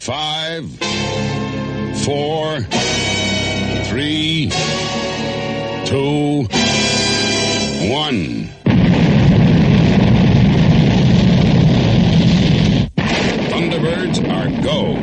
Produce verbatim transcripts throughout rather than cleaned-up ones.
Five, four, three, two, one. Thunderbirds are go.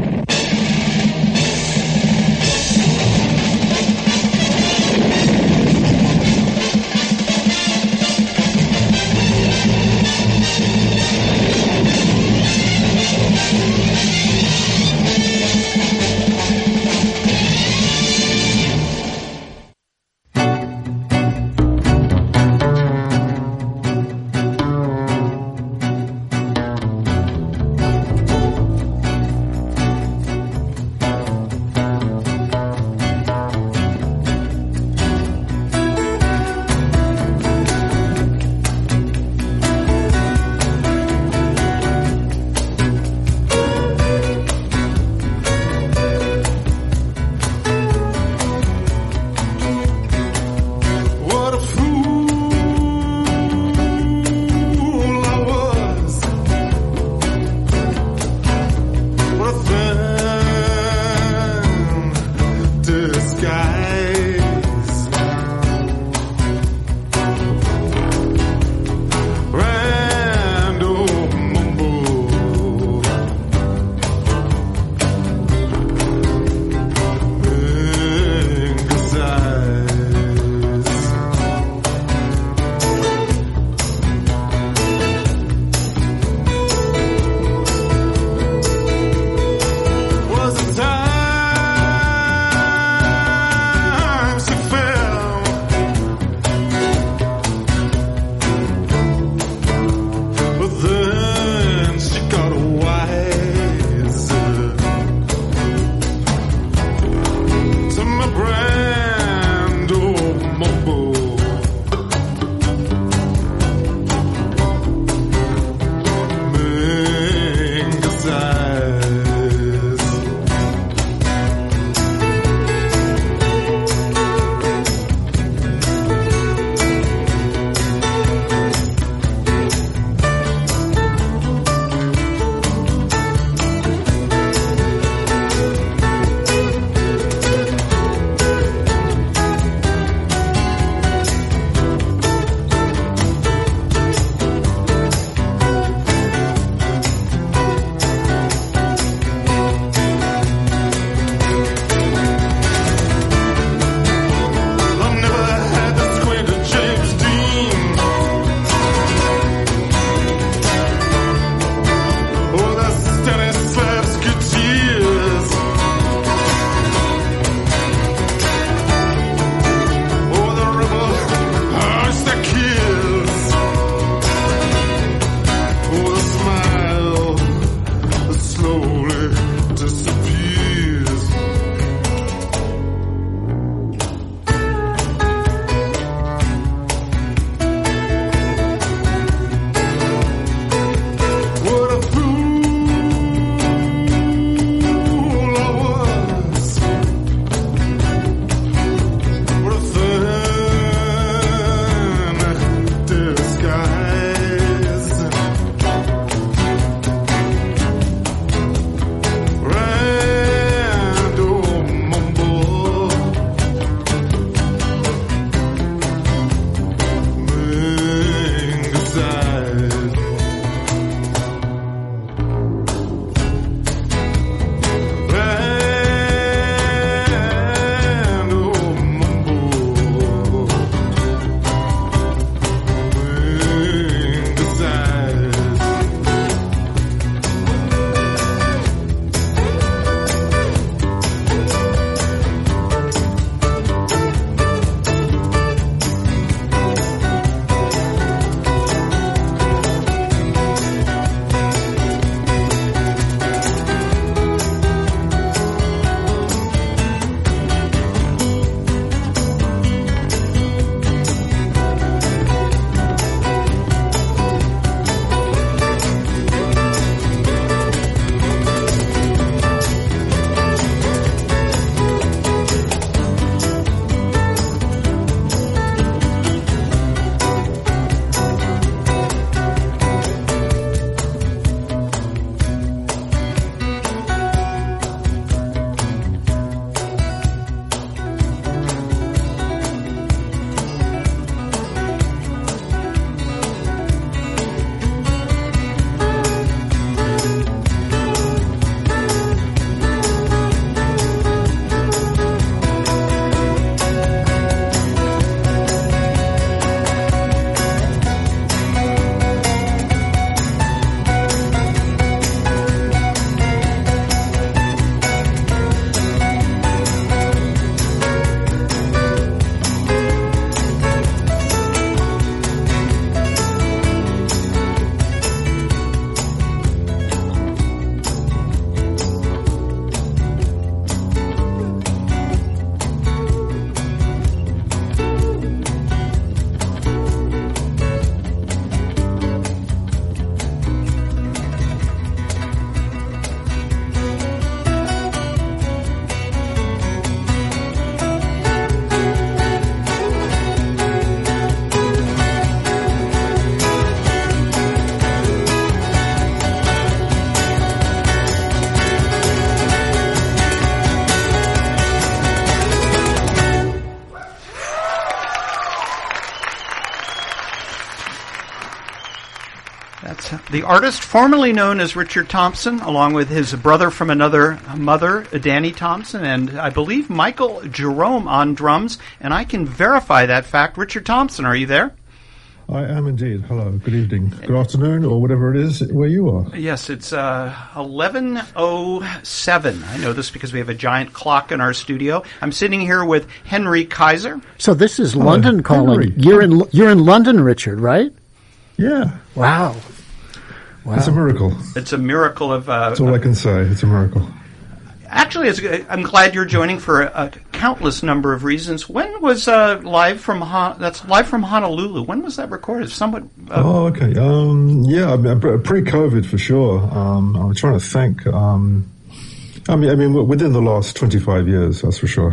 The artist formerly known as Richard Thompson, along with his brother from another mother, Danny Thompson, and I believe Michael Jerome on drums, and I can verify that fact. Richard Thompson, are you there? I am indeed. Hello, good evening, good afternoon, or whatever it is where you are. Yes, it's uh, eleven oh seven. I know this because we have a giant clock in our studio. I'm sitting here with Henry Kaiser. So this is London oh, calling. Henry. You're in you're in London, Richard, right? Yeah. Wow. Wow. It's a miracle. It's a miracle of... Uh, That's all I can say. It's a miracle. Actually, it's, I'm glad you're joining for a, a countless number of reasons. When was uh, live from ha- that's live from Honolulu? When was that recorded? Somewhat. Uh, oh, okay. Um, yeah, pre-COVID for sure. Um, I'm trying to think. Um, I mean, I mean, within the last twenty-five years, that's for sure.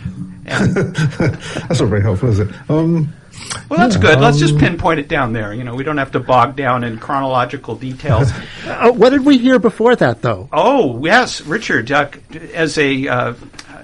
That's not very helpful, is it? Um, Well, that's yeah, good. Let's um, just pinpoint it down there. You know, we don't have to bog down in chronological details. uh, what did we hear before that, though? Oh, yes, Richard. Uh, as a, uh,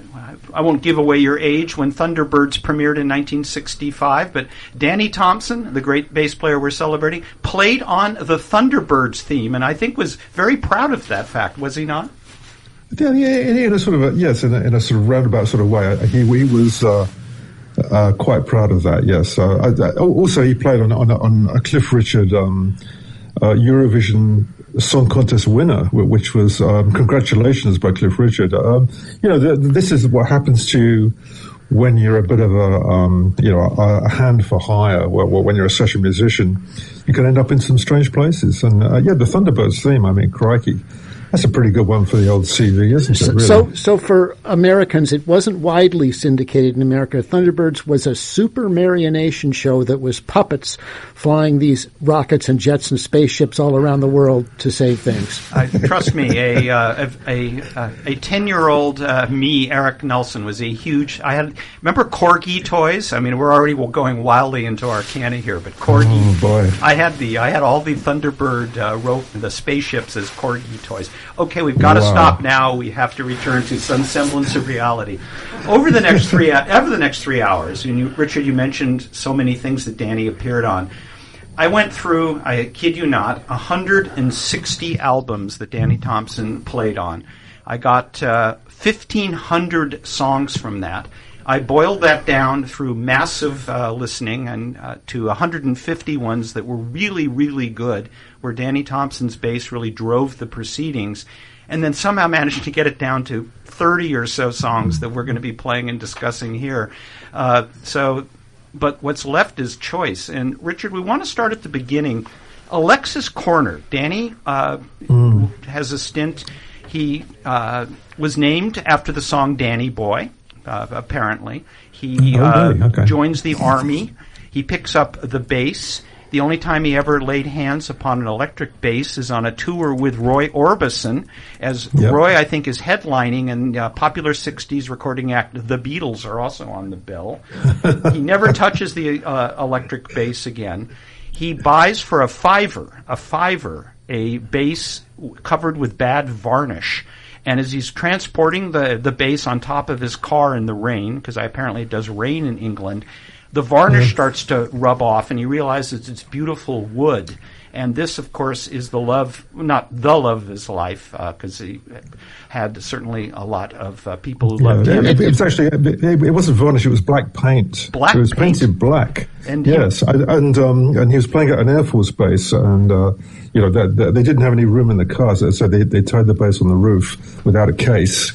I won't give away your age when Thunderbirds premiered in nineteen sixty-five, but Danny Thompson, the great bass player we're celebrating, played on the Thunderbirds theme, and I think was very proud of that fact. Was he not? Yeah, yeah, in a sort of a, yes, in a, in a sort of roundabout sort of way. He, he was. Uh, Uh, quite proud of that, yes. Uh, I, also, he played on on, on a Cliff Richard um, uh, Eurovision Song Contest winner, which was um, congratulations by Cliff Richard. Um, you know, th- this is what happens to you when you're a bit of a um, you know a, a hand for hire. When you're a session musician, you can end up in some strange places. And uh, yeah, the Thunderbirds theme. I mean, crikey. That's a pretty good one for the old C V, isn't it? Really? So, so for Americans, it wasn't widely syndicated in America. Thunderbirds was a super marionation show that was puppets flying these rockets and jets and spaceships all around the world to save things. Uh, trust me, a uh, a a, a ten-year-old uh, me, Eric Nelson, was a huge. I had remember Corgi toys. I mean, we're already going wildly into Arcana here, but Corgi. Oh boy! I had the I had all the Thunderbird uh, rope, the spaceships as Corgi toys. Okay, we've got to wow. stop now. We have to return to some semblance of reality. Over the next three over the next three hours, and you, Richard, you mentioned so many things that Danny appeared on. I went through, I kid you not, one hundred sixty albums that Danny Thompson played on. I got uh, fifteen hundred songs from that. I boiled that down through massive uh, listening and uh, to one hundred fifty ones that were really, really good, where Danny Thompson's bass really drove the proceedings, and then somehow managed to get it down to thirty or so songs that we're going to be playing and discussing here. Uh, so, but what's left is choice. And Richard, we want to start at the beginning. Alexis Korner. Danny uh, mm. has a stint. He uh, was named after the song Danny Boy. Uh, apparently. He oh, uh, really? Okay. joins the Army. He picks up the bass. The only time he ever laid hands upon an electric bass is on a tour with Roy Orbison, as yep. Roy, I think, is headlining, and uh, popular sixties recording act The Beatles are also on the bill. He never touches the uh, electric bass again. He buys for a fiver, a fiver, a bass covered with bad varnish. And as he's transporting the, the bass on top of his car in the rain, because apparently it does rain in England, the varnish mm. starts to rub off, and he realizes it's beautiful wood. And this, of course, is the love, not the love of his life, because uh, he had certainly a lot of uh, people who yeah, loved him. It, it was actually, it, it wasn't varnish, it was black paint. Black It was paint? painted black. And yes, I, and um, and he was playing at an Air Force base, and uh, you know they, they, they didn't have any room in the car, so they, they tied the bass on the roof without a case.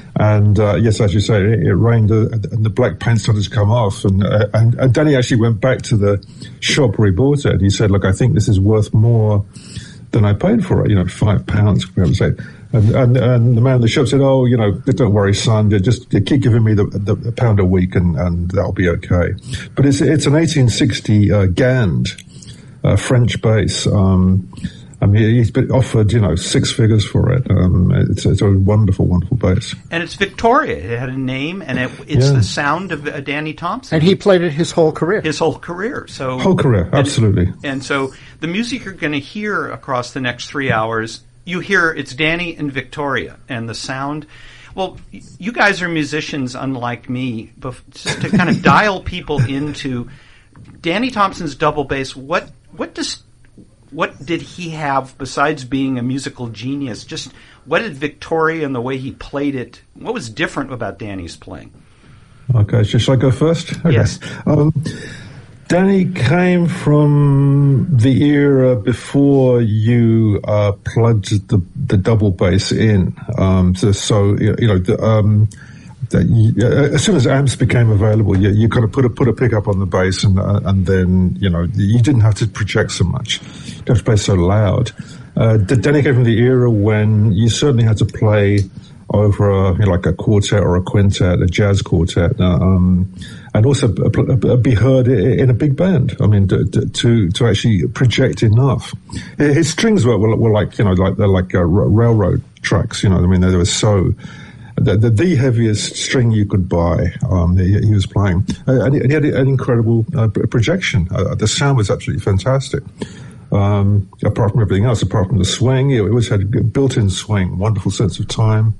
And uh, yes, as you say, it, it rained, uh, and the black paint started to come off. And, uh, and and Danny actually went back to the shop where he bought it. And he said, "Look, I think this is worth more than I paid for it. You know, five pounds." Say. And, and and the man in the shop said, "Oh, you know, don't worry, son. Just keep giving me the, the, the pound a week, and, and that'll be okay." But it's it's an eighteen sixty uh, Gand uh, French bass. Um, I mean, he's been offered, you know, six figures for it. Um, it's, it's a wonderful, wonderful bass. And it's Victoria. It had a name, and it, it's yeah. the sound of uh, Danny Thompson. And he played it his whole career. His whole career. So whole career, absolutely. And, and so the music you're going to hear across the next three hours, you hear it's Danny and Victoria, and the sound. Well, you guys are musicians, unlike me, but just to kind of dial people into Danny Thompson's double bass. What what does what did he have besides being a musical genius? Just what did Victoria and the way he played it, what was different about Danny's playing? Okay, should I go first? Okay. Yes. Um, Danny came from the era before you uh, plugged the, the double bass in. Um, so, so, you know, the, um, the, you, uh, as soon as amps became available, you, you kind of put a put a pickup on the bass, and uh, and then you know you didn't have to project so much, you didn't have to play so loud. Uh, Danny came from the era when you certainly had to play over a, you know, like a quartet or a quintet, a jazz quartet, uh, um, and also be heard in a big band. I mean, to to, to actually project enough. His strings were, were, were like, you know, like they're like uh, railroad tracks. You know, I mean, they were so the, the, the heaviest string you could buy. Um, he, he was playing, uh, and he had an incredible uh, projection. Uh, the sound was absolutely fantastic. Um, apart from everything else, apart from the swing, it always had a built-in swing, wonderful sense of time.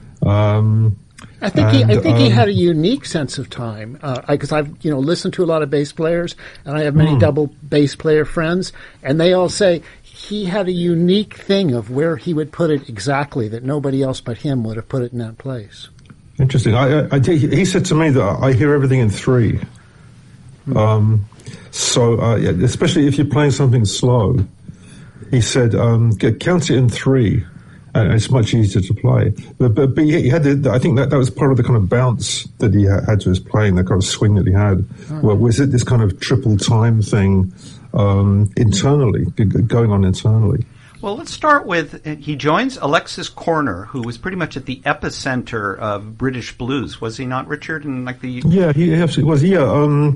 Um, I think and, he, I think um, he had a unique sense of time because uh, I've you know listened to a lot of bass players, and I have many mm. double bass player friends, and they all say he had a unique thing of where he would put it exactly that nobody else but him would have put it in that place. Interesting. I, I, I, he said to me that I hear everything in three. Mm. Um, so, uh, yeah, especially if you're playing something slow, he said, um, count it in three. And it's much easier to play. But, but, but he had the, I think that, that was part of the kind of bounce that he had to his playing, the kind of swing that he had. Oh. Well, was it this kind of triple time thing um, internally, going on internally? Well, let's start with, he joins Alexis Korner, who was pretty much at the epicenter of British blues. Was he not, Richard? And like the Yeah, he absolutely was. Yeah, um,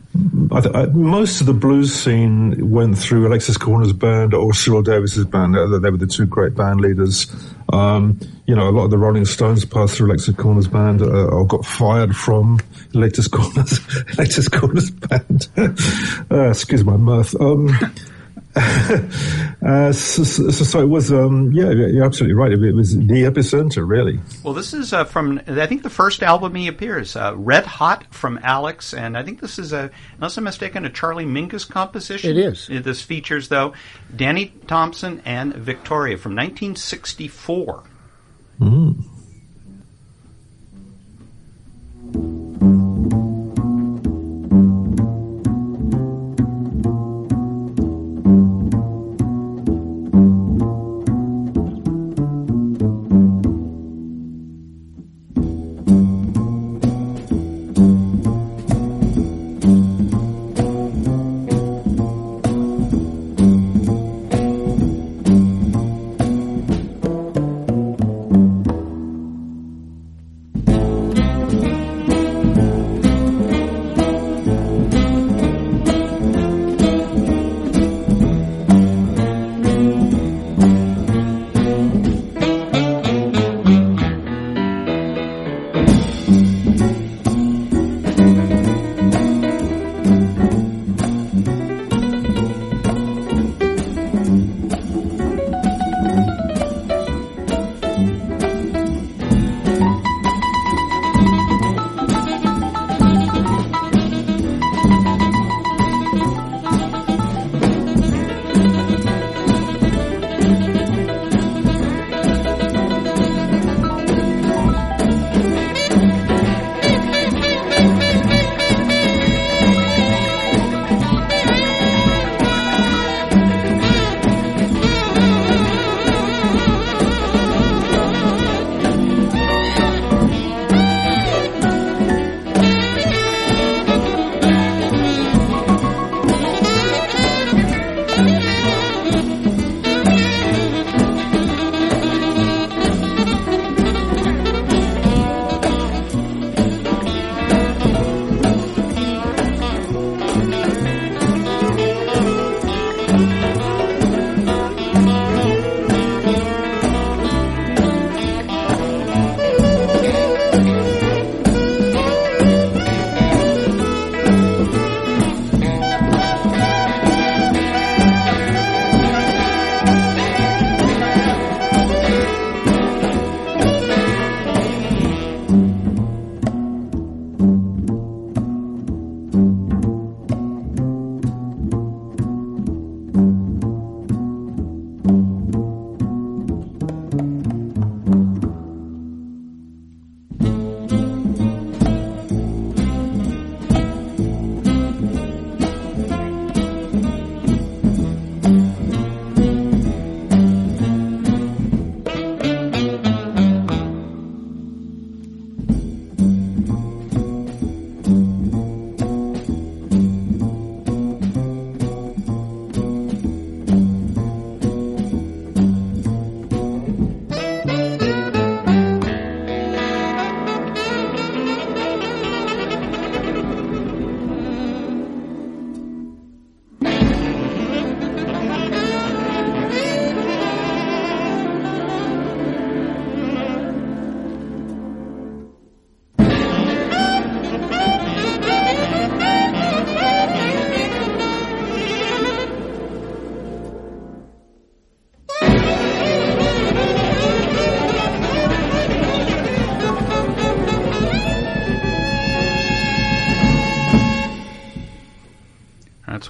I th- I, most of the blues scene went through Alexis Korner's band or Cyril Davis's band. They were the two great band leaders. Um, you know, a lot of the Rolling Stones passed through Alexis Korner's band, uh, or got fired from Alexis Korner's, Alexis Korner's band. uh, excuse my mirth. Um, uh, so, so, so it was, um, yeah, you're absolutely right. It was the epicenter, really. Well, this is uh, from, I think, the first album he appears, uh, Red Hot from Alex, and I think this is, a, unless I'm mistaken, a Charlie Mingus composition. It is. This features, though, Danny Thompson and Victoria from nineteen sixty-four. Mm.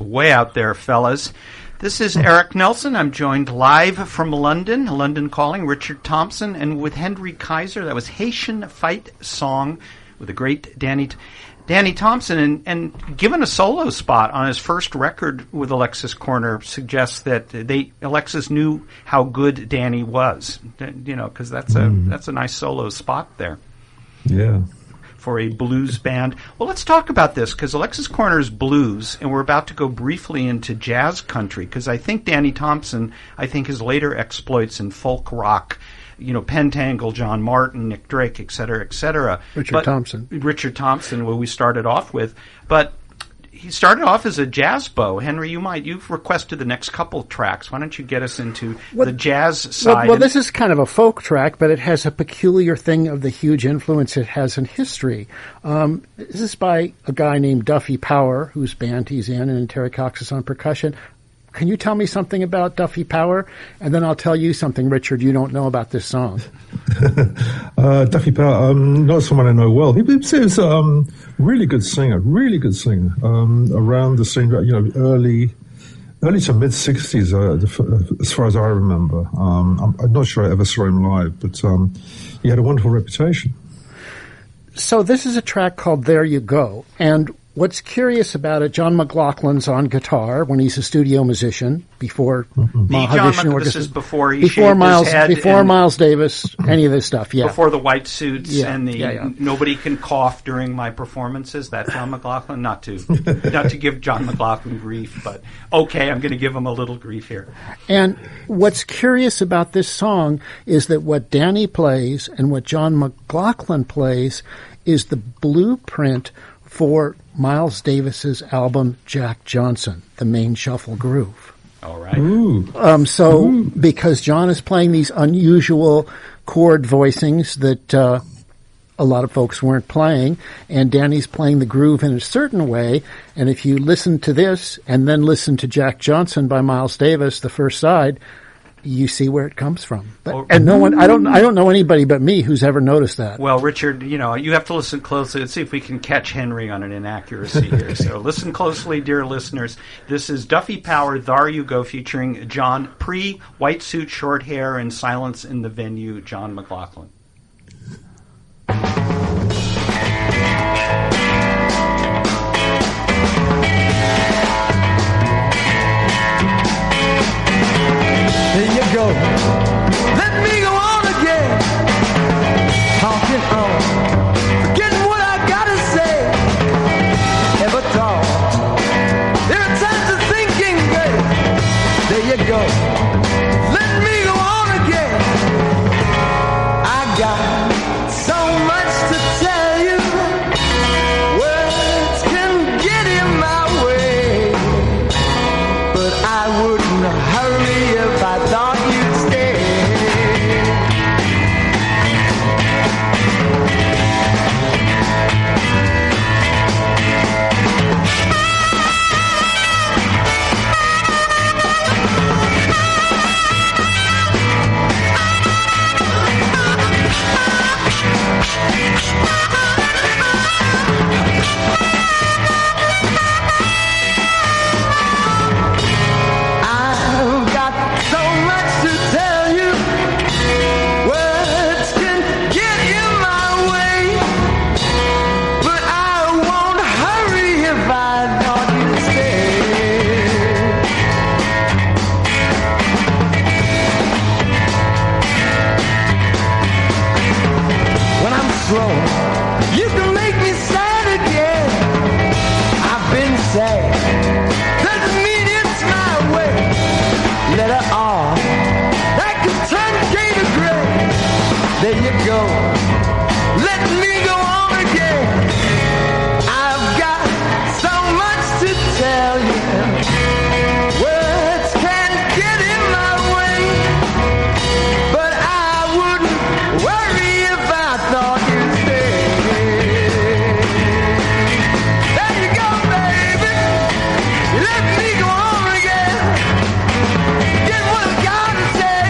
way out there, fellas. This is Eric Nelson. I'm joined live from London, London Calling, Richard Thompson, and with Henry Kaiser. That was Haitian Fight Song with the great Danny T- Danny Thompson. And, and given a solo spot on his first record with Alexis Korner suggests that they Alexis knew how good Danny was, you know, because that's a mm. that's a nice solo spot there. Yeah. For a blues band. Well, let's talk about this, because Alexis Korner's blues, and we're about to go briefly into jazz country, because I think Danny Thompson, I think his later exploits in folk rock, you know, Pentangle, John Martin, Nick Drake, et cetera, et cetera. Richard but, Thompson. Richard Thompson, where we started off with. But he started off as a jazz bow. Henry, you might, you've requested the next couple of tracks. Why don't you get us into well, the jazz side? Well, well this is kind of a folk track, but it has a peculiar thing of the huge influence it has in history. Um, this is by a guy named Duffy Power, whose band he's in, and Terry Cox is on percussion. Can you tell me something about Duffy Power? And then I'll tell you something, Richard, you don't know about this song. uh, Duffy Power, um, not someone I know well. He, he was a um, really good singer, really good singer, um, around the same, you know, early, early to mid-sixties, uh, as far as I remember. Um, I'm, I'm not sure I ever saw him live, but um, he had a wonderful reputation. So this is a track called There You Go, and what's curious about it, John McLaughlin's on guitar when he's a studio musician before mm-hmm. John Mc, this is before he before Miles his head before Miles Davis, any of this stuff, yeah. Before the white suits yeah, and the yeah, yeah. nobody can cough during my performances. That John McLaughlin, not to not to give John McLaughlin grief, but okay, I'm going to give him a little grief here. And what's curious about this song is that what Danny plays and what John McLaughlin plays is the blueprint for Miles Davis's album Jack Johnson, The Main Shuffle Groove. All right. Ooh. Um, so, Ooh. because John is playing these unusual chord voicings that uh, a lot of folks weren't playing, and Danny's playing the groove in a certain way, and if you listen to this and then listen to Jack Johnson by Miles Davis, the first side, you see where it comes from. But, oh, and no one, I don't, I don't know anybody but me who's ever noticed that. Well, Richard, you know, you have to listen closely. Let's see if we can catch Henry on an inaccuracy here. So listen closely, dear listeners. This is Duffy Power, There You Go, featuring John, pre-white suit, short hair, and silence in the venue, John McLaughlin. There you go. Let me go on again. Talking on. Forgetting what I gotta say. Ever thought there are times of thinking, babe. There you go. Let me go on again. I got so much to tell you. Words can get in my way. But I wouldn't hurry if I thought you'd stay. There you go. Let me go on again. I've got so much to tell you. Words can't get in my way. But I wouldn't worry if I thought you'd stay. There you go, baby. Let me go on again. Get what I gotta say.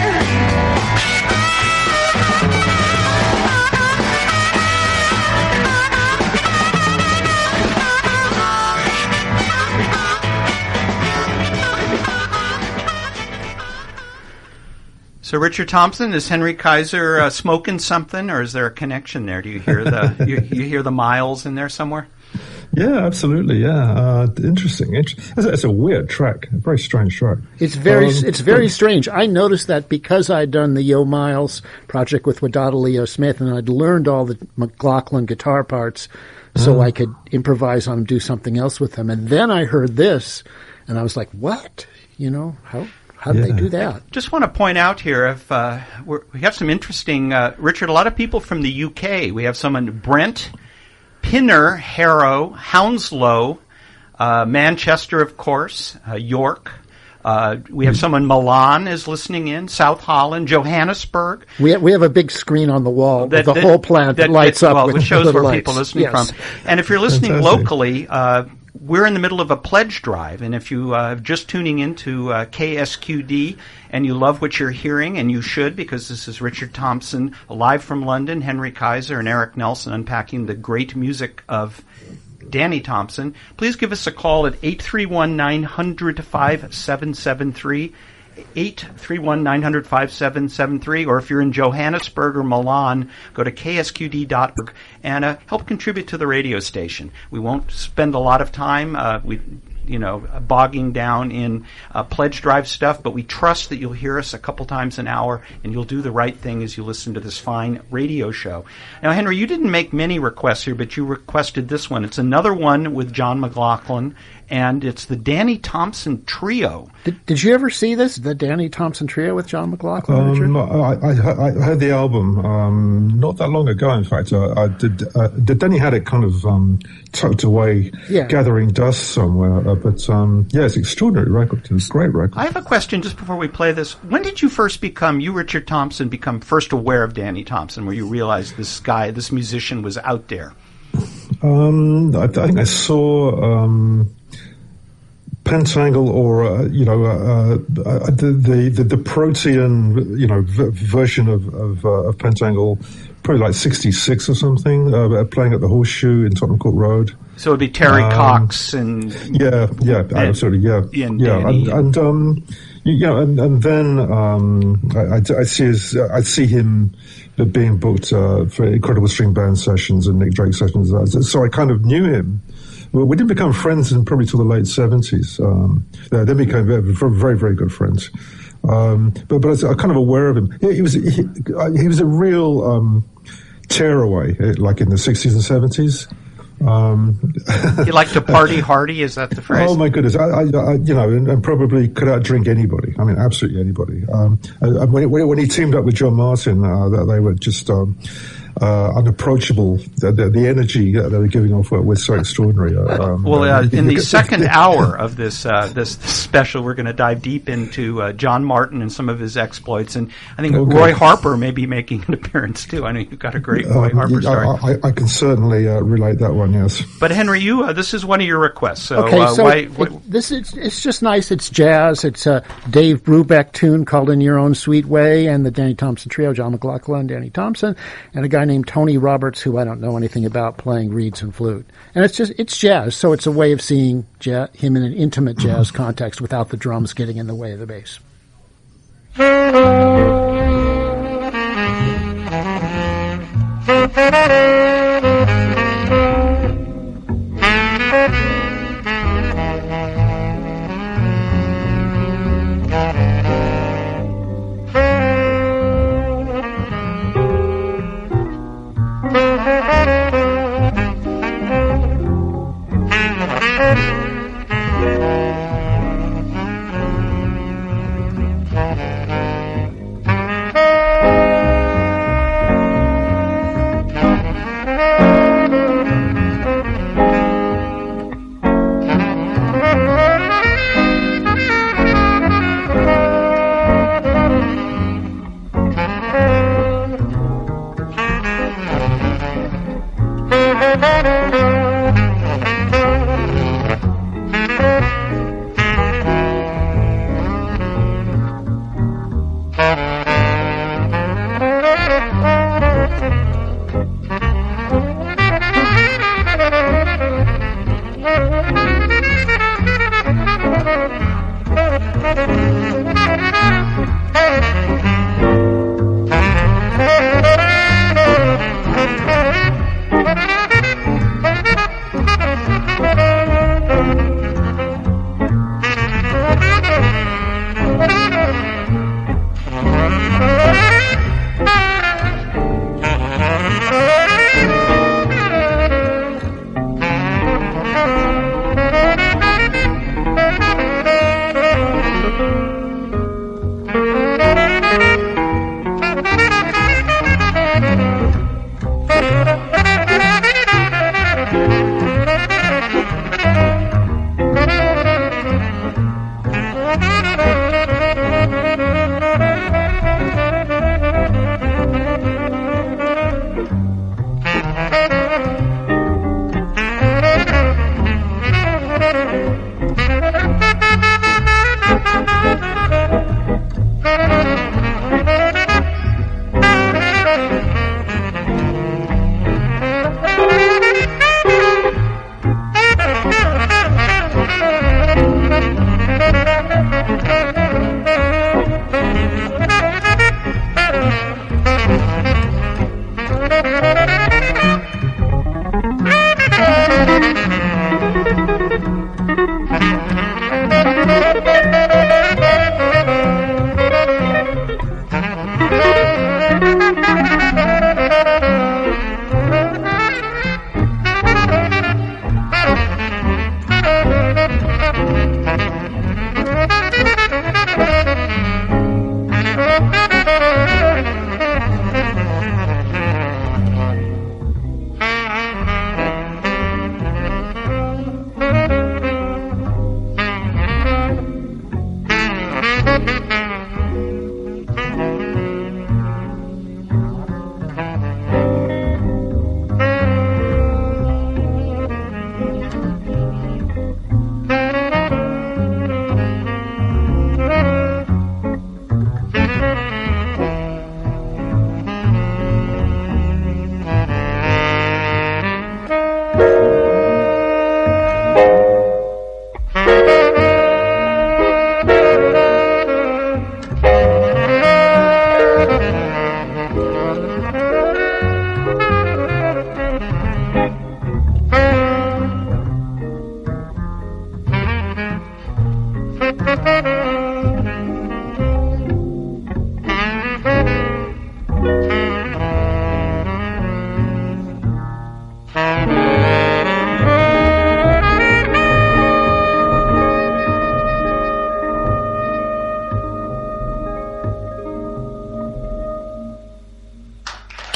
So, Richard Thompson, is Henry Kaiser uh, smoking something, or is there a connection there? Do you hear the you, you hear the miles in there somewhere? Yeah, absolutely. Yeah, uh, interesting. It's, it's a weird track, a very strange track. It's very, Um, it's very strange. I noticed that because I'd done the Yo Miles project with Wadada Leo Smith, and I'd learned all the McLaughlin guitar parts, so Mm. I could improvise on them, do something else with them. And then I heard this, and I was like, "What? You know how?" How did Yeah. they do that? Just want to point out here, if uh, we're, we have some interesting, uh, Richard, a lot of people from the U K. We have someone, Brent, Pinner, Harrow, Hounslow, uh, Manchester, of course, uh, York. Uh, we have someone, Milan is listening in, South Holland, Johannesburg. We have, we have a big screen on the wall That- of the that- whole plant that, lights up well, with which shows little where lights. people are listening Yes. from. And if you're listening Fantastic. locally, uh, we're in the middle of a pledge drive, and if you uh, are just tuning into uh, K S Q D and you love what you're hearing, and you should, because this is Richard Thompson live from London, Henry Kaiser and Eric Nelson unpacking the great music of Danny Thompson, please give us a call at eight three one, nine hundred, five seven seven three, eight three one, nine hundred, five seven seven three, or if you're in Johannesburg or Milan, go to K S Q D dot org and uh, help contribute to the radio station. We won't spend a lot of time, uh, we, you know, bogging down in uh, pledge drive stuff, but we trust that you'll hear us a couple times an hour and you'll do the right thing as you listen to this fine radio show. Now, Henry, you didn't make many requests here, but you requested this one. It's another one with John McLaughlin, and it's the Danny Thompson Trio. Did, did you ever see this, the Danny Thompson Trio with John McLaughlin? Richard? Um, I, I, I heard the album um, not that long ago. In fact, uh, I did. Uh, Danny had it kind of um, tucked away, Yeah. gathering dust somewhere. Uh, but um, yeah, it's an extraordinary record. It's a great record. I have a question just before we play this. When did you first become, you, Richard Thompson, become first aware of Danny Thompson, where you realized this guy, this musician was out there? Um, I, I think I saw um, Pentangle, or uh, you know, uh, uh, the, the the the Protean, you know, v- version of of, uh, of Pentangle, probably like sixty-six or something, uh, playing at the Horseshoe in Tottenham Court Road. So it'd be Terry Um, Cox and... Yeah, yeah, absolutely, yeah, and yeah, Danny. and, and um, yeah, and, and then um, I, I, I see his, I see him being booked uh, for Incredible String Band sessions and Nick Drake sessions. So I kind of knew him. Well, we didn't become friends in probably till the late seventies. Um, then we became very, very, very good friends. Um, but but I was kind of aware of him. He, he was he, he was a real um, tearaway, like in the sixties and seventies. Um, You like to party hardy, is that the phrase? Oh my goodness! I, I, I you know, and, and probably could outdrink anybody. I mean, absolutely anybody. Um, and when, when he teamed up with John Martin, uh, they were just um, uh, unapproachable. The, the, the energy that they were giving off was so extraordinary. Um, Well, uh, um, in the second hour of this uh, this special, we're going to dive deep into uh, John Martin and some of his exploits, and I think Okay. Roy Harper may be making an appearance too. I know you've got a great Roy um, Harper I, story. I, I can certainly uh, relate that one. Yes. But Henry, you uh, this is one of your requests. So, Okay, uh, so why, it- what, it- this is it's just nice. It's jazz. It's a Dave Brubeck tune called "In Your Own Sweet Way," and the Danny Thompson Trio: John McLaughlin, Danny Thompson, and a guy named Tony Roberts, who I don't know anything about, playing reeds and flute. And it's just it's jazz, so it's a way of seeing jazz, him in an intimate jazz context without the drums getting in the way of the bass.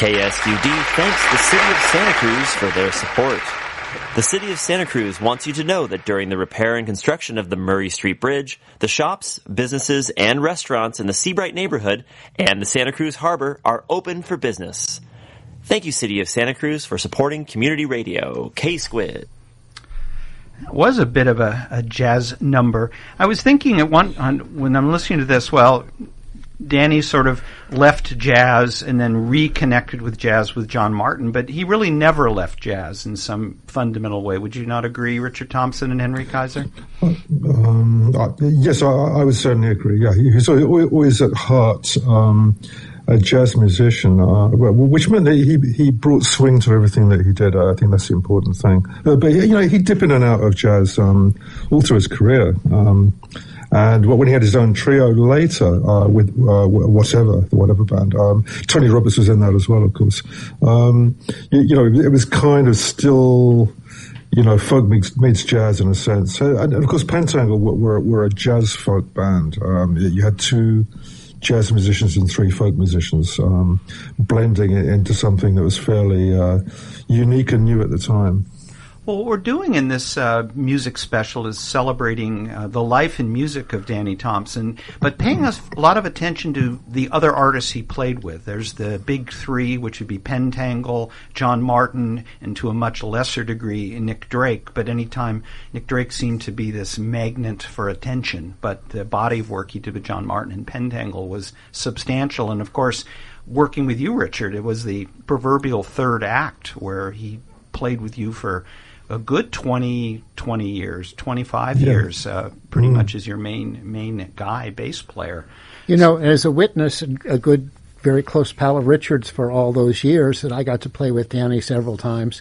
K S U D thanks the City of Santa Cruz for their support. The City of Santa Cruz wants you to know that during the repair and construction of the Murray Street Bridge, the shops, businesses, and restaurants in the Seabright neighborhood and the Santa Cruz Harbor are open for business. Thank you, City of Santa Cruz, for supporting community radio. K-Squid. It was a bit of a, a jazz number. I was thinking at one on, when I'm listening to this, well, Danny sort of left jazz and then reconnected with jazz with John Martin, but he really never left jazz in some fundamental way. Would you not agree, Richard Thompson and Henry Kaiser? Um, uh, yes, I, I would certainly agree. Yeah, he was always at heart um, a jazz musician, uh, which meant that he he brought swing to everything that he did. I think that's the important thing. Uh, but you know, he'd dip in and out of jazz um, all through his career. Um, And when he had his own trio later, uh, with, uh, whatever, the whatever band, um, Tony Roberts was in that as well, of course. Um, you, you know, it was kind of still, you know, folk meets, meets jazz in a sense. So, and of course, Pentangle were, were a jazz folk band. Um, you had two jazz musicians and three folk musicians, um, blending it into something that was fairly, uh, unique and new at the time. Well, what we're doing in this uh, music special is celebrating uh, the life and music of Danny Thompson, but paying us a lot of attention to the other artists he played with. There's the big three, which would be Pentangle, John Martin, and to a much lesser degree, Nick Drake. But anytime Nick Drake seemed to be this magnet for attention, but the body of work he did with John Martin and Pentangle was substantial. And, of course, working with you, Richard, it was the proverbial third act where he played with you for a good twenty, twenty years, twenty-five yeah. years, uh, pretty mm. much as your main main guy, bass player. You know, as a witness, a good, very close pal of Richard's for all those years that I got to play with Danny several times,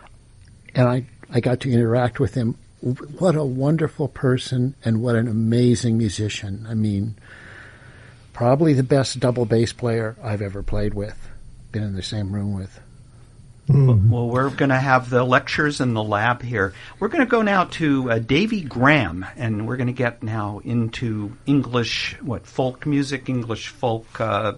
and I, I got to interact with him. What a wonderful person and what an amazing musician. I mean, probably the best double bass player I've ever played with, been in the same room with. Mm-hmm. Well, we're going to have the lectures in the lab here. We're going to go now to uh, Davy Graham, and we're going to get now into English, what, folk music, English folk, uh,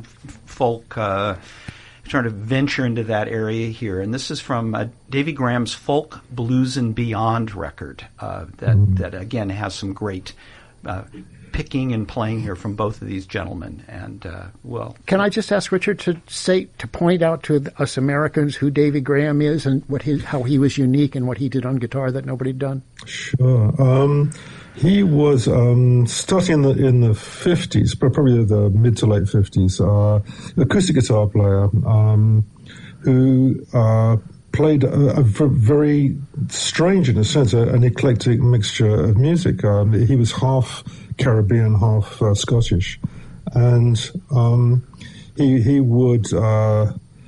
folk, uh, trying to venture into that area here. And this is from uh, Davy Graham's Folk, Blues, and Beyond record uh, that, mm-hmm. that, again, has some great uh picking and playing here from both of these gentlemen. And, uh, well... Can I just ask Richard to say, to point out to us Americans who Davy Graham is and what his, how he was unique and what he did on guitar that nobody had done? Sure. Um, he was, um, starting in the, in the fifties, probably the mid to late fifties, uh, acoustic guitar player, um, who, uh, played a, a very strange, in a sense, a, an eclectic mixture of music. Um, he was half Caribbean, half uh, Scottish, and um, he he would uh,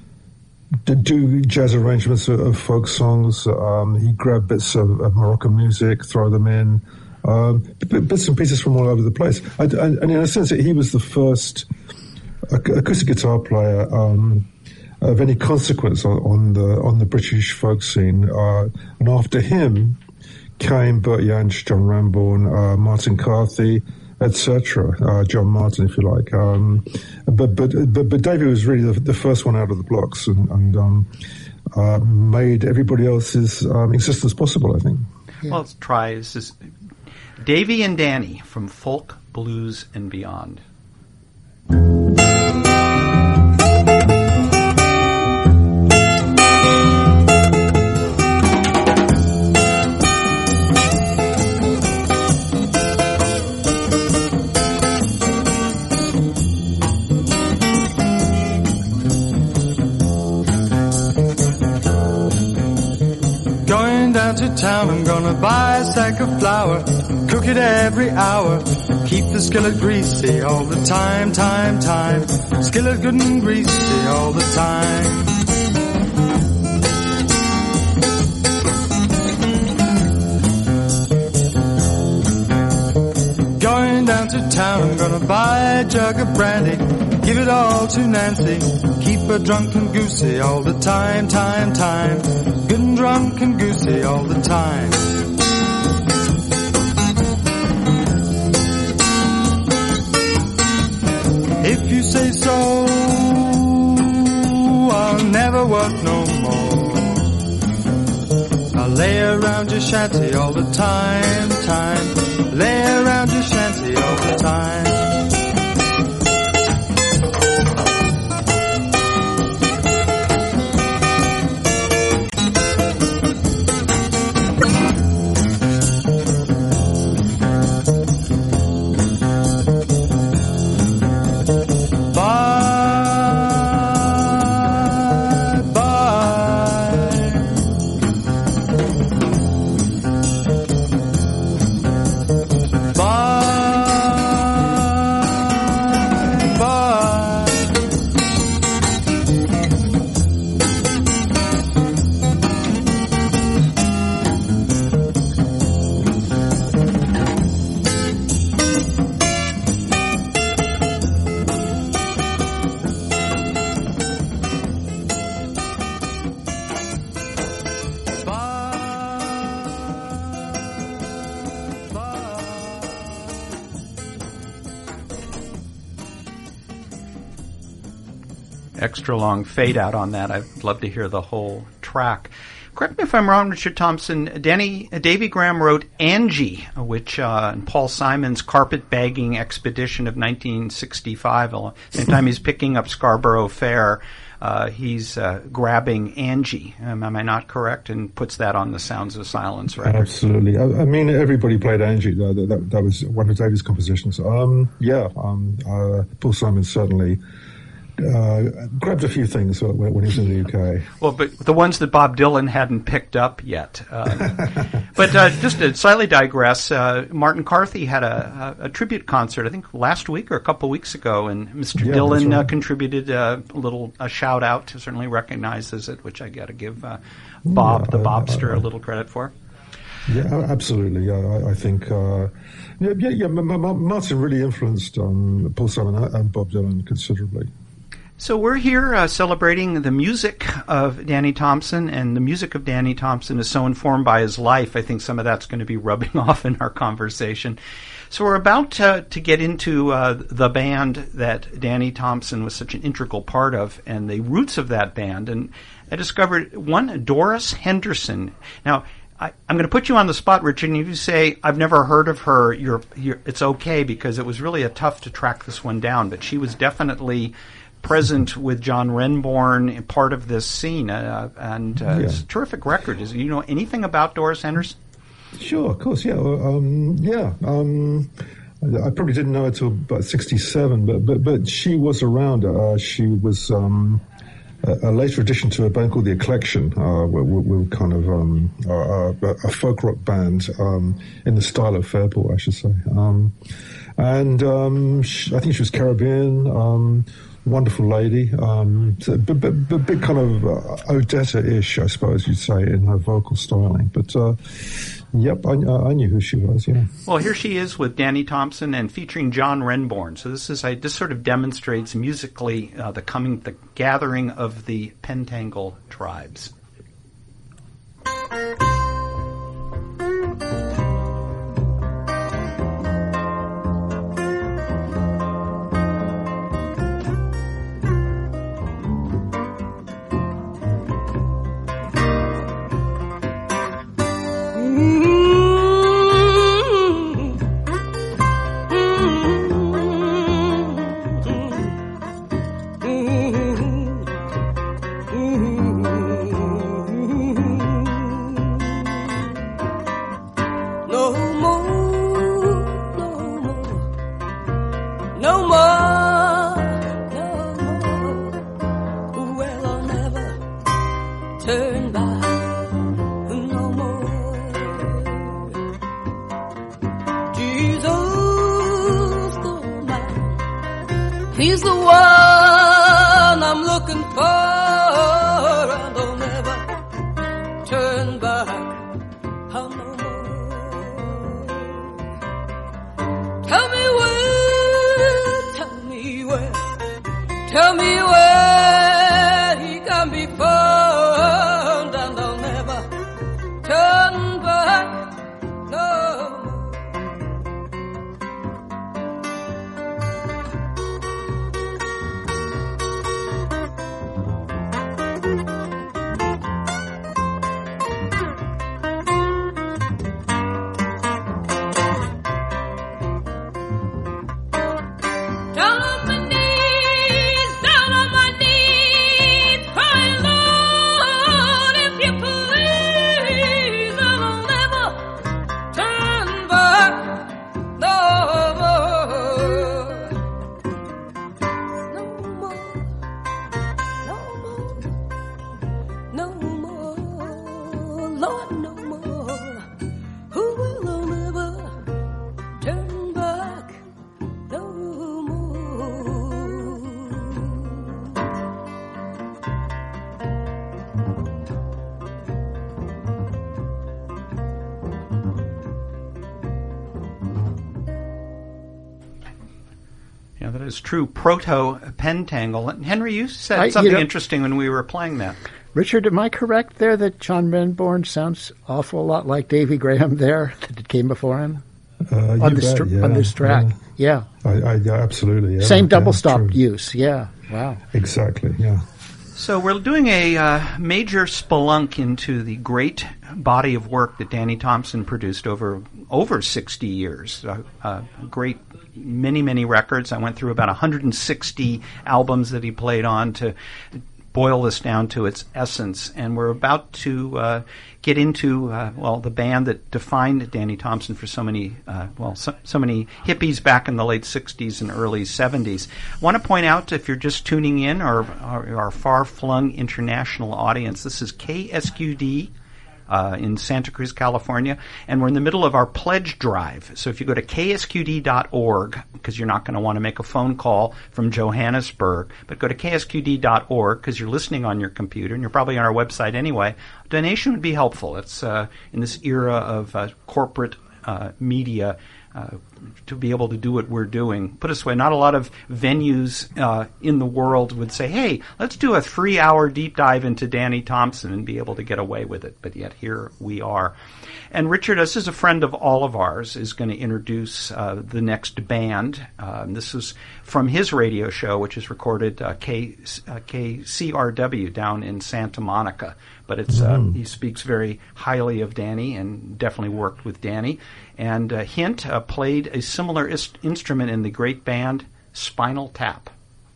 d- do jazz arrangements of, of folk songs. Um, he grabbed bits of, of Moroccan music, throw them in, um, bits and pieces from all over the place. And, and in a sense, he was the first acoustic guitar player Um, of any consequence on, on the on the British folk scene, uh, and after him came Bert Jansch, John Ramborn, uh, Martin Carthy, et cetera. Uh, John Martin, if you like. Um, but but but but Davy was really the, the first one out of the blocks, and, and um, uh, made everybody else's um, existence possible, I think. Yeah. Well, let's try. This is Davy and Danny from Folk, Blues, and Beyond. To town, I'm gonna buy a sack of flour, cook it every hour, keep the skillet greasy all the time, time, time, skillet good and greasy all the time. Going down to town, I'm gonna buy a jug of brandy, give it all to Nancy, keep her drunk and goosey all the time, time, time, good and drunk and goosey all the time. If you say so, never work no more. I lay around your shanty all the time, time. Lay around your shanty all the time. Extra long fade out on that. I'd love to hear the whole track. Correct me if I'm wrong, Richard Thompson. Danny Davy Graham wrote Angie, which uh, in Paul Simon's carpetbagging expedition of nineteen sixty-five. Same time he's picking up Scarborough Fair, uh, he's uh, grabbing Angie. Um, am I not correct? And puts that on the Sounds of Silence record. Absolutely. I, I mean, everybody played Angie. That, that, that was one of Davy's compositions. Um, yeah, um, uh, Paul Simon certainly Uh, grabbed a few things when, when he was in the U K. Well, but the ones that Bob Dylan hadn't picked up yet. Uh, but uh, just to slightly digress, uh, Martin Carthy had a, a, a tribute concert, I think last week or a couple of weeks ago, and Mister Yeah, Dylan right. uh, contributed uh, a little a shout out, certainly recognizes it, which I got to give uh, Bob, Yeah, the I- Bobster, I- a little credit for. Yeah, absolutely. Yeah, I, I think uh, yeah, yeah, yeah. M- M- Martin really influenced um, Paul Simon and Bob Dylan considerably. So we're here uh, celebrating the music of Danny Thompson, and the music of Danny Thompson is so informed by his life. I think some of that's going to be rubbing off in our conversation. So we're about to, to get into uh, the band that Danny Thompson was such an integral part of, and the roots of that band. And I discovered one, Doris Henderson. Now, I, I'm going to put you on the spot, Richard, and if you say, I've never heard of her, you're, you're, it's okay, because it was really a tough to track this one down. But she was definitely present with John Renbourn, part of this scene, uh, and uh, Yeah. it's a terrific record. Is you know anything about Doris Henderson? Sure, of course, yeah, um, yeah. Um, I probably didn't know her till about sixty-seven, but but but she was around. Uh, she was um, a, a later addition to a band called the Eclection. Uh, we we were kind of um, a, a folk rock band um, in the style of Fairport, I should say. Um, and um, she, I think she was Caribbean. Um, Wonderful lady, um, a bit, bit, bit, bit kind of uh, Odetta-ish, I suppose you'd say, in her vocal styling. But, uh, yep, I, I knew who she was, yeah. Well, here she is with Danny Thompson and featuring John Renbourn. So this is I, this sort of demonstrates musically uh, the coming, the gathering of the Pentangle tribes. He's the one I'm looking for, and I'll never turn back. Oh, no more. Tell me where, tell me where, tell me where he can be found, and I'll never turn back. No more. is true proto-pentangle. And Henry, you said I- you something know- interesting when we were playing that. Richard, am I correct there that John Renbourn sounds awful lot like Davy Graham there that it came before him Uh, you on this bet, tr- yeah, on this track? Yeah. Yeah, I, I, yeah, absolutely. Yeah, same yeah, double stop true. use. Yeah, wow. Exactly. Yeah. So we're doing a uh, major spelunk into the great body of work that Danny Thompson produced over over sixty years. Uh, uh, great, many, many records. I went through about one hundred sixty albums that he played on to boil this down to its essence. And we're about to uh, get into, uh, well, the band that defined Danny Thompson for so many, uh, well, so, so many hippies back in the late sixties and early seventies. I want to point out, if you're just tuning in, or our, our far-flung international audience, this is K S Q D uh, in Santa Cruz, California, and we're in the middle of our pledge drive. So if you go to K S Q D dot org, because you're not going to want to make a phone call from Johannesburg, but go to K S Q D dot org because you're listening on your computer, and you're probably on our website anyway. A donation would be helpful. It's uh, in this era of uh, corporate uh, media, uh, to be able to do what we're doing. Put it this way, not a lot of venues uh, in the world would say, hey, let's do a three-hour deep dive into Danny Thompson and be able to get away with it. But yet here we are. And Richard, this is a friend of all of ours, is going to introduce uh, the next band. Um, this is from his radio show, which is recorded uh, K, uh, K C R W down in Santa Monica. But it's uh, he speaks very highly of Danny and definitely worked with Danny. And uh, Hint uh, played a similar is- instrument in the great band Spinal Tap.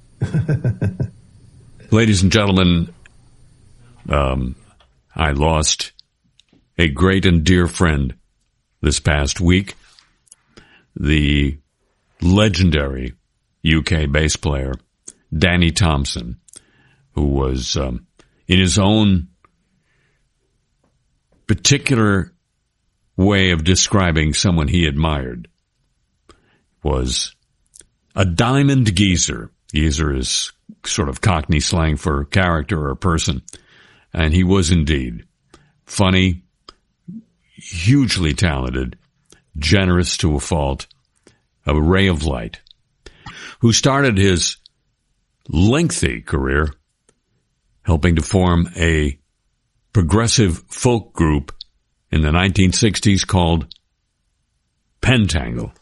Ladies and gentlemen, um, I lost a great and dear friend this past week. The legendary U K bass player, Danny Thompson, who was um, in his own particular way of describing someone he admired, was a diamond geezer. Geezer is sort of Cockney slang for character or person. And he was indeed funny, hugely talented, generous to a fault, a ray of light, who started his lengthy career helping to form a progressive folk group in the nineteen sixties called Pentangle.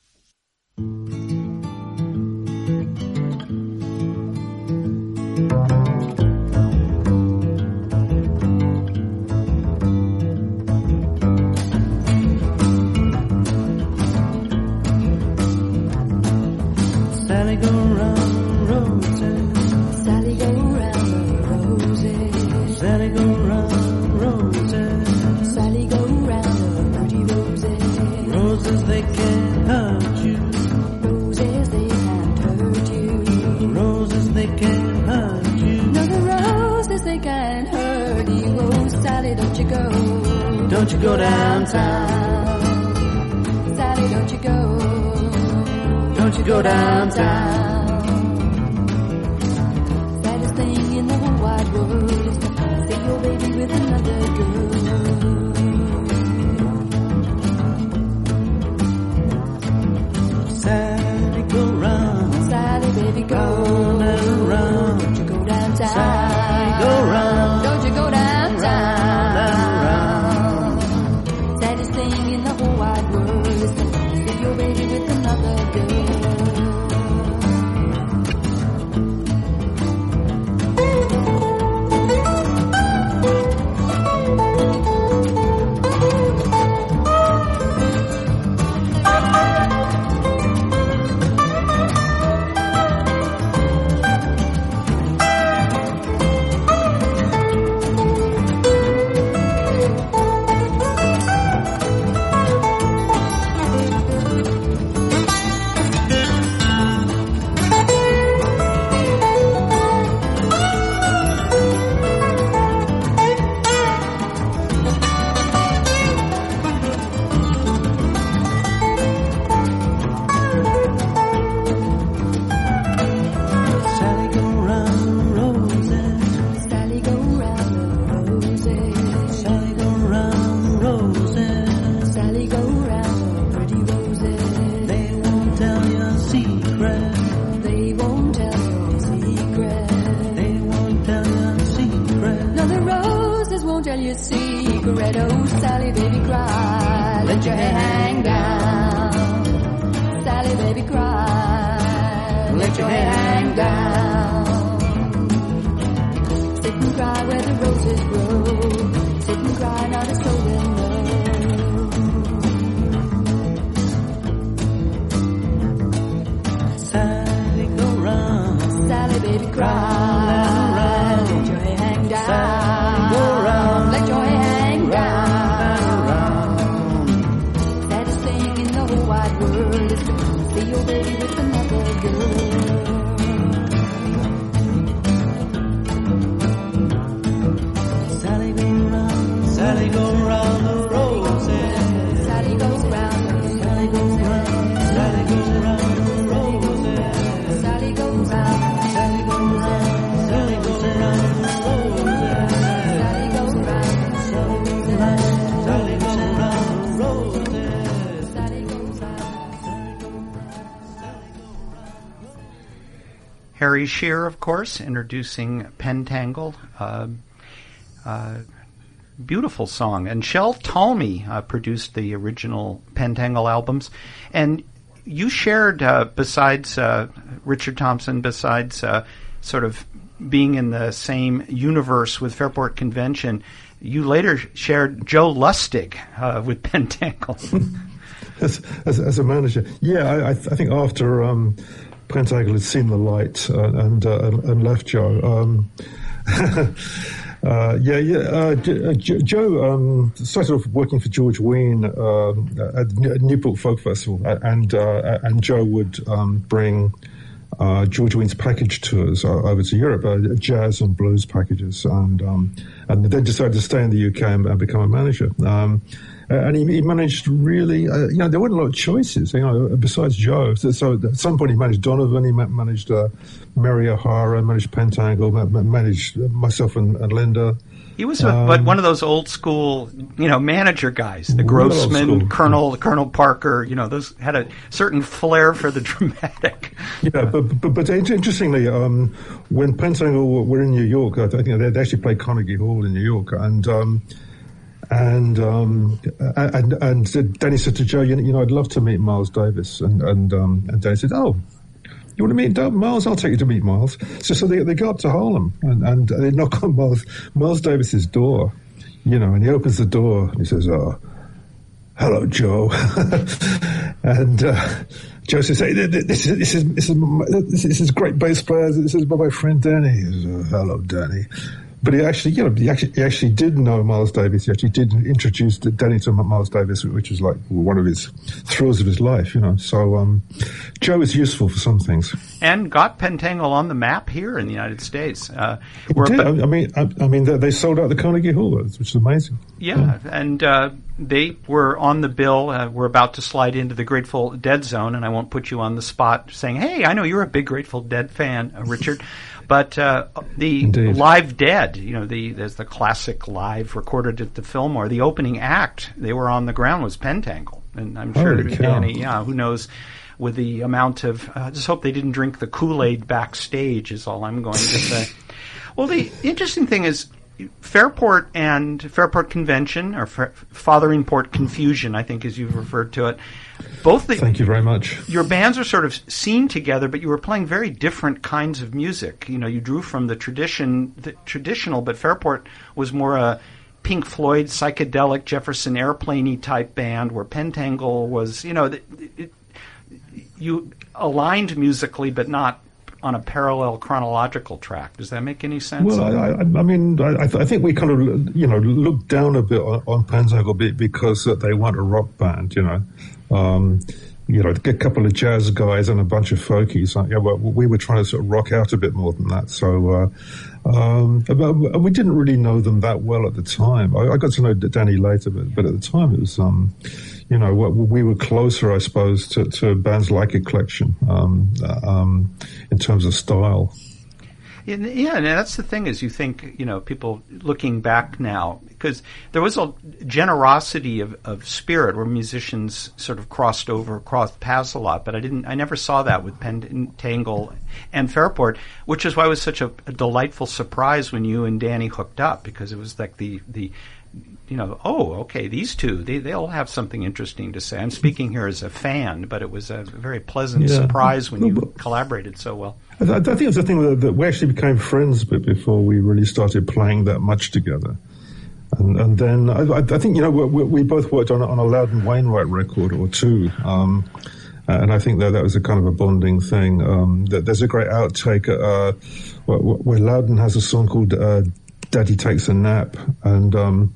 Sally go round the roses. Sally go round the roses. Sally go round the roses. Sally go round the pretty roses. Roses they can't hurt you. Roses they can't hurt you. Roses they can't hurt you. No, the roses they can't hurt you. Oh, Sally, don't you go. Don't you go downtown. Sally, don't you go. Don't you go downtown. Saddest thing in the whole wide world is to see your baby with another girl. Sally, go round. Sally, baby, go round and round. Don't you go downtown. Sally, go round. Don't you go downtown. Round and round. Saddest thing in the whole wide world is to see your baby with another girl. won't tell you a secret. Oh, Sally, baby, cry. Let your hair hang down. Sally, baby, cry. Let your hair hang down. Sit and cry where the roses grow. Sit and cry, not a soul will know. Sally, go round. Sally, baby, cry. Let your hair hang down. Sally, go round. Let your hair hang down. Round. Saddest thing in the whole wide world is to see your baby with another girl. Sally, go round. Sally, go round the roses. Sally goes round. Sally, go round. Sally, go round the roses. Sally goes round. Sally, go round. Sally, go round the roses. Sally goes round. Sally, go round. Sally, go round the roses. Sally goes round. Harry Shearer, of course, introducing Pentangle. Uh, uh, beautiful song. And Shel Talmy uh, produced the original Pentangle albums. And you shared, uh, besides uh, Richard Thompson, besides uh, sort of being in the same universe with Fairport Convention, you later shared Joe Lustig uh, with Pentangle. as, as, as a manager. Yeah, I, I, th- I think after um, Pentangle had seen the light uh, and, uh, and and left Joe. Um, uh, yeah, yeah. Uh, J- J- Joe um, started off working for George Wein um, at the Newport Folk Festival, and uh, and Joe would um, bring uh, George Wein's package tours uh, over to Europe, uh, jazz and blues packages, and um, and then decided to stay in the U K and, and become a manager. Um, And he, he managed really, uh, you know, there weren't a lot of choices, you know, besides Joe. So, so at some point he managed Donovan, he ma- managed uh, Mary O'Hara, managed Pentangle, ma- managed myself and, and Linda. He was, a, Um, but one of those old school, you know, manager guys. The Real old Grossman, school. Colonel Colonel Parker. You know, those had a certain flair for the dramatic. Yeah, but but, but interestingly, um, when Pentangle were in New York, I think they actually played Carnegie Hall in New York, and um, and um, and and Danny said to Joe, you know, you know, I'd love to meet Miles Davis, and and um, and Danny said, oh, you want to meet Miles? I'll take you to meet Miles. So so they they go up to Harlem, and and they knock on Miles Miles Davis's door, you know, and he opens the door and he says, oh, hello, Joe, and. Uh, Joe says, "Hey, this is this is this is this is, this is great bass player. This is my friend Danny." He says, oh, hello, Danny. But he actually, you know, he actually, he actually did know Miles Davis. He actually did introduce Danny to Miles Davis, which was like one of his thrills of his life, you know. So um, Joe is useful for some things. And got Pentangle on the map here in the United States. Uh, He we're did. up- I mean, I, I mean, they, they sold out the Carnegie Hall, which is amazing. Yeah, and uh, they were on the bill. Uh, we're about to slide into the Grateful Dead zone, and I won't put you on the spot saying, hey, I know you're a big Grateful Dead fan, uh, Richard. But uh, the Indeed. Live Dead, you know, the there's the classic live recorded at the Fillmore. The opening act, they were on the ground, was Pentangle. And I'm sure Holy cow. Danny, yeah, who knows, with the amount of, I uh, just hope they didn't drink the Kool-Aid backstage is all I'm going to say. Well, the interesting thing is, Fairport and Fairport Convention, or Fa- Fotheringport Confusion, I think as you've referred to it, both the, Thank you very much. your bands are sort of seen together, but you were playing very different kinds of music. You know, you drew from the tradition, the traditional, but Fairport was more a Pink Floyd, psychedelic, Jefferson Airplane-y type band, where Pentangle was, you know, it, it, you aligned musically, but not on a parallel chronological track. Does that make any sense? Well, I, I, I mean, I, I th- I think we kind of, you know, looked down a bit on, on Pentangle be- because uh, they weren't a rock band, you know. Um, you know, a couple of jazz guys and a bunch of folkies. Uh, yeah, well, we were trying to sort of rock out a bit more than that. So, uh, um, but we didn't really know them that well at the time. I, I got to know Danny later, but, but at the time it was, um, you know, we were closer, I suppose, to, to bands like Eclection, um, um, in terms of style. And, yeah, and that's the thing is you think, you know, people looking back now, because there was a generosity of, of spirit where musicians sort of crossed over, crossed paths a lot, but I didn't, I never saw that with Pentangle and Fairport, which is why it was such a, a delightful surprise when you and Danny hooked up, because it was like the, the, you know, oh, okay, these two, they, they all have something interesting to say. I'm speaking here as a fan, but it was a very pleasant Yeah. surprise when No, you but- collaborated so well. I, th- I think it's the thing that, that we actually became friends a bit before we really started playing that much together. And, and then I, I I think, you know, we, we both worked on, a- on a Loudon Wainwright record or two. Um, and I think that that was a kind of a bonding thing. Um, that there's a great outtake uh, where, where Loudon has a song called uh, Daddy Takes a Nap. And, um,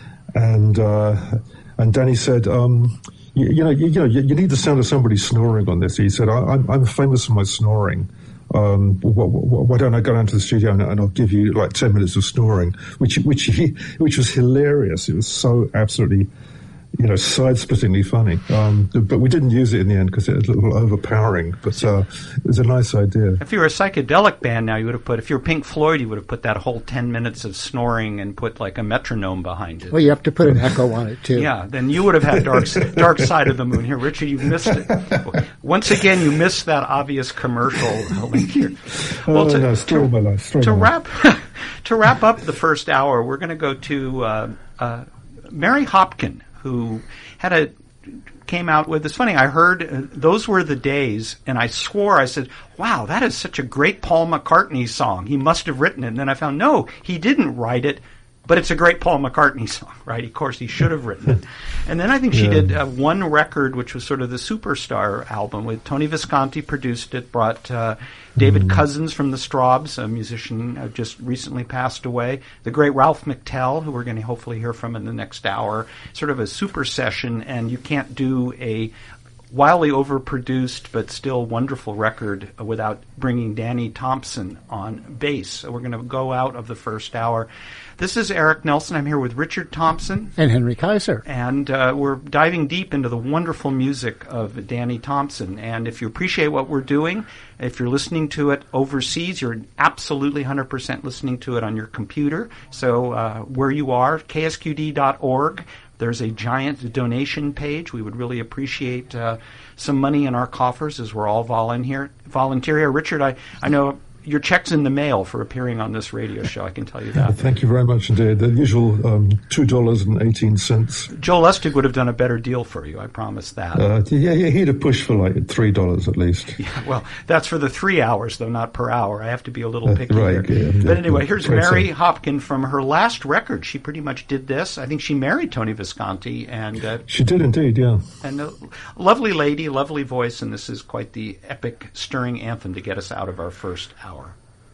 and, uh, and Danny said, um, you, you know, you, you know, you, you need the sound of somebody snoring on this. He said, I, I'm, I'm famous for my snoring. Um, why, why don't I go down to the studio and, and I'll give you like ten minutes of snoring, which, which, he, which was hilarious. It was so absolutely, you know, side-splittingly funny. Um, but we didn't use it in the end because it was a little overpowering, but, uh, it was a nice idea. If you were a psychedelic band now, you would have put, if you were Pink Floyd, you would have put that whole ten minutes of snoring and put like a metronome behind it. Well, you have to put an echo on it, too. Yeah, then you would have had Dark, Dark Side of the Moon. Here, Richard, you've missed it. Once again, you missed that obvious commercial link here. Oh, to, no, story of my life, story to of my life. wrap to wrap up the first hour, we're going to go to uh, uh, Mary Hopkin, who had a came out with. It's funny. I heard uh, Those Were the Days, and I swore. I said, "Wow, that is such a great Paul McCartney song. He must have written it." And then I found no, he didn't write it. But it's a great Paul McCartney song, right? Of course, he should have written it. And then I think she Yeah. did uh, one record, which was sort of the Superstar album, with Tony Visconti produced it, brought uh, David Cousins from the Strawbs, a musician uh, just recently passed away, the great Ralph McTell, who we're going to hopefully hear from in the next hour, sort of a super session, and you can't do a wildly overproduced but still wonderful record without bringing Danny Thompson on bass. So we're going to go out of the first hour. This is Eric Nelson. I'm here with Richard Thompson. And Henry Kaiser. And uh, we're diving deep into the wonderful music of Danny Thompson. And if you appreciate what we're doing, if you're listening to it overseas, you're absolutely one hundred percent listening to it on your computer. So uh, where you are, K S Q D dot org. There's a giant donation page. We would really appreciate uh, some money in our coffers as we're all volunteer. volunteer here. Richard, I, I know your check's in the mail for appearing on this radio show. I can tell you that. Thank you very much indeed. The usual um, two dollars and eighteen cents. Joe Lustig would have done a better deal for you. I promise that. Uh, yeah, yeah, he'd have pushed for like three dollars at least. Yeah, well, that's for the three hours, though, not per hour. I have to be a little Uh, picky right, here. yeah, but yeah, anyway, yeah, here's right, Mary so- Hopkin from her last record. She pretty much did this. I think she married Tony Visconti, and uh, She did indeed, yeah. and a lovely lady, lovely voice, and this is quite the epic, stirring anthem to get us out of our first hour.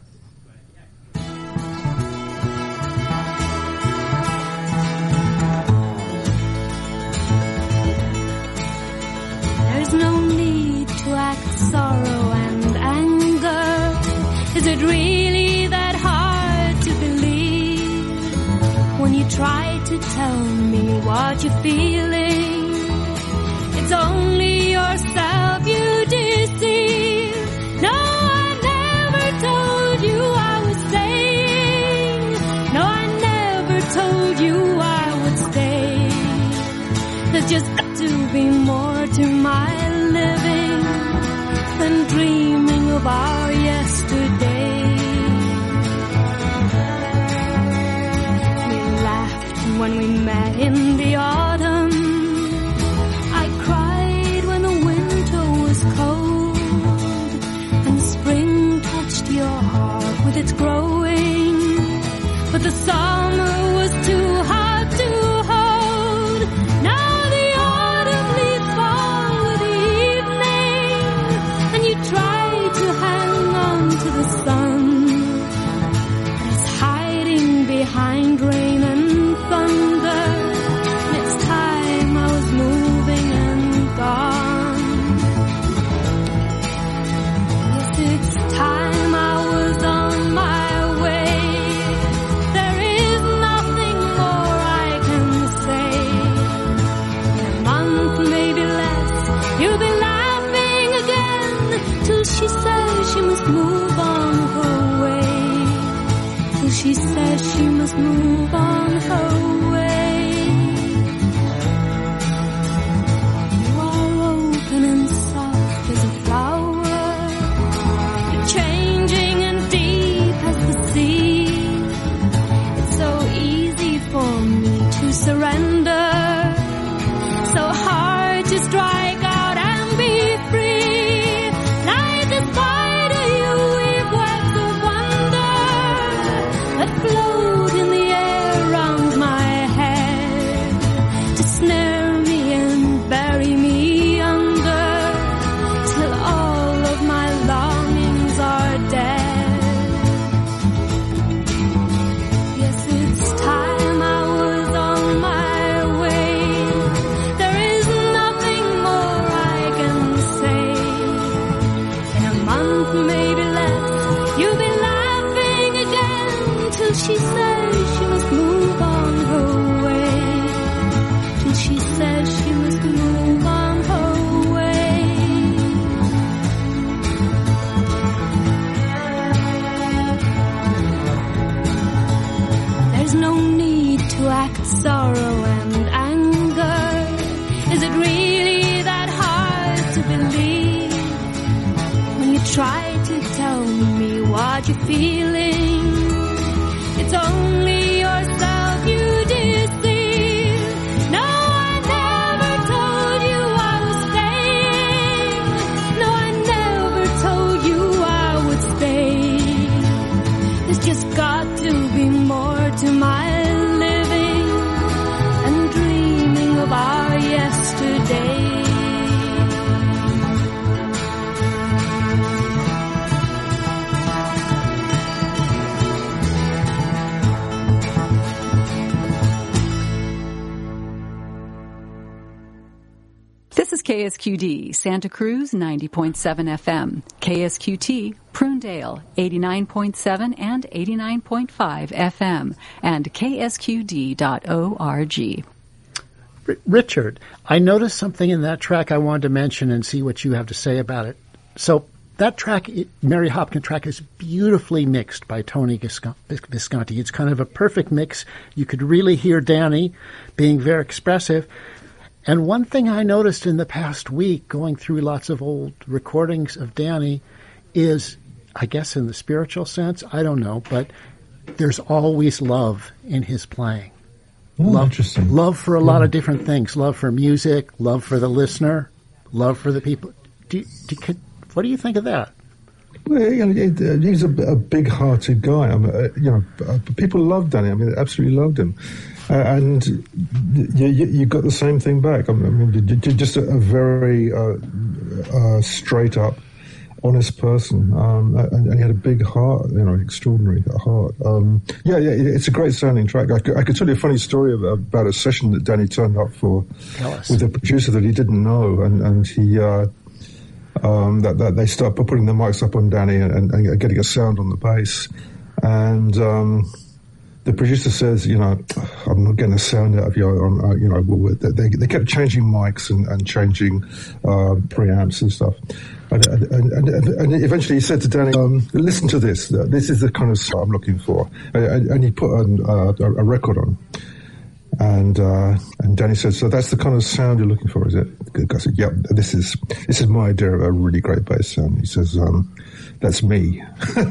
There's no need to act sorrow and anger. Is it really that hard to believe when you try to tell me what you're feeling? It's only yourself you deceive. No, I never told you I was staying. No, I never told you I would stay. There's just got to be more to my living than dreaming of our yesterday. We laughed when we met in the autumn. I cried when the winter was cold, and spring touched your heart with its growing. But the summer was too hard to hold. Now the autumn leaves fall with the evening, and you try to hang on to the sun, but it's hiding behind rain and thunder. And it's time I was moving and gone. Yes, it's time I was on my way. There is nothing must move on her way. You are open and soft as a flower, you're changing and deep as the sea. It's so easy for me to surrender, so hard to strike out and be free. Like a spider you weave webs of wonder that float in the air round my head, to snare me and bury me under, till all of my longings are dead. Yes, it's time I was on my way. There is nothing more I can say. In a month, maybe less, you'll be laughing again, till she says she must move on her way. Till she says she must move on her way. There's no need to act sorrow and anger. Is it really that hard to believe when you try to tell me what you're feeling? It's only yourself you deceive. No, I never told you I was staying. No, I never told you I would stay. There's just got to be more to my living and dreaming of our yesterday. This is K S Q D, Santa Cruz ninety point seven F M, K S Q T, Prunedale eighty-nine point seven and eighty-nine point five F M, and K S Q D dot org. R- Richard, I noticed something in that track I wanted to mention and see what you have to say about it. So that track, it- Mary Hopkin track, is beautifully mixed by Tony Visco- Visconti. It's kind of a perfect mix. You could really hear Danny being very expressive. And one thing I noticed in the past week, going through lots of old recordings of Danny, is, I guess in the spiritual sense, I don't know, but there's always love in his playing. Oh, love, interesting. love for a lot of different things. Love for music, love for the listener, love for the people. Do, do, could, what do you think of that? Well, you know, it- uh, he's a, a big-hearted guy. I mean, uh, you know, uh, people loved Danny. I mean, they absolutely loved him, uh, and you, you, you got the same thing back. I mean, you- you- just a, a very uh, uh, straight-up, honest person, um, and, and he had a big heart. You know, extraordinary heart. Um, yeah, yeah, it- it's a great sounding track. I could, I could tell you a funny story about, about a session that Danny turned up for Tell us. with a producer that he didn't know, and and he. Uh, Um, that, that they start putting the mics up on Danny and, and getting a sound on the bass. And um, the producer says, you know, I'm not getting a sound out of you. I'm, uh, you know, well, they, they kept changing mics and, and changing uh, preamps and stuff. And, and, and, and eventually he said to Danny, um, listen to this. This is the kind of sound I'm looking for. And, and he put an, uh, a record on. And uh, and Danny said, so that's the kind of sound you're looking for, is it? I said, yep, this is this is my idea of a really great bass sound. He says, um, that's me.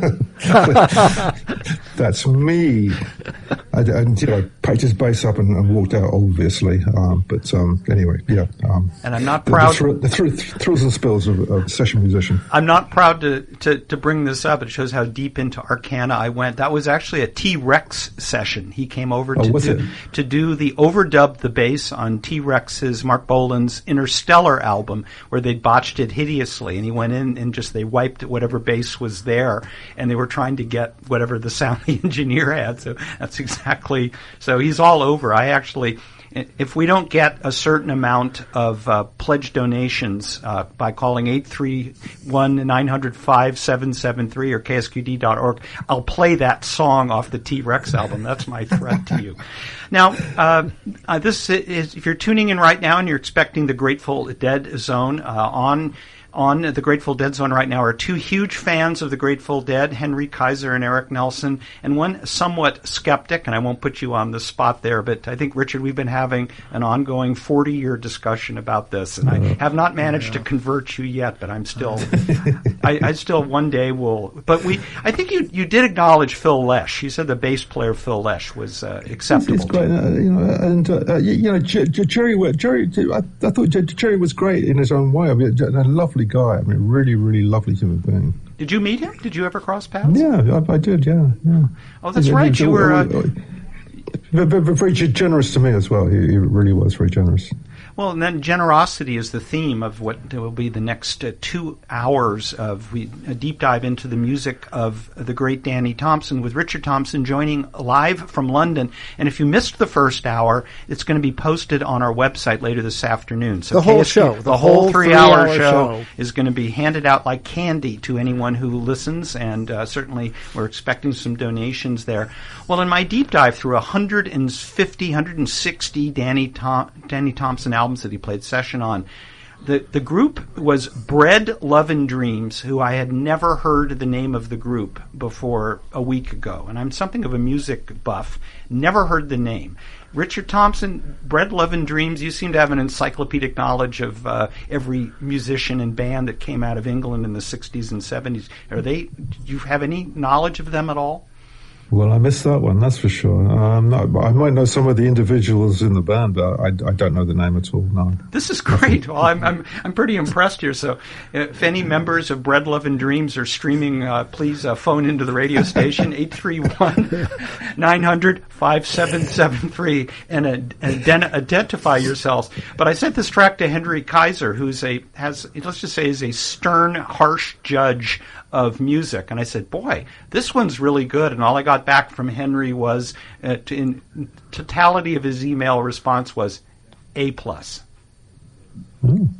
That's me. And, and you know, packed his bass up and, and walked out, obviously. Um, but um, anyway, yeah. Um, And I'm not the, proud. The, thrill, the thrill, thrills and spills of, of a session musician. I'm not proud to, to, to bring this up. It shows how deep into Arcana I went. That was actually a T-Rex session. He came over Oh, to was do, it? to do the overdub the bass on T-Rex's, Mark Bolan's Interstellar album, where they botched it hideously. And he went in and just, they wiped whatever bass was there, and they were trying to get whatever the sound the engineer had. So that's exactly, so he's all over. I actually, if we don't get a certain amount of uh, pledge donations uh, by calling eight three one, nine hundred, five seven seven three or K S Q D dot org, I'll play that song off the T-Rex album. That's my threat to you. Now, uh, uh, this is, if you're tuning in right now and you're expecting the Grateful Dead zone uh, on On the Grateful Dead Zone right now are two huge fans of the Grateful Dead, Henry Kaiser and Eric Nelson, and one somewhat skeptic, and I won't put you on the spot there, but I think, Richard, we've been having an ongoing forty-year discussion about this, and I have not managed to convert you yet, but I'm still, I, I still one day will, but we, I think you you did acknowledge Phil Lesh. You said the bass player Phil Lesh was uh, acceptable. It's great, uh, you know, and uh, you know, J- J- Jerry, Jerry, I, I thought J- Jerry was great in his own way. I mean, a lovely guy. I mean, really, really lovely human being. Did you meet him? Did you ever cross paths? Yeah, I, I did. Yeah, yeah. Oh, that's right. You were uh, very, very generous to me as well. He, he really was very generous. Well, and then generosity is the theme of what will be the next uh, two hours of we, a deep dive into the music of the great Danny Thompson, with Richard Thompson joining live from London. And if you missed the first hour, it's going to be posted on our website later this afternoon. So the whole K S Q, show, the, the whole, whole three-hour three show, show is going to be handed out like candy to anyone who listens, and uh, certainly we're expecting some donations there. Well, in my deep dive through one hundred fifty, one hundred sixty Danny Tom, Danny Thompson albums that he played session on, the the group was Bread, Love and Dreams, who I had never heard the name of the group before a week ago, and I'm something of a music buff, never heard the name. Richard Thompson, Bread, Love and Dreams, you seem to have an encyclopedic knowledge of uh, every musician and band that came out of England in the sixties and seventies. Are they, do you have any knowledge of them at all? Well, I missed that one, that's for sure. Um, no, I might know some of the individuals in the band, but I, I don't know the name at all, no. This is great. Well, I'm I'm, I'm pretty impressed here. So if any members of Bread, Love and Dreams are streaming, uh, please uh, phone into the radio station, eight three one, nine hundred, five seven seven three, and ad- ad- identify yourselves. But I sent this track to Henry Kaiser, who's a, has, let's just say, is a stern, harsh judge of music, and I said, boy, this one's really good. And all I got back from Henry was, uh, to, in totality of his email response was A plus. Mm.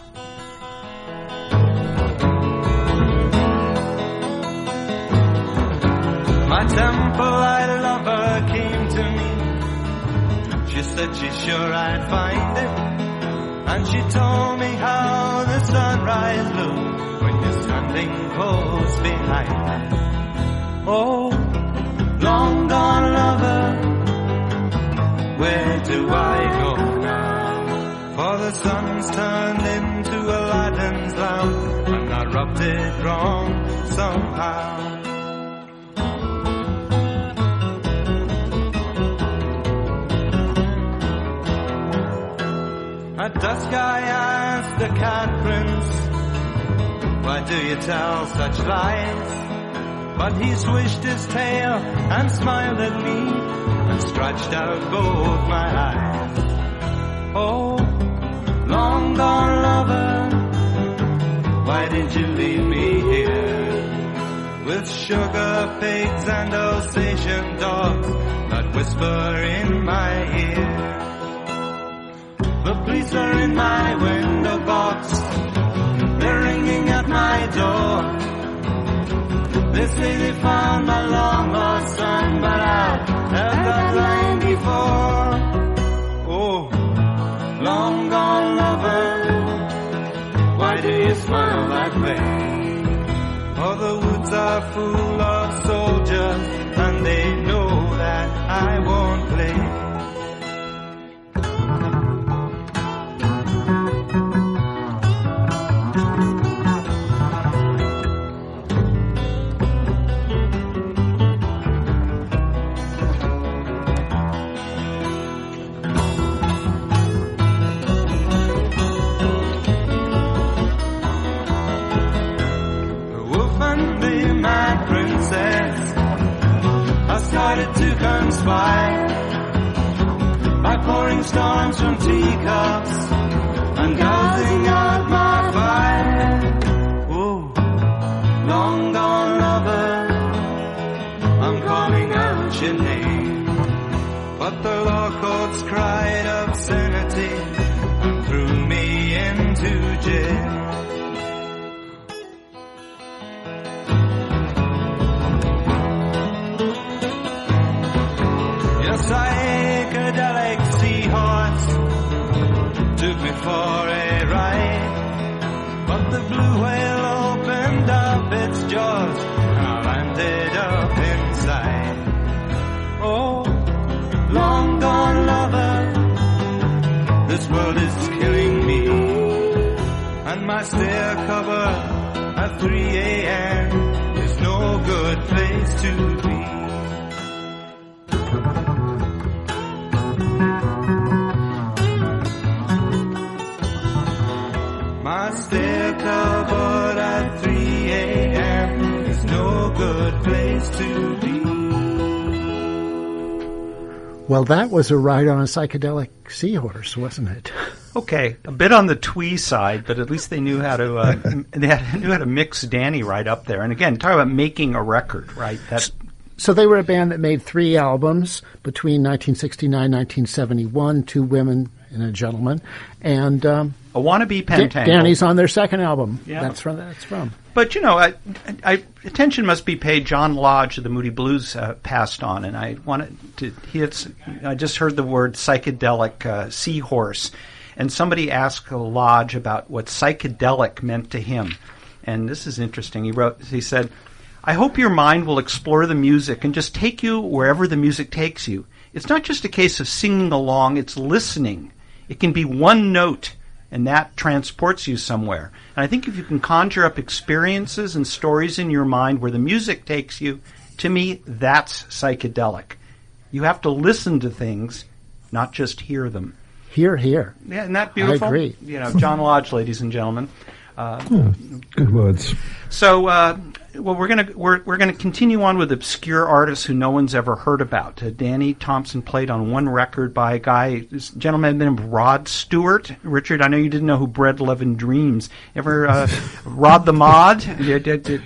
My temple-eyed lover came to me. She said she's sure I'd find it, and she told me how the sunrise looks when you're standing close behind her. Oh, long gone lover, where do I go now? For the sun's turned into Aladdin's lamp, and I rubbed it wrong somehow. At dusk I asked the cat prince, why do you tell such lies? But he swished his tail and smiled at me and scratched out both my eyes. Oh, long gone lover, why did you leave me here? With sugar pigs and Alsatian dogs that whisper in my ear. The police are in my window box, they're ringing at my door. They say they found my long lost son, but I heard that line before. Oh, long gone lover, why do you smile that way? For the woods are full of soldiers, and they know that I won't play. To conspire by pouring storms from teacups and gouging out my fire. Oh, long gone lover, I'm calling out your name, but the law courts cried obscenity and threw me into jail. Psychedelic seahorse took me for a ride, but the blue George, I landed up inside. Oh, long gone lover, this world is killing me. And my stair cover at three a.m. is no good place to be. My stair covered at three a.m. is no good place to be. Well, that was a ride on a psychedelic seahorse, wasn't it? Okay, a bit on the twee side, but at least they knew how to uh, they had, knew how to mix Danny right up there. And again, talk about making a record, right? That's So they were a band that made three albums between nineteen sixty-nine and nineteen seventy-one, Two Women and a Gentleman, and um, a wannabe pentangle. Danny's on their second album. Yeah. That's from that's from. But, you know, I, I, attention must be paid. John Lodge of the Moody Blues uh, passed on, and I wanted to. He had, I just heard the word psychedelic uh, seahorse, and somebody asked Lodge about what psychedelic meant to him, and this is interesting. He wrote, he said, "I hope your mind will explore the music and just take you wherever the music takes you. It's not just a case of singing along; it's listening. It can be one note." And that transports you somewhere. And I think if you can conjure up experiences and stories in your mind where the music takes you, to me, that's psychedelic. You have to listen to things, not just hear them. Hear, hear. Yeah, isn't that beautiful? I agree. You know, John Lodge, ladies and gentlemen. Uh, Yeah, good words. So, uh, well, we're gonna we're we're gonna continue on with obscure artists who no one's ever heard about. Uh, Danny Thompson played on one record by a guy, this gentleman named Rod Stewart. Richard, I know you didn't know who Bread Eleven Dreams. Ever uh, Rod the Mod? Did, did, did,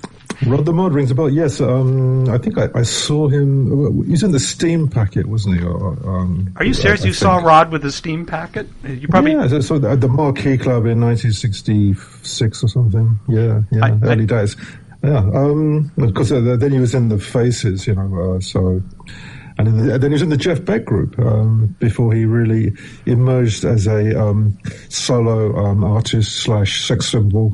Rod the Mod rings a bell. Yes, um, I think I, I saw him. He was in the Steam Packet, wasn't he? Or, um, Are you serious? I, I you think. saw Rod with the Steam Packet? You probably Yeah, so, so at the Marquee Club in nineteen sixty-six or something. Yeah, yeah, I- early I- days. Yeah, um, because uh, then he was in the Faces, you know. Uh, so, and in the, then he was in the Jeff Beck group um, before he really emerged as a um, solo um, artist slash sex symbol.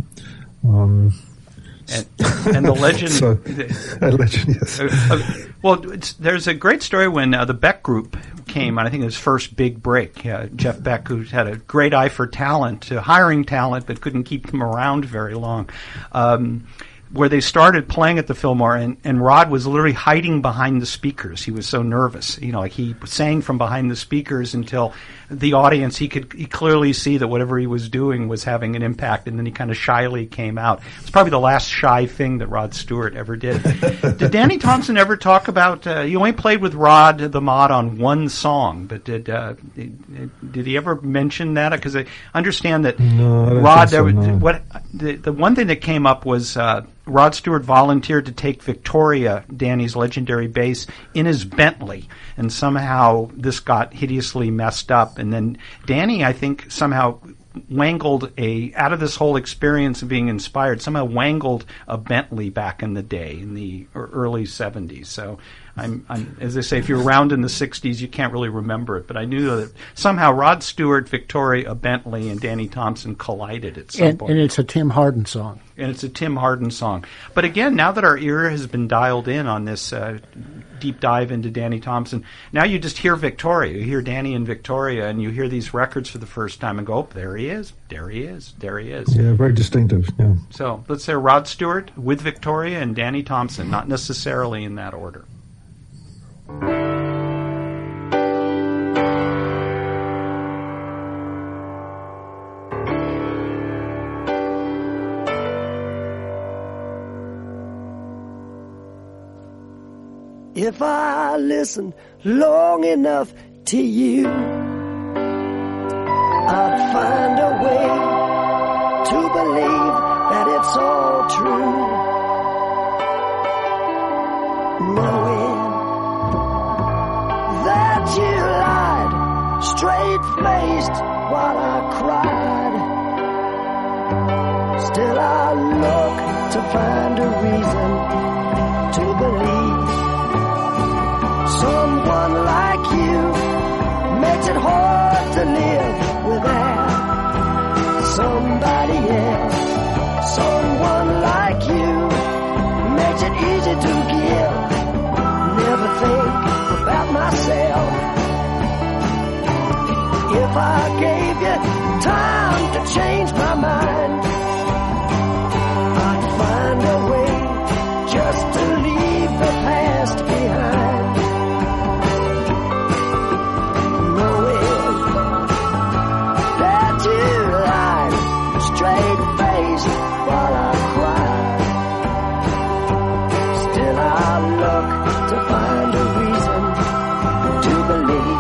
Um, and, and the legend. so, a legend, yes. Uh, uh, well, it's, there's a great story when uh, the Beck Group came on, I think his first big break. Uh, Jeff Beck, who had a great eye for talent, uh, hiring talent, but couldn't keep them around very long. Um, where they started playing at the Fillmore, and, and Rod was literally hiding behind the speakers. He was so nervous. You know, like he sang from behind the speakers until the audience, he could he clearly see that whatever he was doing was having an impact, and then he kind of shyly came out. It's probably the last shy thing that Rod Stewart ever did. Did Danny Thompson ever talk about, uh, you only played with Rod the Mod on one song, but did uh, did, did he ever mention that? Because I understand that No, I don't Rod, think so, there, no. what the, the one thing that came up was uh, Rod Stewart volunteered to take Victoria, Danny's legendary bass, in his Bentley, and somehow this got hideously messed up. And then Danny, I think, somehow wangled a out of this whole experience of being inspired, somehow wangled a Bentley back in the day in the early seventies. So I'm, I'm as they say, if you're around in the sixties, you can't really remember it. But I knew that somehow Rod Stewart, Victoria, a Bentley, and Danny Thompson collided at some And, point. and it's a Tim Hardin song. And it's a Tim Hardin song. But again, now that our ear has been dialed in on this uh, deep dive into Danny Thompson, now you just hear Victoria. You hear Danny and Victoria, and you hear these records for the first time and go, oh, there he is, there he is, there he is. Yeah, very distinctive. Yeah. So let's say Rod Stewart with Victoria and Danny Thompson, not necessarily in that order. If I listen long enough to you, I'd find a way to believe that it's all true. Knowing that you lied straight-faced while I cried, still I look to find a reason to believe. Someone like you makes it hard to live without somebody else. Someone like you If I gave you time to change my mind, I'd find a way just to leave the past behind. Knowing that you lied straight-faced while I cried, still I look to find a reason to believe.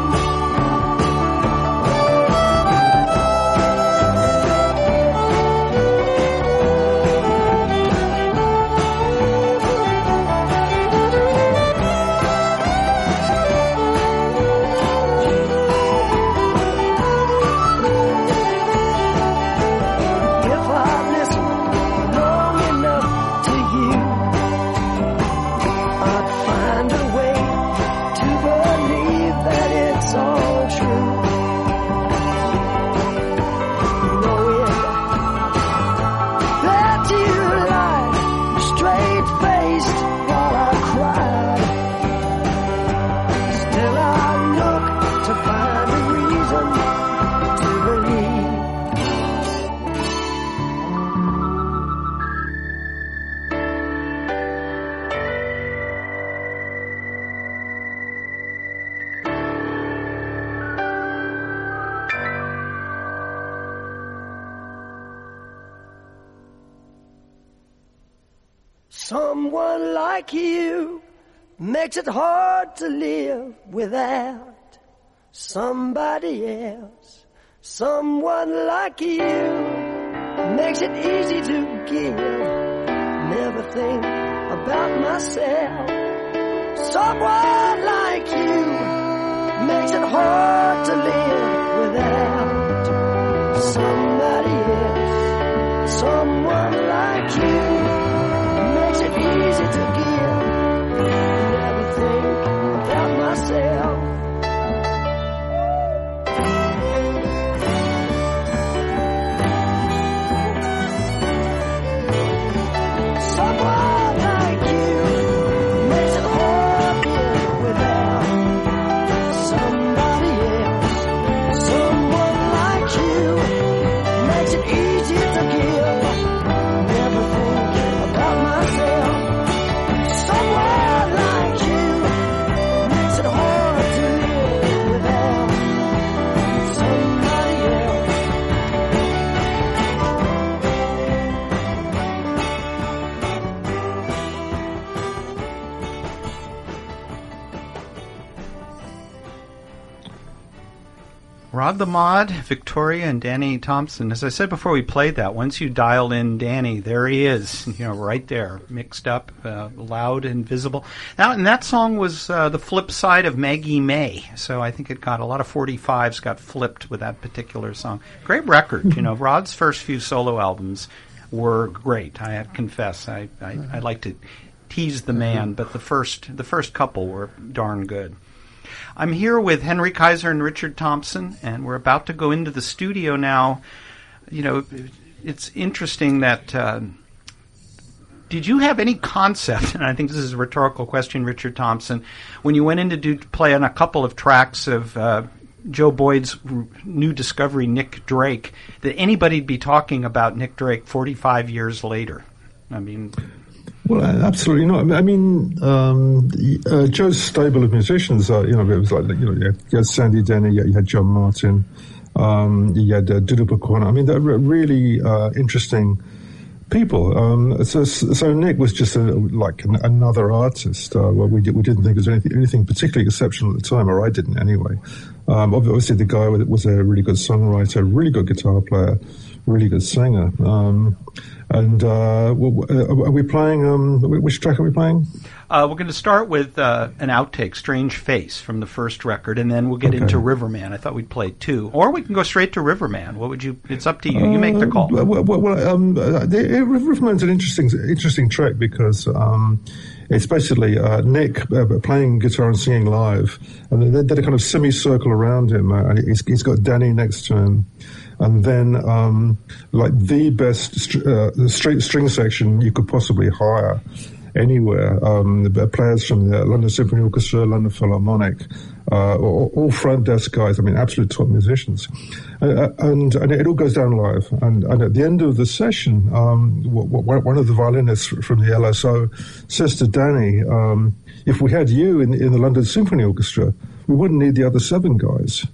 Someone like you makes it hard to live without somebody else. Someone like you makes it easy to give, never think about myself. Someone like you makes it hard to live without somebody else. Someone like you makes it easy to give, never think about myself. Someone like you makes it hard to live without somebody else. Someone like you makes it easy to give, never think about myself. Someone like you makes it hard to live without somebody else. Rod the Mod, Victoria, and Danny Thompson. As I said before we played that, once you dialed in Danny, there he is, you know, right there, mixed up, uh, loud and visible. Now, and that song was uh, the flip side of Maggie May, so I think it got a lot of forty-fives got flipped with that particular song. Great record, you know. Rod's first few solo albums were great. I have to confess, I, I, I like to tease the man, but the first the first couple were darn good. I'm here with Henry Kaiser and Richard Thompson, and we're about to go into the studio now. You know, it's interesting that, uh, did you have any concept, and I think this is a rhetorical question, Richard Thompson, when you went in to do, play on a couple of tracks of uh, Joe Boyd's new discovery, Nick Drake, that anybody'd be talking about Nick Drake forty-five years later? I mean... Well, absolutely not. I mean, um, uh, Joe's stable of musicians, uh, you know, it was like, you know, you had, you had Sandy Denny, you had John Martin, um, you had uh, Dudu Bukwana. I mean, they're really uh, interesting people. Um, so, so Nick was just a, like an, another artist. Uh, well, we, did, we didn't think there was anything, anything particularly exceptional at the time, or I didn't anyway. Um, obviously, the guy was a really good songwriter, really good guitar player, really good singer. Um, and uh, are we playing? Um, which track are we playing? Uh, we're going to start with uh, an outtake, "Strange Face," from the first record, and then we'll get okay. into Riverman. I thought we'd play two, or we can go straight to Riverman. What would you? It's up to you. You make the call. Uh, well, well um, the, Riverman's an interesting, interesting track because um, it's basically uh, Nick uh, playing guitar and singing live, and they did a kind of semicircle around him, uh, and he's, he's got Danny next to him. And then, um, like the best st- uh, straight string section you could possibly hire anywhere. Um, the players from the London Symphony Orchestra, London Philharmonic, uh, all, all front desk guys. I mean, absolute top musicians, uh, and and it all goes down live. And, and at the end of the session, um, w- w- one of the violinists from the L S O says to Danny, um, "If we had you in, in the London Symphony Orchestra, we wouldn't need the other seven guys."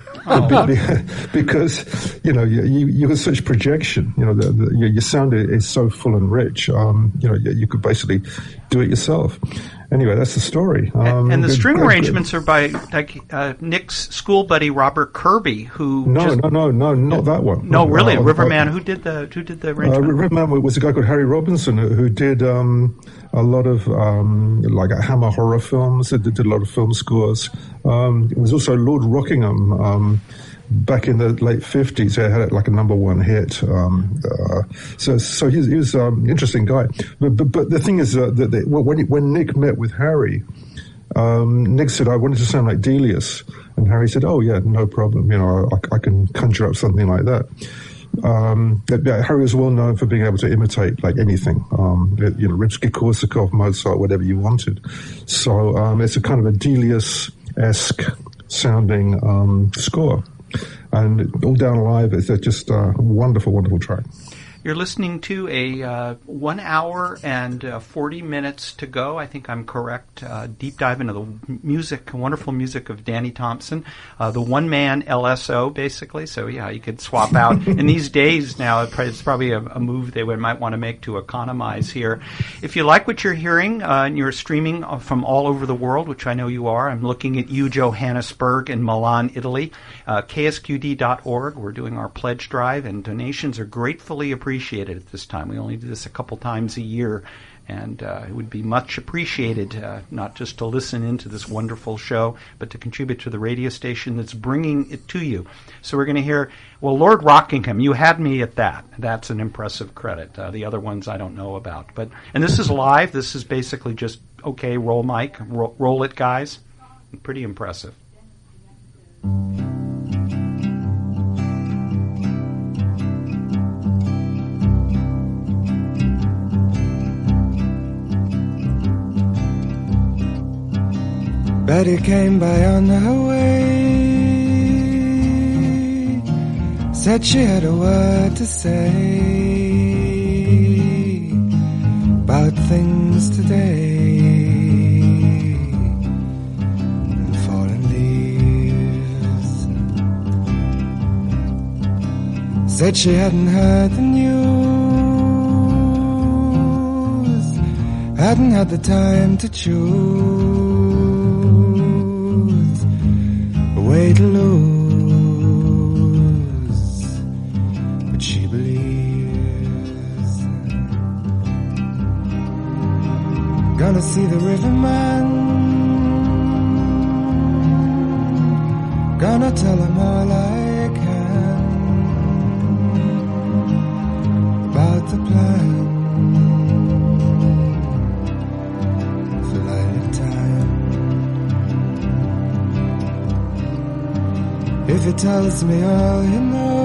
Oh. Because, you know, you, you, you have such projection, you know, the, the, your, your sound is so full and rich, um, you know, you, you could basically do it yourself. Anyway, that's the story. Um, and, and the good, string good, arrangements good. are by like uh, Nick's school buddy Robert Kirby, who no, just, no, no, no, not that one. No, really, uh, Riverman. Uh, who did the who did the uh, arrangement? Riverman was a guy called Harry Robinson who, who did um, a lot of um, like Hammer horror films. Did, did a lot of film scores. Um, it was also Lord Rockingham. Um, Back in the late fifties, he had like a number one hit. Um, uh, so, so he's, he was an um, interesting guy. But, but, but the thing is uh, that they, when, when Nick met with Harry, um, Nick said, "I wanted to sound like Delius," and Harry said, "Oh yeah, no problem. You know, I, I can conjure up something like that." Um, Harry was well known for being able to imitate like anything, um, you know, Rimsky-Korsakov, Mozart, whatever you wanted. So um, it's a kind of a Delius-esque sounding um, score. And all down live, it's just a wonderful, wonderful track. You're listening to a uh, one hour and uh, forty minutes to go. I think I'm correct. Uh, deep dive into the music, wonderful music of Danny Thompson, uh, the one man L S O, basically. So yeah, you could swap out. In these days now, it's probably a, a move they would, might want to make to economize here. If you like what you're hearing uh, and you're streaming from all over the world, which I know you are, I'm looking at you, Johannesburg and Milan, Italy. Uh, K S Q D dot org. We're doing our pledge drive, and donations are gratefully appreciated. Appreciated at this time. We only do this a couple times a year, and uh, it would be much appreciated uh, not just to listen into this wonderful show, but to contribute to the radio station that's bringing it to you. So we're going to hear, well, Lord Rockingham, you had me at that. That's an impressive credit. Uh, the other ones I don't know about. But and this is live. This is basically just, okay, roll mic, roll, roll it, guys. Pretty impressive. Betty came by on her way, said she had a word to say about things today and fallen leaves. Said she hadn't heard the news, hadn't had the time to choose way to lose, but she believes. Gonna see the riverman, gonna tell him all I can about the plan for lifetime. If he tells me all he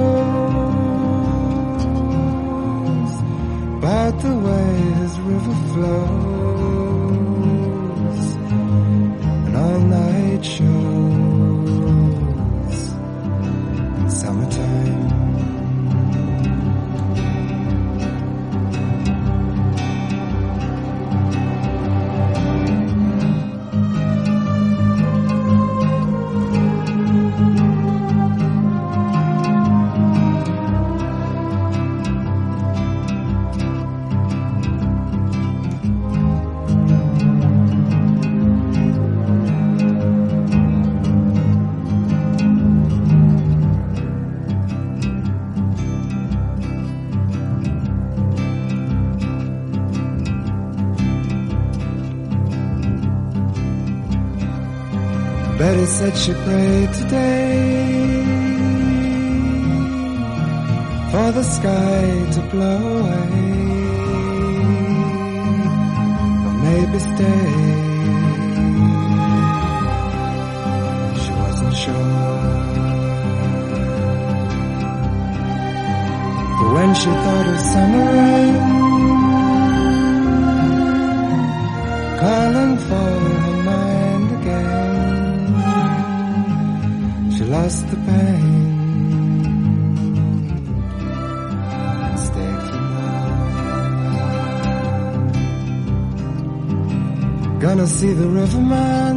knows about the way his river flows and all night shows in summertime. Betty said she prayed today for the sky to blow away, or maybe stay. She wasn't sure, but when she thought of summer rain calling for her mind again, lost the pain and stayed for more. Gonna see the riverman,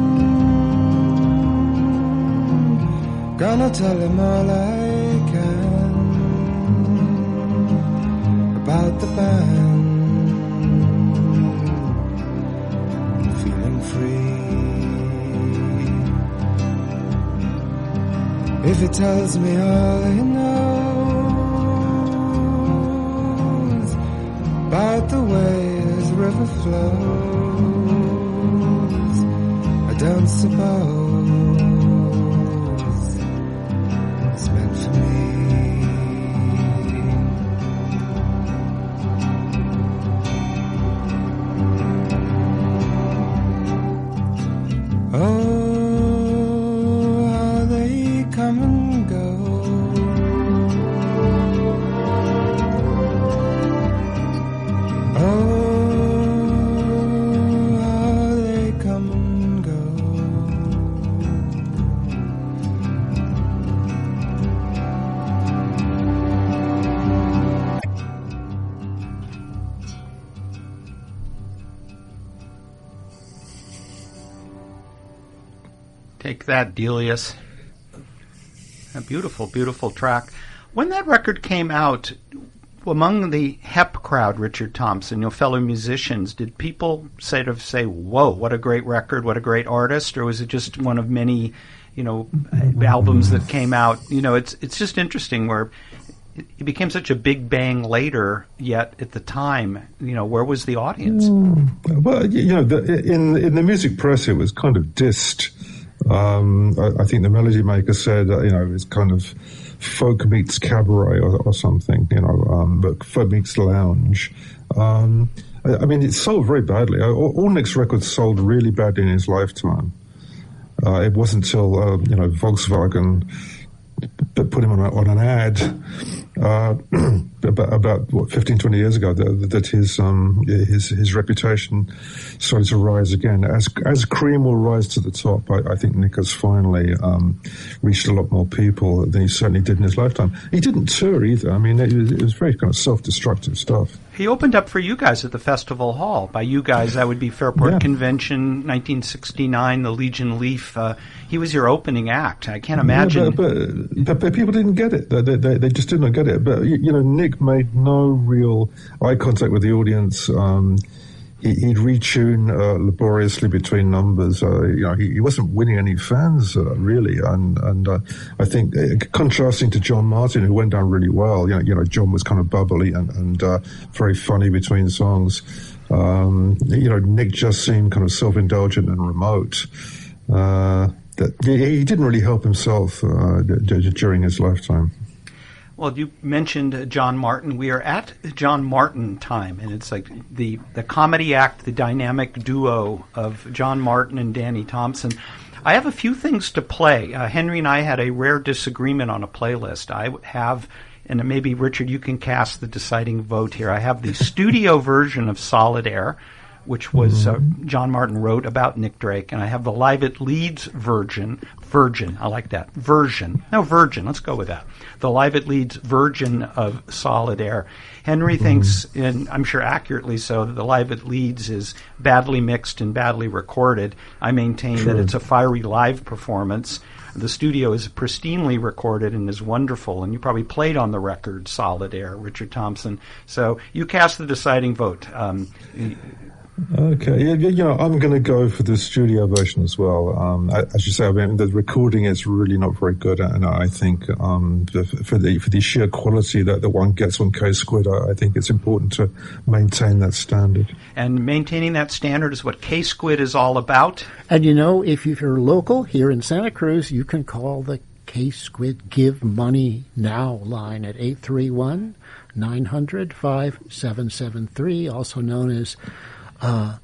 gonna tell him all I can about the band. Feeling free. If he tells me all he knows about the way his river flows, I don't suppose it's meant for me. Oh, how they come and go. Oh, how they come and go. Take that, Delius. A beautiful, beautiful track. When that record came out, among the H E P crowd, Richard Thompson, your fellow musicians, did people sort of say, whoa, what a great record, what a great artist, or was it just one of many, you know, albums that came out? You know, it's it's just interesting where it became such a big bang later, yet at the time, you know, where was the audience? Mm. Well, you know, the, in in the music press, it was kind of dissed. Um, I, I think the Melody Maker said, uh, you know, it's kind of folk meets cabaret or, or something, you know, um, but folk meets lounge. Um, I, I mean, it sold very badly. All, all Nick's records sold really badly in his lifetime. Uh, it wasn't until, uh, you know, Volkswagen put him on, a, on an ad uh, about, about what fifteen, twenty years ago that, that his um, his his reputation started to rise again. As as cream will rise to the top, I, I think Nick has finally um, reached a lot more people than he certainly did in his lifetime. He didn't tour either. I mean, it was, it was very kind of self-destructive stuff. He opened up for you guys at the Festival Hall. By you guys, that would be Fairport Yeah. Convention, nineteen sixty-nine, the Legion Leaf. Uh, he was your opening act. I can't imagine. Yeah, but, but, but, but people didn't get it. They, they, they just didn't get it. But, you, you know, Nick made no real eye contact with the audience. Um, he, he'd retune uh, laboriously between numbers. Uh, you know, he, he wasn't winning any fans, uh, really. And, and uh, I think, uh, contrasting to John Martin, who went down really well, you know, you know John was kind of bubbly and, and uh, very funny between songs. Um, you know, Nick just seemed kind of self-indulgent and remote. Uh, that he didn't really help himself uh, d- during his lifetime. Well, you mentioned uh, John Martin. We are at John Martin time, and it's like the, the comedy act, the dynamic duo of John Martin and Danny Thompson. I have a few things to play. Uh, Henry and I had a rare disagreement on a playlist. I have, and maybe, Richard, you can cast the deciding vote here. I have the studio version of Solid Air, which was uh, John Martin wrote about Nick Drake, and I have the Live at Leeds version. Virgin, I like that. Version. No, Virgin. Let's go with that. The Live at Leeds version of Solid Air. Henry mm-hmm. thinks, and I'm sure accurately so, that the Live at Leeds is badly mixed and badly recorded. I maintain True. that it's a fiery live performance. The studio is pristinely recorded and is wonderful, and you probably played on the record Solid Air, Richard Thompson. So you cast the deciding vote. Um, Okay, yeah, you know, I'm going to go for the studio version as well. Um, as you say, I mean, the recording is really not very good, and I think um, for the for the sheer quality that, that one gets on K-Squid, I think it's important to maintain that standard. And maintaining that standard is what K-Squid is all about. And you know, if you're local here in Santa Cruz, you can call the K-Squid Give Money Now line at eight three one, nine hundred, five seven seven three, also known as Uh,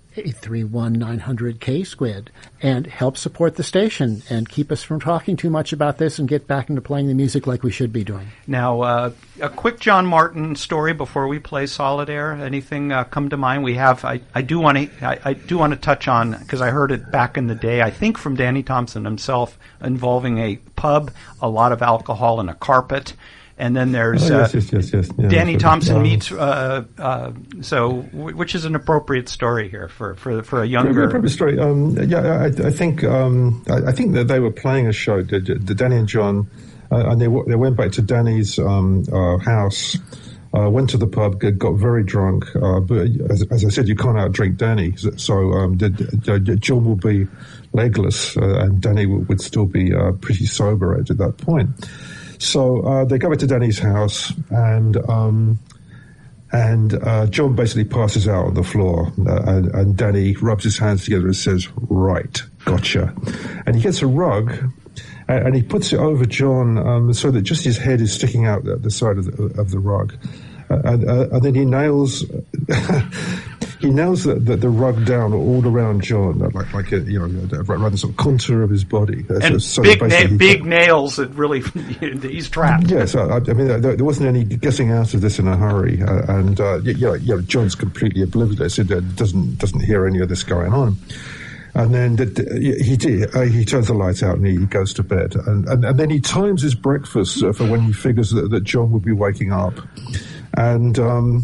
eight three one, nine hundred, K S Q U D, and help support the station and keep us from talking too much about this and get back into playing the music like we should be doing. Now, uh, a quick John Martin story before we play Solid Air. Anything uh, come to mind? We have. I, I do want to. I, I do want to touch on, because I heard it back in the day. I think from Danny Thompson himself, involving a pub, a lot of alcohol, and a carpet. And then there's oh, uh, yes, yes, yes, yes. Yeah, Danny Thompson um, meets, uh, uh, so w- which is an appropriate story here for for, for a younger. Appropriate story. Um, yeah, I, I think um, I, I think that they were playing a show. The, the Danny and John, uh, and they they went back to Danny's um, uh, house. Uh, went to the pub, got very drunk. Uh, but as, as I said, you can't outdrink Danny, so um, the, the, John will be legless, uh, and Danny would, would still be uh, pretty sober at, at that point. So uh, they go back to Danny's house, and um, and uh, John basically passes out on the floor, uh, and, and Danny rubs his hands together and says, "Right, gotcha." And he gets a rug, and, and he puts it over John um, so that just his head is sticking out at the side of the, of the rug, uh, and, uh, and then he nails. He nails the, the, the rug down all around John, like like a, you know, around the sort of contour of his body. And so, so big, na- big nails that really he's trapped. Yes, I, I mean there, there wasn't any getting out of this in a hurry, uh, and uh, yeah, you know, John's completely oblivious. He doesn't doesn't hear any of this going on. And then the, he did, uh, he turns the lights out and he goes to bed, and and, and then he times his breakfast uh, for when he figures that, that John would be waking up, and. Um,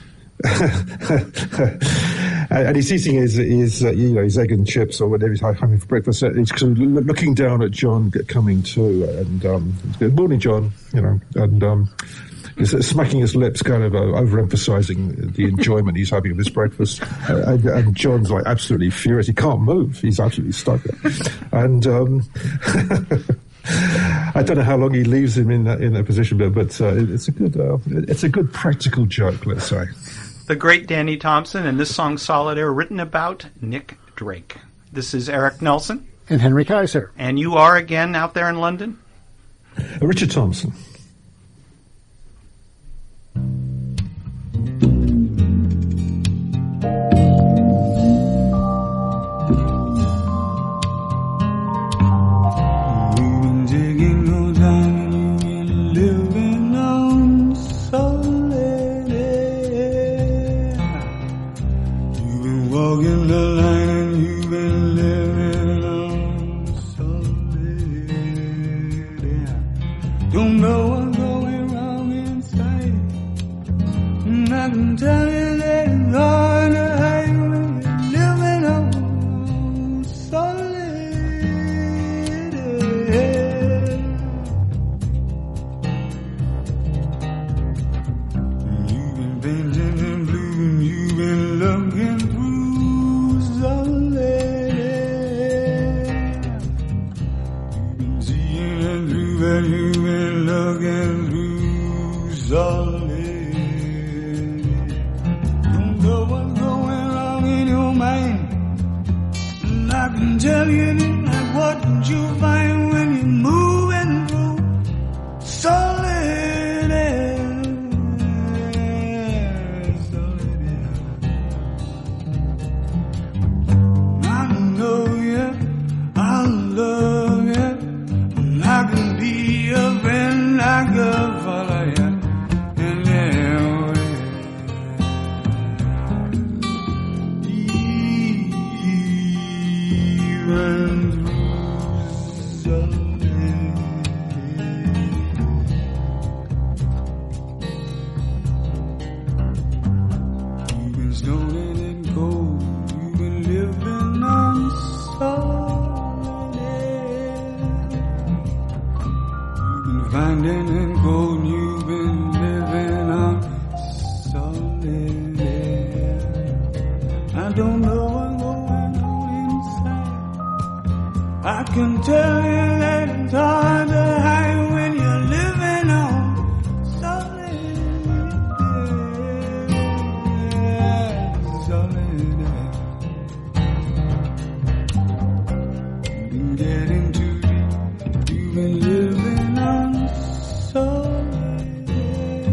and he's eating his, his uh, you know, his egg and chips or whatever he's having for breakfast. He's sort of looking down at John coming to, and um, good morning, John. You know, and um, he's smacking his lips, kind of uh, overemphasizing the enjoyment he's having of his breakfast. Uh, and, and John's like absolutely furious. He can't move. He's absolutely stuck. And um, I don't know how long he leaves him in that in that position, but but uh, it's a good uh, it's a good practical joke, let's say. The great Danny Thompson, and this song Solid Air, written about Nick Drake. This is Eric Nelson. And Henry Kaiser. And you are again out there in London? Uh, Richard Thompson.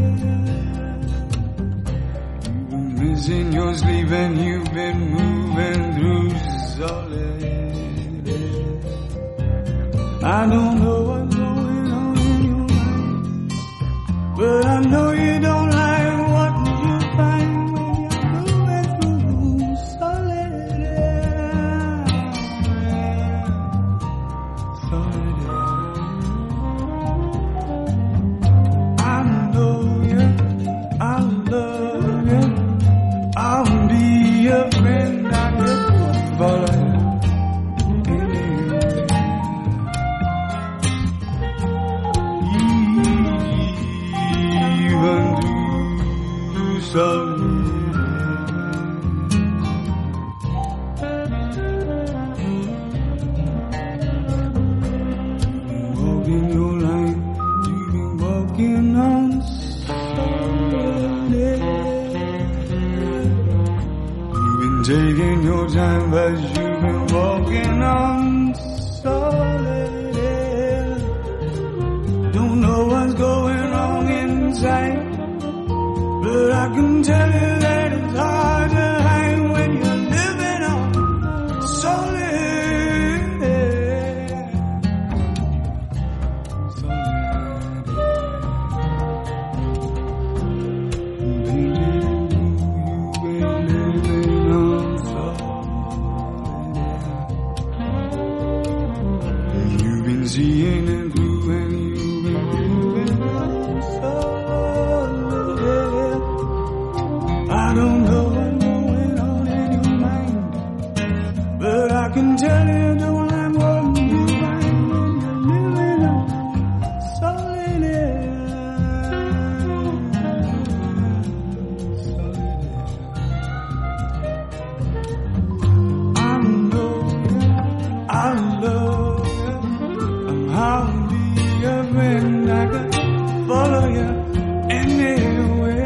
In your sleep and you've been moving I don't know what's going on in your mind, but I know you don't like what you find when you're going through solitude. Solitude. I know you, I love you, I'll be your friend, I could follow you. Walking your line, you've been walking on solid. You've been taking your time, but you've been walking on solid. Don't know what's going on inside, but I can tell you that it's hard to hang when you're living on solid. Solid. Baby, you've been living on solid. You've been seeing it through and you've been living on solid. I don't know what's going on in your mind, but I can tell you don't like what you find when you're living on solid. I know you, I love you, I'll be your friend, I can follow you anywhere.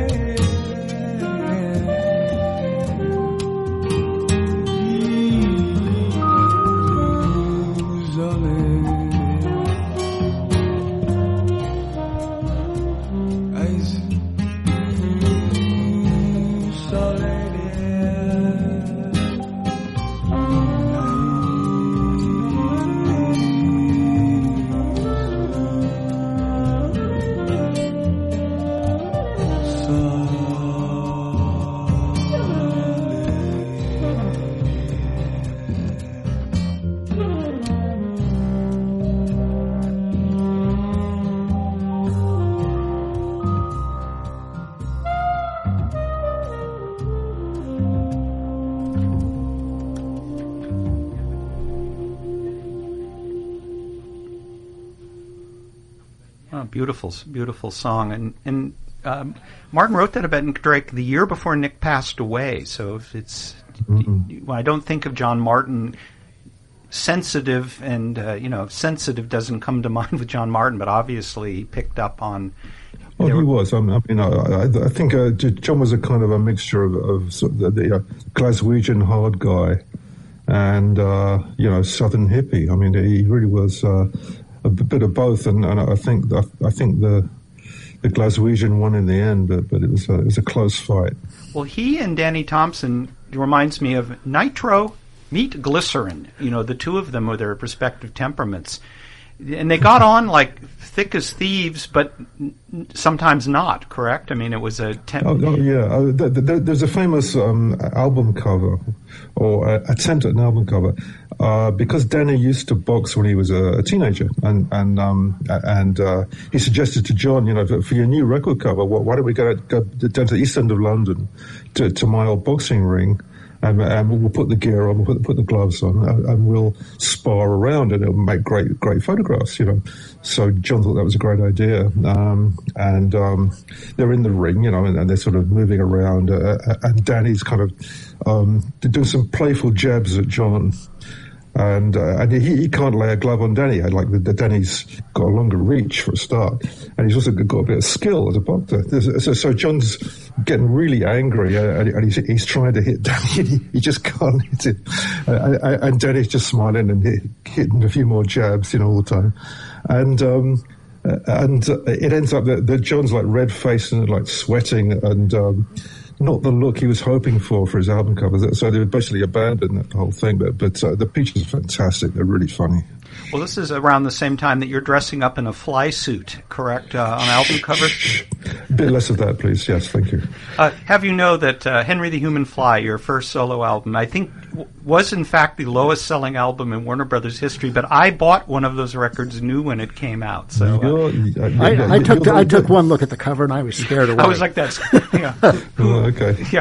Oh, beautiful, beautiful song. And and um, Martin wrote that about Nick Drake the year before Nick passed away. So if it's, mm-hmm. well, I don't think of John Martin sensitive, and uh, you know, sensitive doesn't come to mind with John Martin, but obviously he picked up on. Oh, he was. I mean, I, I think uh, John was a kind of a mixture of, of, sort of the, the uh, Glaswegian hard guy and uh, you know, Southern hippie. I mean, he really was uh, a bit of both, and, and I think the, I think the the Glaswegian won in the end, but, but it was a, it was a close fight. Well, he and Danny Thompson, it reminds me of Nitro meet Glycerin. You know, the two of them with their respective temperaments. And they got on like thick as thieves, but n- sometimes not, correct? I mean, it was a... Temp- oh, oh, yeah. Uh, th- th- there's a famous um, album cover, or uh, attempt at an album cover, uh, because Danny used to box when he was a, a teenager, and and um, and uh, he suggested to John, you know, for, for your new record cover, why don't we go, go down to the east end of London to, to my old boxing ring, And, and we'll put the gear on, we'll put, put the gloves on, and, and we'll spar around, and it'll make great, great photographs, you know. So John thought that was a great idea. Um, and um, they're in the ring, you know, and, and they're sort of moving around. Uh, and Danny's kind of um, doing some playful jabs at John. And uh, and he, he can't lay a glove on Danny. Like the, the Danny's got a longer reach for a start, and he's also got a bit of skill as a boxer. So, so John's getting really angry, uh, and, and he's, he's trying to hit Danny, and he, he just can't hit it. Uh, and Danny's just smiling and hit, hitting a few more jabs, you know, all the time. And um, and uh, it ends up that, that John's like red faced and like sweating, and um, not the look he was hoping for for his album cover. So they basically abandoned that whole thing. But, but uh, the pictures are fantastic. They're really funny. Well, this is around the same time that you're dressing up in a fly suit, correct, uh, on album cover? A bit less of that, please. Yes, thank you. Uh, have you know that uh, Henry the Human Fly, your first solo album, I think w- was in fact the lowest selling album in Warner Brothers history, but I bought one of those records new when it came out. So uh, I, I took I took one look at the cover and I was scared away. I was like, that's, yeah. Oh, okay. Yeah.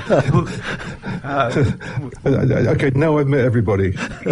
uh, okay, now I've met everybody.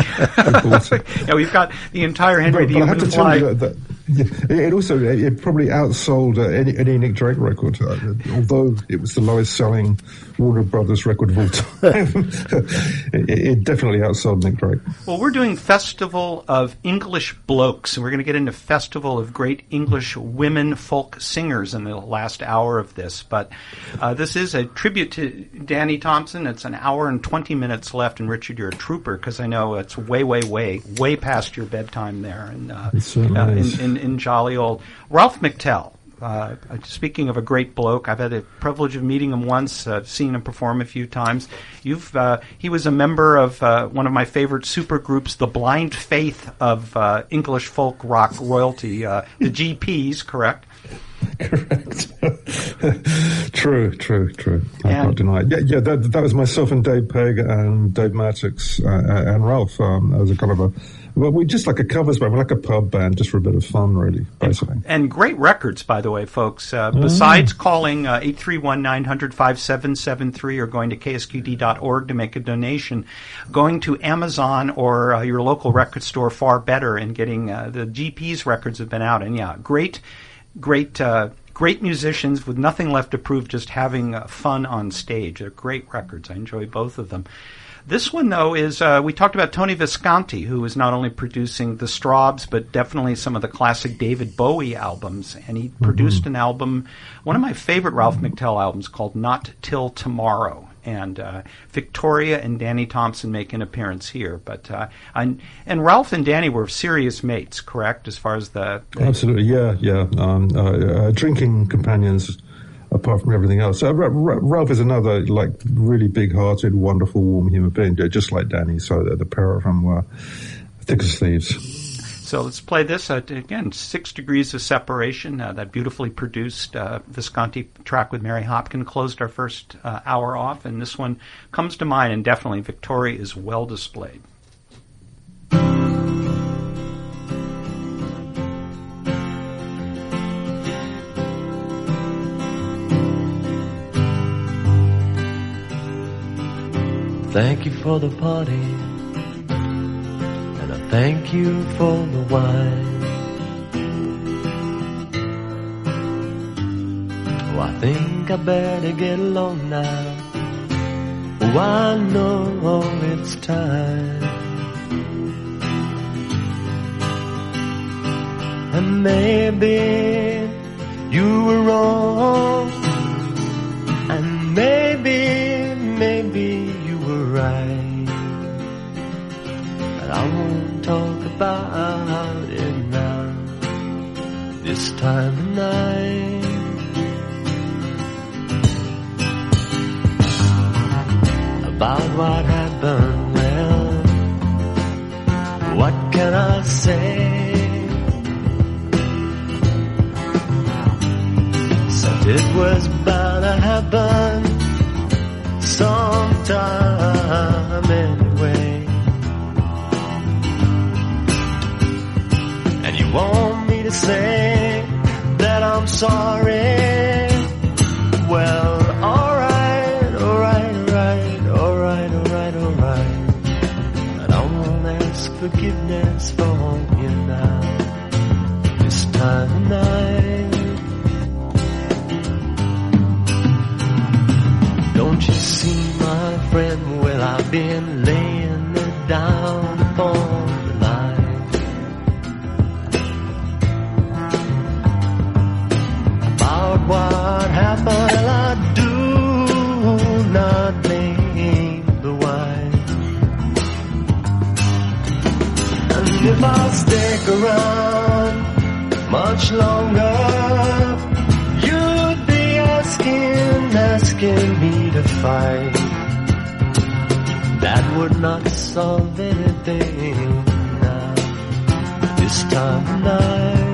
Yeah, we've got the entire Henry but, the but I have Human to tell Fly. you that, that yeah, it also it probably outsold uh, any, any Nick Drake record, uh, although it was the lowest selling Warner Brothers record of all time. it, it definitely outsold Nick Drake. Well, we're doing Festival of English Blokes, and we're going to get into Festival of Great English Women Folk Singers in the last hour of this. But uh, this is a tribute to Danny Thompson. It's an hour and twenty minutes left, and Richard, you're a trooper, because I know it's way, way, way, way past your bedtime there. And uh, uh, in, in, in jolly old Ralph McTell. Uh, speaking of a great bloke, I've had the privilege of meeting him once, uh, seen him perform a few times. You've uh, he was a member of uh, one of my favorite supergroups, the Blind Faith of uh, English folk rock royalty, uh, the G Ps, correct? Correct. True, true, true. I and, can't deny it. Yeah, yeah. That, that was myself and Dave Pegg and Dave Mattox uh, and Ralph um, as a kind of a. Well, we just like a covers band, we're like a pub band, just for a bit of fun, really, basically. And, and great records, by the way, folks. Uh, besides mm. calling uh, eight three one, nine hundred, five seven seven three or going to K S Q D dot org to make a donation, going to Amazon or uh, your local record store, far better, and getting uh, the G P's records have been out. And yeah, great, great, uh, great musicians with nothing left to prove, just having uh, fun on stage. They're great records. I enjoy both of them. This one, though, is, uh, we talked about Tony Visconti, who is not only producing the Strawbs, but definitely some of the classic David Bowie albums. And he mm-hmm. produced an album, one of my favorite Ralph McTell albums, called Not Till Tomorrow. And uh, Victoria and Danny Thompson make an appearance here. But uh, and, and Ralph and Danny were serious mates, correct, as far as the... the Absolutely, yeah, yeah. Um, uh, uh, drinking companions... apart from everything else. Uh, Ralph is another, like, really big-hearted, wonderful, warm human being, just like Danny, so the pair of them were thick as thieves. So let's play this. Uh, again, Six Degrees of Separation, uh, that beautifully produced uh, Visconti track with Mary Hopkin closed our first uh, hour off, and this one comes to mind, and definitely Victoria is well displayed. Thank you for the party, and I thank you for the wine. Oh, I think I better get along now. Oh, I know it's time. And maybe you were wrong, and maybe, maybe right, but I won't talk about it now, this time of night. About what happened, well, what can I say? Said it was bound to happen sometime anyway. And you want me to say that I'm sorry? Well, alright, alright, alright, alright, alright, alright. And I won't ask forgiveness from you now, this time of night. Don't you see, my friend, well, I've been laying it down upon the line. About what happened, I do not name the wine. And if I stick around much longer, you'd be asking, asking me to fight. That would not solve anything now, this time of night.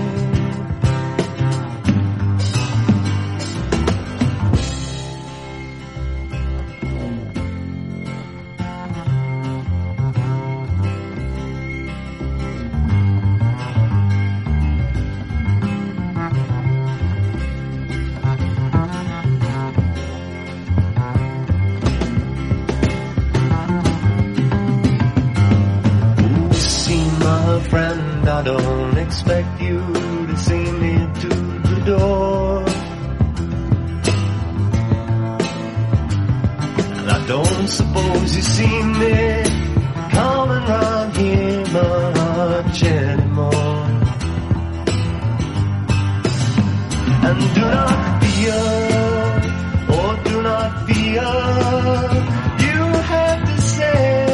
Friend, I don't expect you to see me to the door, and I don't suppose you see me coming round here much anymore. And do not fear, or do not fear, you have to say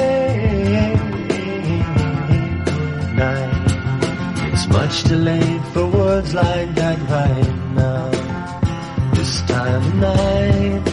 it's much too late for words like that right now, this time of night.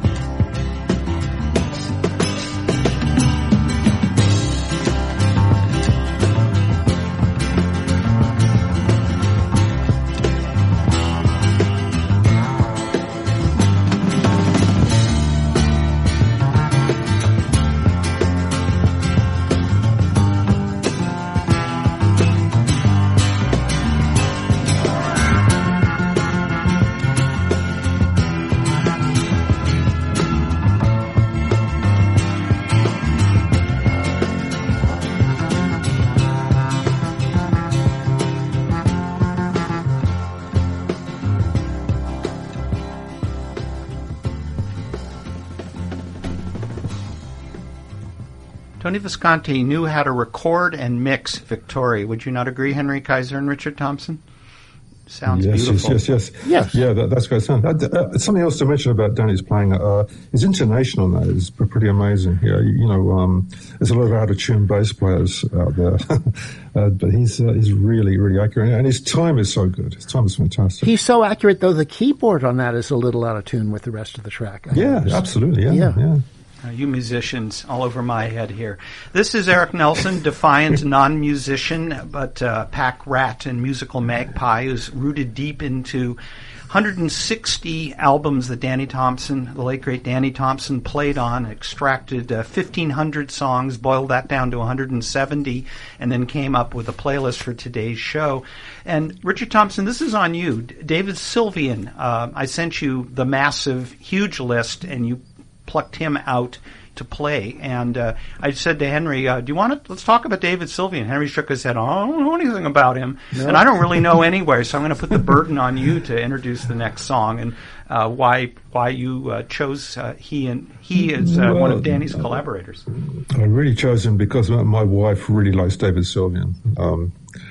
Tony Visconti knew how to record and mix Victoria. Would you not agree, Henry Kaiser and Richard Thompson? Sounds yes, beautiful. Yes, yes, yes. Yes. Yeah, that, that's great sound. Uh, uh, something else to mention about Danny's playing, uh, his intonation on that is pretty amazing. Yeah, you, you know, um, there's a lot of out-of-tune bass players out there, uh, but he's uh, he's really, really accurate, and his time is so good. His time is fantastic. He's so accurate, though. The keyboard on that is a little out of tune with the rest of the track. I Yeah, noticed. absolutely. Yeah, Yeah. yeah. Uh, you musicians all over my head here. This is Eric Nelson, defiant non-musician, but uh, pack rat and musical magpie, who's rooted deep into one hundred sixty albums that Danny Thompson, the late great Danny Thompson, played on, extracted uh, fifteen hundred songs, boiled that down to one hundred seventy, and then came up with a playlist for today's show. And Richard Thompson, this is on you. D- David Sylvian, uh, I sent you the massive, huge list, and you plucked him out to play. And uh, I said to Henry, uh, do you want to, let's talk about David Sylvian. Henry shook his head, oh, I don't know anything about him. No. And I don't really know anyway, so I'm going to put the burden on you to introduce the next song and uh, why why you uh, chose uh, he and he is uh, well, one of Danny's collaborators. I really chose him because my wife really likes David Sylvian. Um,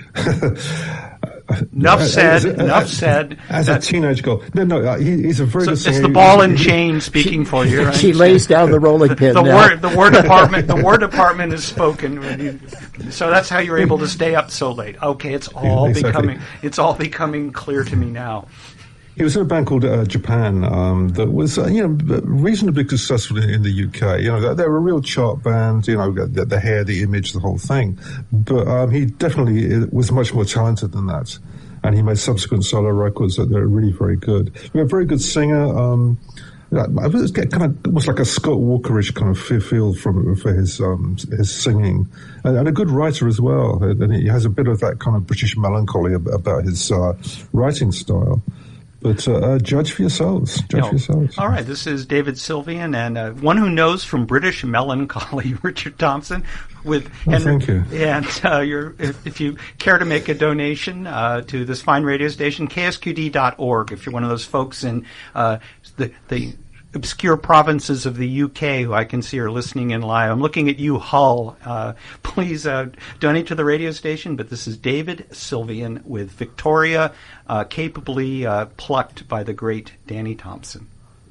Enough said. As a, enough as, said. As a teenage girl, no, no, uh, he, he's a very so good singer. It's the ball and chain speaking for you. Right? She lays down the rolling pin. the now. word, the War Department, the War Department has spoken. When you, so that's how you're able to stay up so late. Okay, it's all exactly. becoming, it's all becoming clear to me now. He was in a band called uh, Japan um, that was, uh, you know, reasonably successful in, in the U K. You know, they were a real chart band. You know, the, the hair, the image, the whole thing. But um, he definitely was much more talented than that. And he made subsequent solo records that are really very good. He was a very good singer. Um, I was kind of almost like a Scott Walkerish kind of feel from for his um, his singing, and, and a good writer as well. And he has a bit of that kind of British melancholy about his uh, writing style. But uh, uh, judge for yourselves. Judge No. for yourselves. All right, this is David Sylvian, and uh, one who knows from British melancholy, Richard Thompson. With Oh, Henry, thank you. And uh, you're, if, if you care to make a donation uh, to this fine radio station, K S Q D dot org. If you're one of those folks in uh, the the obscure provinces of the U K who I can see are listening in live, I'm looking at you, Hull. Uh, please uh, donate to the radio station. But this is David Sylvian with Victoria, uh, capably uh, plucked by the great Danny Thompson.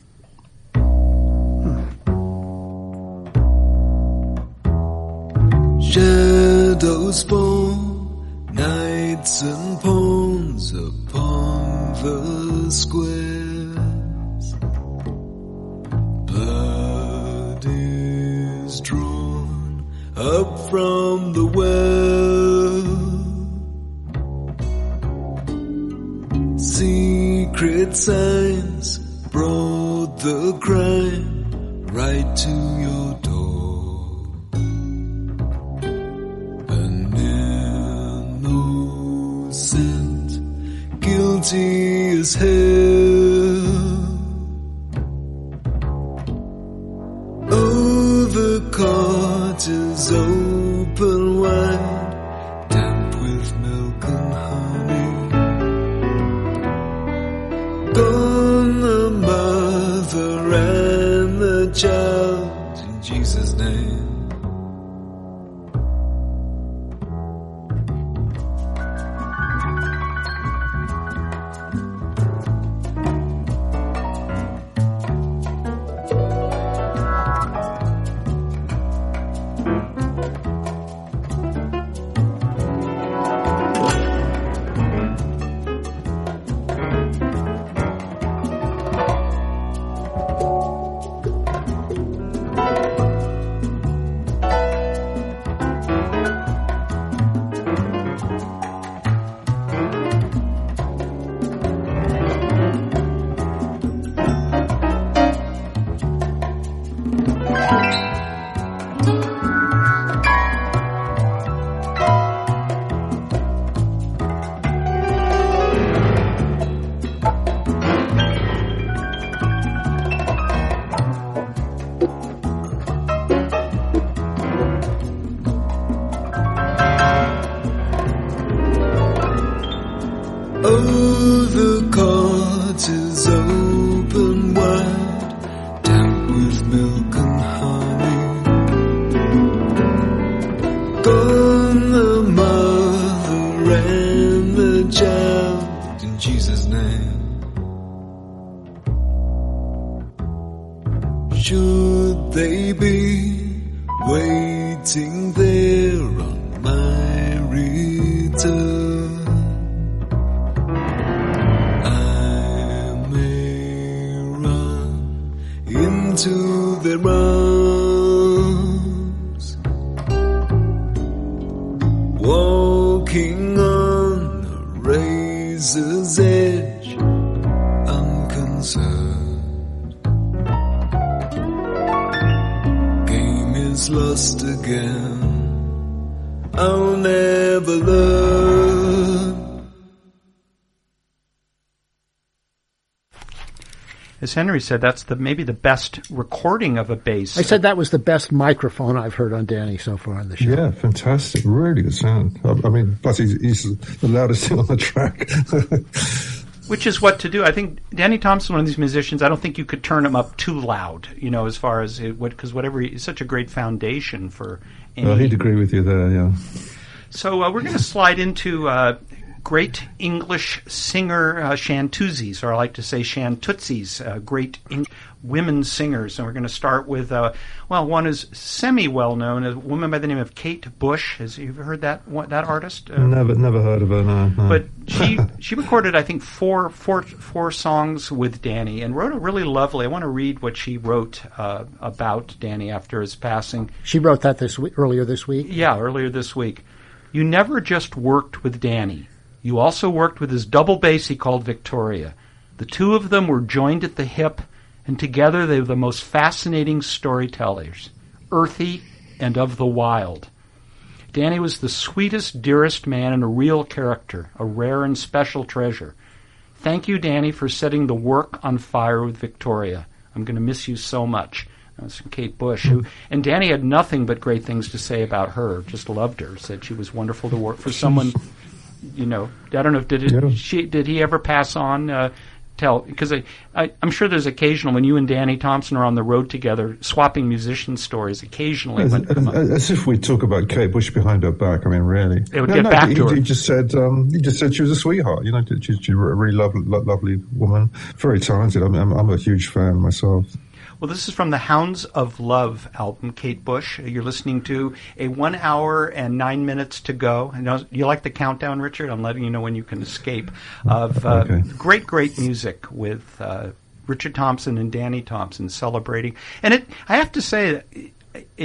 Shadows fall, nights and pawns upon the squares. Blood is drawn up from the well. Secret signs brought the crime right to your door. An innocent, guilty as hell. Oh, the court is open wide, damp with milk and honey. Gone the mother and the child, in Jesus' name. Oh, the court is open wide, damp with milk and honey. Gone the mother and the child, in Jesus' name. Should they be waiting there on my return? Into their arms, walking on a razor's edge, unconcerned. Game is lost again, I'll never learn. As Henry said, that's the maybe the best recording of a bass. I said that was the best microphone I've heard on Danny so far on the show. Yeah, fantastic. Really good sound. I, I mean, plus he's, he's the loudest thing on the track. Which is what to do. I think Danny Thompson, one of these musicians, I don't think you could turn him up too loud, you know, as far as it would, because whatever, he's such a great foundation for any. Well, he'd agree with you there, yeah. So uh, we're going to slide into uh, great English singer uh, Shantuzis, or I like to say Shantutsis, uh, great Eng- women singers. And we're going to start with, uh, well, one is semi-well-known, a woman by the name of Kate Bush. Has you ever heard that what, that artist? Uh, never never heard of her, no. no. But she she recorded, I think, four, four, four songs with Danny and wrote a really lovely, I want to read what she wrote uh, about Danny after his passing. She wrote that this week, earlier this week? Yeah, earlier this week. You never just worked with Danny. You also worked with his double bass he called Victoria. The two of them were joined at the hip, and together they were the most fascinating storytellers, earthy and of the wild. Danny was the sweetest, dearest man and a real character, a rare and special treasure. Thank you, Danny, for setting the work on fire with Victoria. I'm going to miss you so much. That's from Kate Bush. Who, and Danny had nothing but great things to say about her, just loved her, said she was wonderful to work for someone... You know, I don't know if did it, yeah. she did he ever pass on? Uh, tell because I, I I'm sure there's occasional when you and Danny Thompson are on the road together, swapping musician stories. Occasionally, as, when come as, as if we talk about Kate Bush behind her back. I mean, really, it would no, get no, back he, to her. He just said um, he just said she was a sweetheart. You know, she's, she's a really lovely, lovely woman, very talented. I mean, I'm, I'm a huge fan myself. Well, this is from the Hounds of Love album, Kate Bush. You're listening to a one hour and nine minutes to go. I know you like the countdown, Richard? I'm letting you know when you can escape. Of uh, okay. Great, great music with uh, Richard Thompson and Danny Thompson celebrating. And it, I have to say, it, it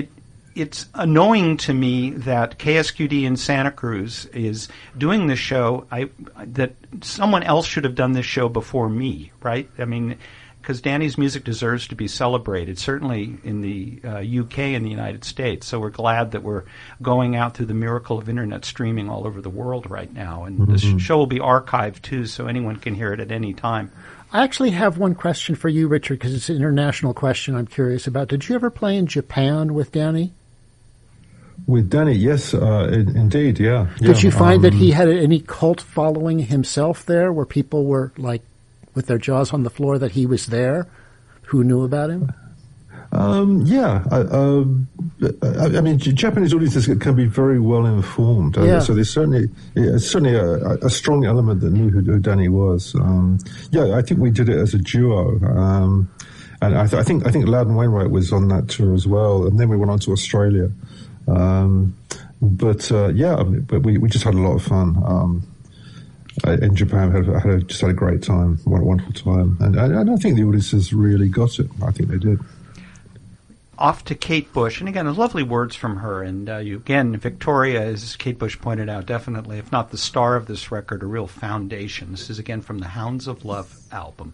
it's annoying to me that K S Q D in Santa Cruz is doing this show. I that someone else should have done this show before me, right? I mean, because Danny's music deserves to be celebrated, certainly in the uh, U K and the United States. So we're glad that we're going out through the miracle of internet streaming all over the world right now. And Mm-hmm. this show will be archived, too, so anyone can hear it at any time. I actually have one question for you, Richard, because it's an international question I'm curious about. Did you ever play in Japan with Danny? With Danny, yes, uh, in, indeed, yeah. Did yeah, you find um, that he had any cult following himself there, where people were, like, with their jaws on the floor that he was there, who knew about him? Um, yeah, I, um, I, I mean, J- Japanese audiences can be very well informed. Uh, Yeah. So there's certainly yeah, certainly a, a strong element that knew who, who Danny was. Um, yeah, I think we did it as a duo, um, and I, th- I think I think Loudon Wainwright was on that tour as well, and then we went on to Australia. Um, but uh, yeah, I mean, but we, we just had a lot of fun. Um, in Japan, had, had a, just had a great time, what a wonderful time, and, and I think the audiences really got it. I think they did. Off to Kate Bush, and again, there's lovely words from her. And uh, you, again, Victoria, as Kate Bush pointed out, definitely, if not the star of this record, a real foundation. This is again from the Hounds of Love album.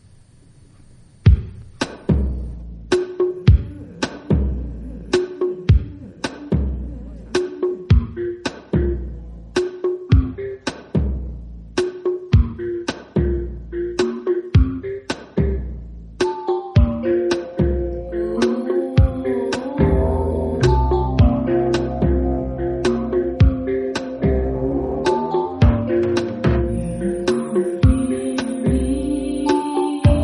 Thank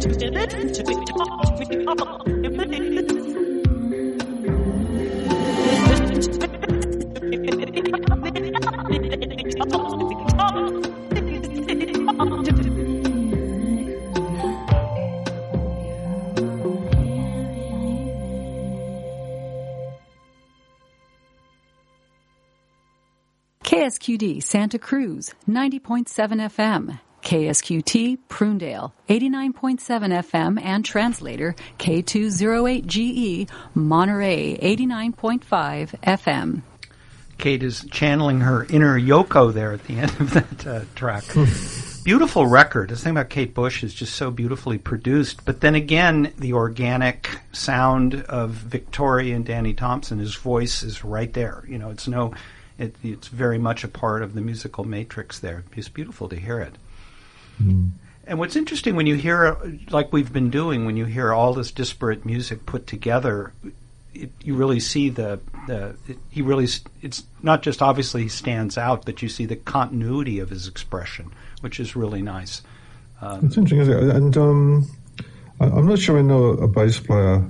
K S Q D Santa Cruz, ninety point seven F M. K S Q T Prunedale, eighty-nine point seven F M, and translator K two oh eight G E Monterey, eighty-nine point five F M. Kate is channeling her inner Yoko there at the end of that uh, track. Beautiful record. The thing about Kate Bush is just so beautifully produced. But then again, the organic sound of Victoria and Danny Thompson, his voice is right there. You know, it's no, it, it's very much a part of the musical matrix there. It's beautiful to hear it. Mm. And what's interesting when you hear, like we've been doing, when you hear all this disparate music put together, it, you really see the, the it, he really, it's not just obviously he stands out, but you see the continuity of his expression, which is really nice. Um, it's interesting, isn't it? And um, I, I'm not sure I know a bass player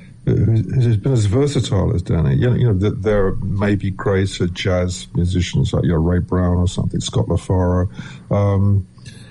who's been as versatile as Danny. You know, you know there may be great uh, jazz musicians like you know, Ray Brown or something, Scott LaFaro. Um,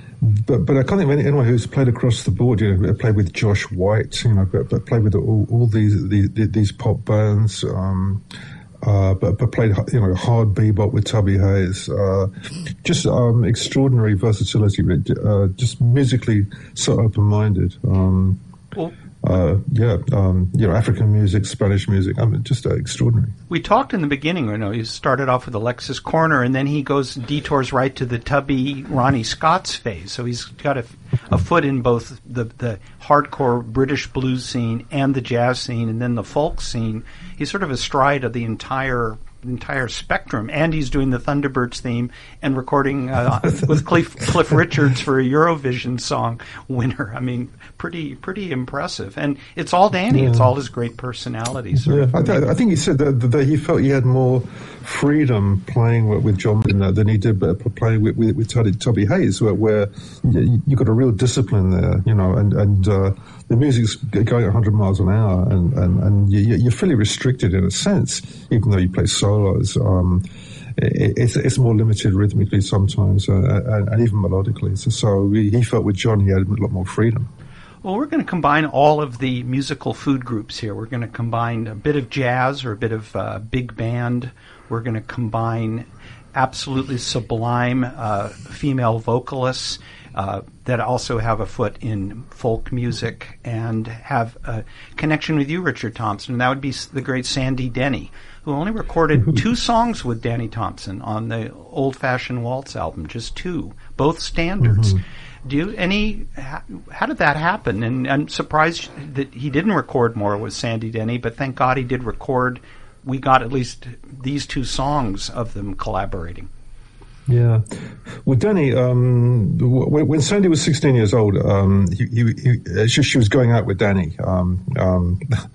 But but I can't think of anyone who's played across the board. You know, played with Josh White. You know, but, but played with all, all these, these these pop bands. Um, uh, but but played you know hard bebop with Tubby Hayes. Uh, just um, extraordinary versatility. Uh, just musically so open minded. Um, well, uh, yeah, um, you know, African music, Spanish music. I mean, just uh, extraordinary. We talked in the beginning, you know, he started off with Alexis Corner, and then he goes detours right to the Tubby Ronnie Scott's phase. So he's got a, a foot in both the, the hardcore British blues scene and the jazz scene, and then the folk scene. He's sort of astride of the entire entire spectrum, and he's doing the Thunderbirds theme and recording uh, with Cliff, Cliff Richards for a Eurovision song winner. I mean, pretty pretty impressive, and it's all Danny. Yeah. It's all his great personalities. Yeah, I, th- I think he said that, that he felt he had more freedom playing with, with John than he did playing with with, with Tubby, Tubby Hayes, where, where you, you got a real discipline there, you know, and and uh, the music's going one hundred miles an hour, and and, and you, you're fairly restricted in a sense, even though you play solos. Um, it, it's, it's more limited rhythmically sometimes, uh, and, and even melodically. So, so he, he felt with John he had a lot more freedom. Well, we're going to combine all of the musical food groups here. We're going to combine a bit of jazz or a bit of uh, big band. We're going to combine absolutely sublime uh, female vocalists uh, that also have a foot in folk music and have a connection with you, Richard Thompson. And that would be the great Sandy Denny, who only recorded two songs with Danny Thompson on the Old Fashioned Waltz album, just two, both standards. Mm-hmm. Do you any? How, how did that happen? And I'm surprised that he didn't record more with Sandy Denny, but thank God he did record. We got at least these two songs of them collaborating. Yeah, well, Danny, um, when, when Sandy was sixteen years old, um, he, he, he, she, she was going out with Danny, um, um,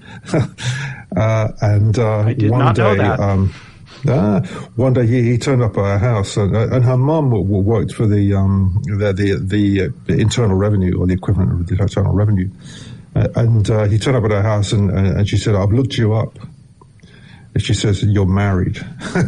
uh, and uh, I did one not day, know that. Um, uh, one day he, he turned up at her house, and, and her mum worked for the um, the the, the, the Internal Revenue, or the equivalent of the Internal Revenue, uh, and uh, he turned up at her house, and, and she said, "I've looked you up." She says, "You're married."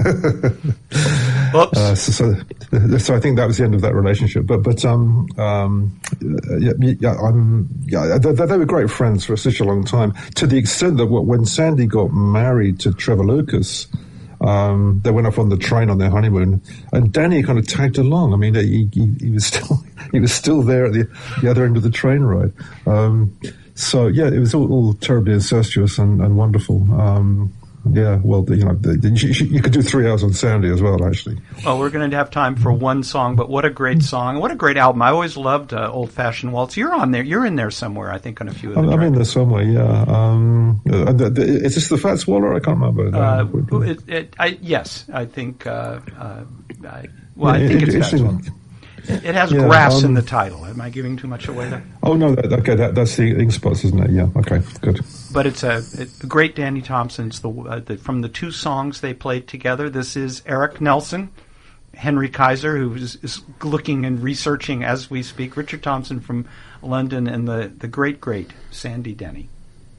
Oops. Uh, so, so, so I think that was the end of that relationship. But, but um, um, yeah, yeah, I'm, yeah, they, they were great friends for such a long time. To the extent that when Sandy got married to Trevor Lucas, um, they went off on the train on their honeymoon, and Danny kind of tagged along. I mean, he, he, he was still he was still there at the, the other end of the train ride. Um, so yeah, it was all, all terribly incestuous and, and wonderful. Um, Yeah, well, you know, you, you could do three hours on Sandy as well, actually. Well, we're going to have time for one song, but what a great song. What a great album. I always loved uh, Old Fashioned Waltz. You're on there. You're in there somewhere, I think, on a few of the I'm, tracks. I'm in there somewhere, yeah. Um, uh, the, the, is this the Fats Waller? I can't remember. Uh, it, it, I, yes, I think, uh, uh, I, well, I think it, it's Fats Waller. It has yeah, grass um, in the title. Am I giving too much away there? Oh, no, that, okay, that, that's the Ink Spots, isn't it? Yeah, okay, good. But it's a, a great Danny Thompson's, the, uh, the, from the two songs they played together. This is Eric Nelson Henry Kaiser, who is, is looking and researching as we speak, Richard Thompson from London, and the, the great, great Sandy Denny.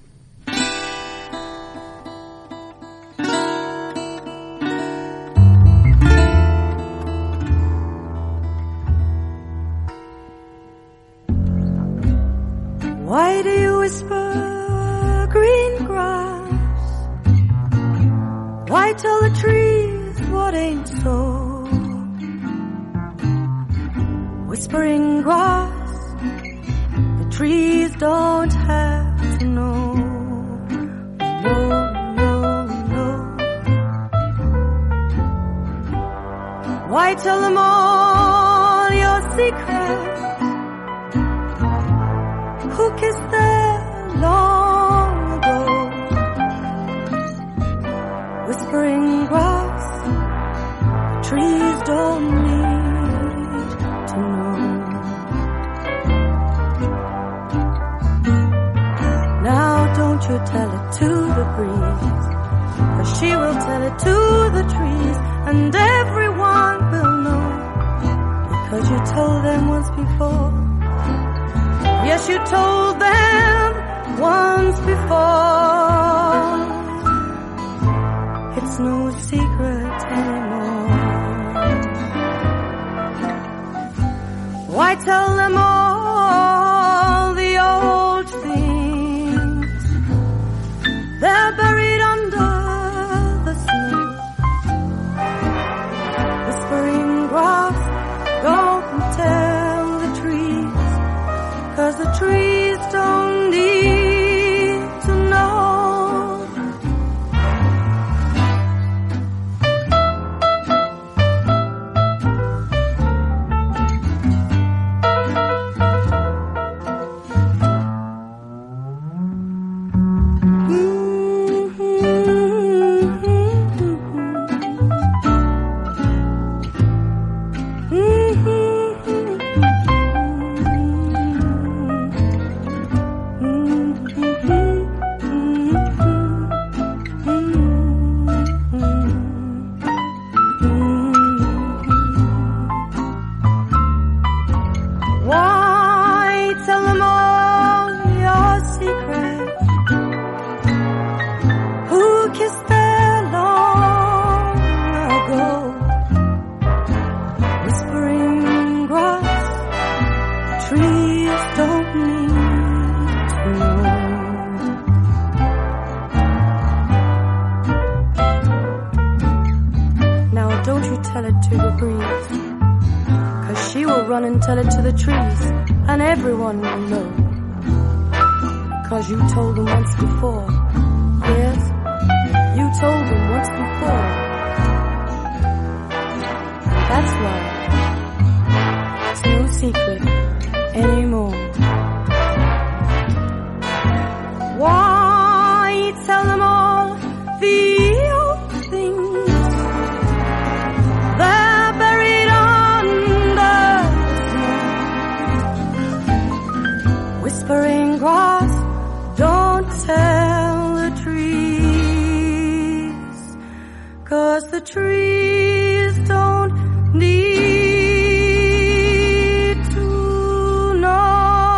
Why do you whisper green grass? Why tell the trees what ain't so? Whispering grass, the trees don't have to know. No, no, no. Why tell them all your secrets? Who kissed there long ago? Whispering grass, trees don't need to know. Now don't you tell it to the breeze, for she will tell it to the trees, and everyone will know, because you told them once before. Yes, you told them once before. It's no secret anymore. Why tell them all the old things? They're buried under the snow. Whispering grass, don't tell the trees, 'cause the trees don't need to know. Tell it to the trees, and everyone will know, because you told them once before. Yes, you told them once before. That's why it's no secret anymore. Why tell them all the old things? They're buried under whispering grass, don't tell the trees, 'cause the trees don't need to know.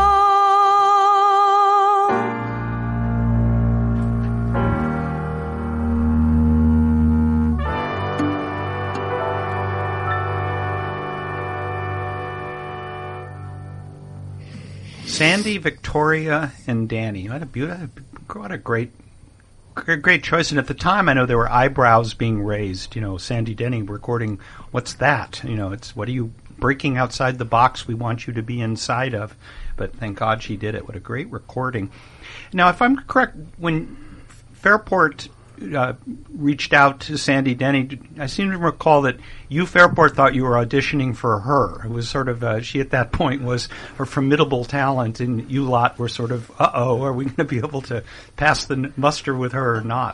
Sandy, Victoria, and Danny. What a beautiful, what a great, great choice. And at the time, I know there were eyebrows being raised. You know, Sandy Denny recording, what's that? You know, it's, what are you breaking outside the box we want you to be inside of? But thank God she did it. What a great recording. Now, if I'm correct, when Fairport uh, reached out to Sandy Denny, I seem to recall that you, Fairport, thought you were auditioning for her. It was sort of, uh, she at that point was a formidable talent, and you lot were sort of, uh-oh, are we going to be able to pass the muster with her or not?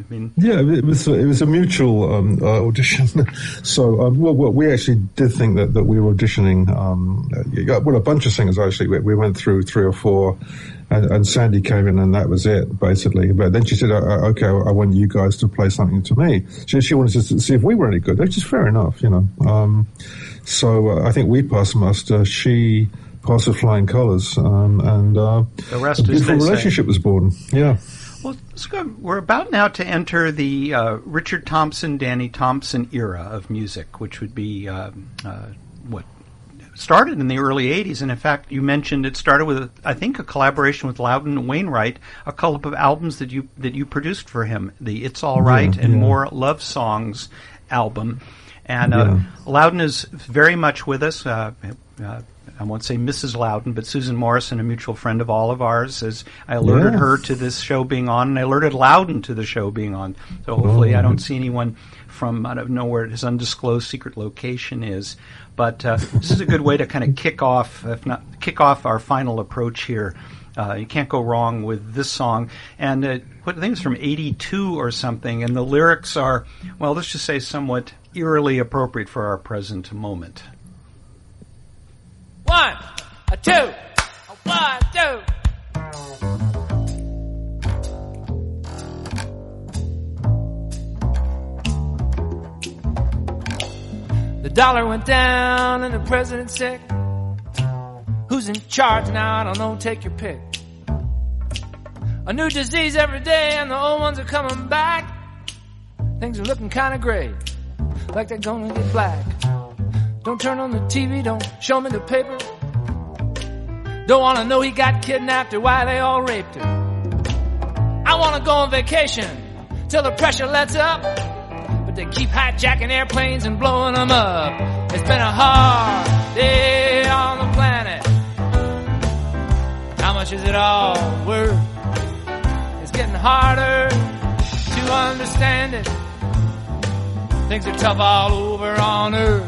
I mean, yeah, it was it was a mutual um, uh, audition. So, um, well, well, we actually did think that, that we were auditioning. Um, well, a bunch of singers actually. We, we went through three or four, and, and Sandy came in, and that was it basically. But then she said, uh, "Okay, I want you guys to play something to me." She, she wanted to see if we were any good, which is fair enough, you know. Um, so uh, I think we passed muster. She passed with flying colours, um, and uh, the rest a is beautiful they relationship say. was born. Yeah. Well, Scott, we're about now to enter the uh, Richard Thompson, Danny Thompson era of music, which would be uh, uh, what started in the early eighties. And in fact, you mentioned it started with, I think, a collaboration with Loudon and Wainwright, a couple of albums that you that you produced for him, the It's All Right yeah, and yeah. More Love Songs album. And uh, Yeah. Loudon is very much with us. Uh, uh, I won't say Missus Loudon, but Susan Morrison, a mutual friend of all of ours, as I alerted Yeah. her to this show being on, and I alerted Loudon to the show being on. So hopefully Oh. I don't see anyone from, I don't know where his undisclosed secret location is. But uh, this is a good way to kind of kick off, if not kick off our final approach here. Uh, you can't go wrong with this song. And uh, what, I think it's from eighty-two or something, and the lyrics are, well, let's just say somewhat eerily appropriate for our present moment. One, a two, a one, two. The dollar went down and the president's sick. Who's in charge now? I don't know. Take your pick. A new disease every day and the old ones are coming back. Things are looking kind of gray, like they're gonna get black. Don't turn on the T V, don't show me the paper. Don't wanna know he got kidnapped or why they all raped her. I wanna go on vacation till the pressure lets up, but they keep hijacking airplanes and blowing them up. It's been a hard day on the planet. How much is it all worth? It's getting harder to understand it. Things are tough all over on earth.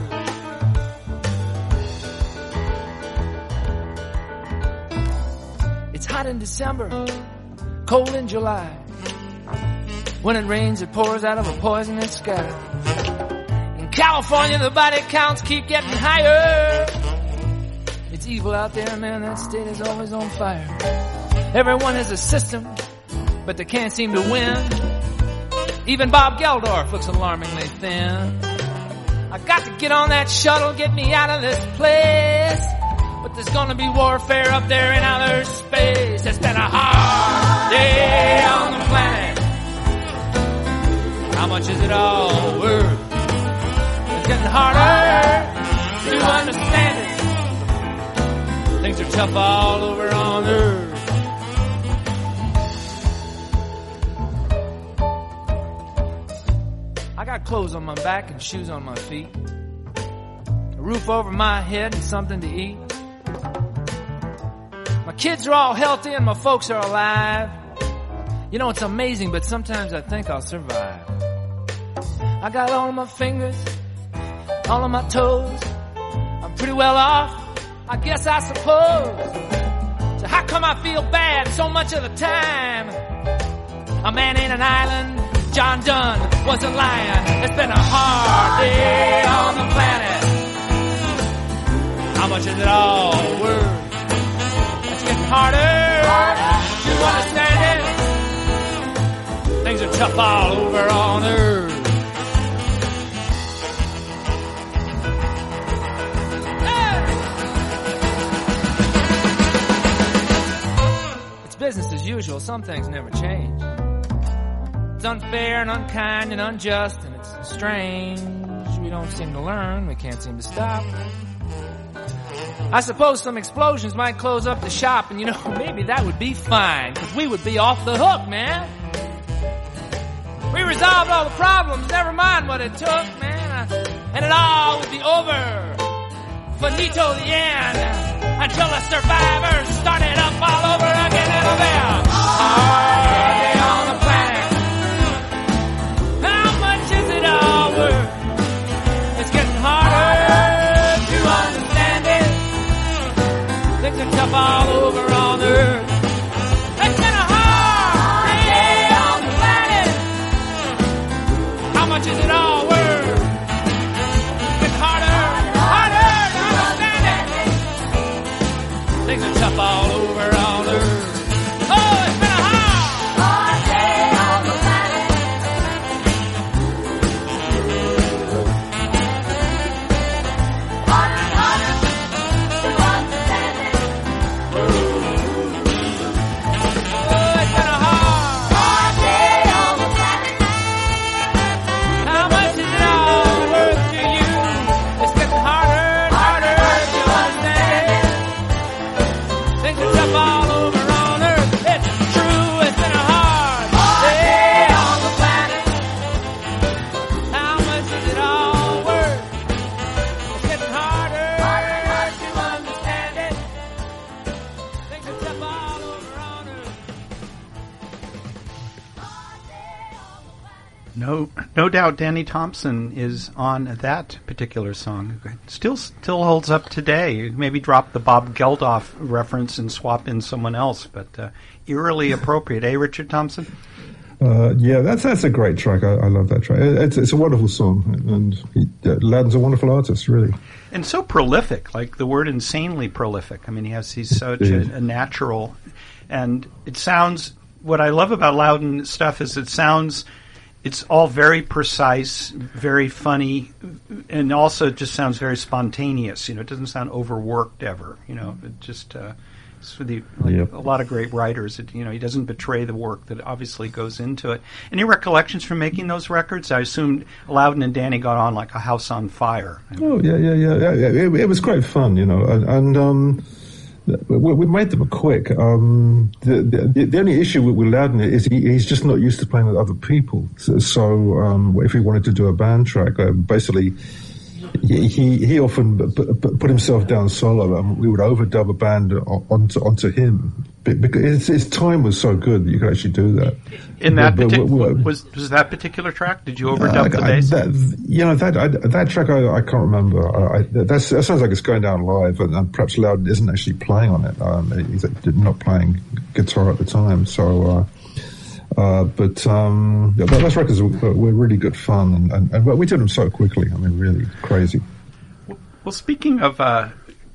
It's hot in December, cold in July. When it rains, it pours out of a poisonous sky. In California, the body counts keep getting higher. It's evil out there, man, that state is always on fire. Everyone has a system, but they can't seem to win. Even Bob Geldorf looks alarmingly thin. I got to get on that shuttle, get me out of this place. But there's gonna be warfare up there in outer space. It's been a hard day on the planet. How much is it all worth? It's getting harder to understand it. Things are tough all over on earth. I got clothes on my back and shoes on my feet, a roof over my head and something to eat. My kids are all healthy and my folks are alive. You know, it's amazing, but sometimes I think I'll survive. I got all of my fingers, all of my toes. I'm pretty well off, I guess I suppose. So how come I feel bad so much of the time? A man ain't an island, John Donne wasn't lying. It's been a hard day on the planet. How much is it all worth? It's getting harder to understand it. Things are tough all over on earth. It's business as usual. Some things never change. It's unfair and unkind and unjust, and it's strange. We don't seem to learn. We can't seem to stop. I suppose some explosions might close up the shop, and you know, maybe that would be fine, because we would be off the hook, man. We resolved all the problems, never mind what it took, man. And it all would be over. Finito the end. Until the survivors started up all over again in a bell. Hard day on the planet. How much is it all worth? It's getting harder to understand it. Things are tough all over on earth. It's been a hard day on the planet. up all over on earth. It's true, it's been a hard day on the planet. How much is it all worth? It's getting harder to understand it. Things are tough all over on earth. No, no doubt Danny Thompson is on that particular song. Still, still holds up today. Maybe drop the Bob Geldof reference and swap in someone else, but uh, eerily appropriate, eh, Richard Thompson? Uh, yeah, that's that's a great track. I, I love that track. It's, it's a wonderful song, and he, uh, Loudon's a wonderful artist, really. And so prolific, like the word insanely prolific. I mean, he has he's such a, a natural, and it sounds. What I love about Loudon stuff is it sounds. It's all very precise, very funny, and also it just sounds very spontaneous. You know, it doesn't sound overworked ever. You know, it just uh, it's for the like Yep. a lot of great writers. It, you know, he doesn't betray the work that obviously goes into it. Any recollections from making those records? I assume Loudon and Danny got on like a house on fire. Oh yeah, yeah, yeah. yeah. It, it was great fun, you know, and. and um, We, we made them quick. Um, the, the, the only issue with, with Loudon is he, he's just not used to playing with other people. So, so um, if he wanted to do a band track, uh, basically he, he he often p- p- put himself down solo, and we would overdub a band onto onto him because his, his time was so good that you could actually do that. In that But- but partic- we- we- was was that particular track? Did you overdub Uh, the I- bass? that, you know that I, that track I, I can't remember. I, I, that's, that sounds like it's going down live, and, and perhaps Loudon isn't actually playing on it. Um, he's not playing guitar at the time. So, uh, uh, but um, yeah, those records were, were really good fun, and, and, and we did them so quickly. I mean, really crazy. Well, speaking of, uh,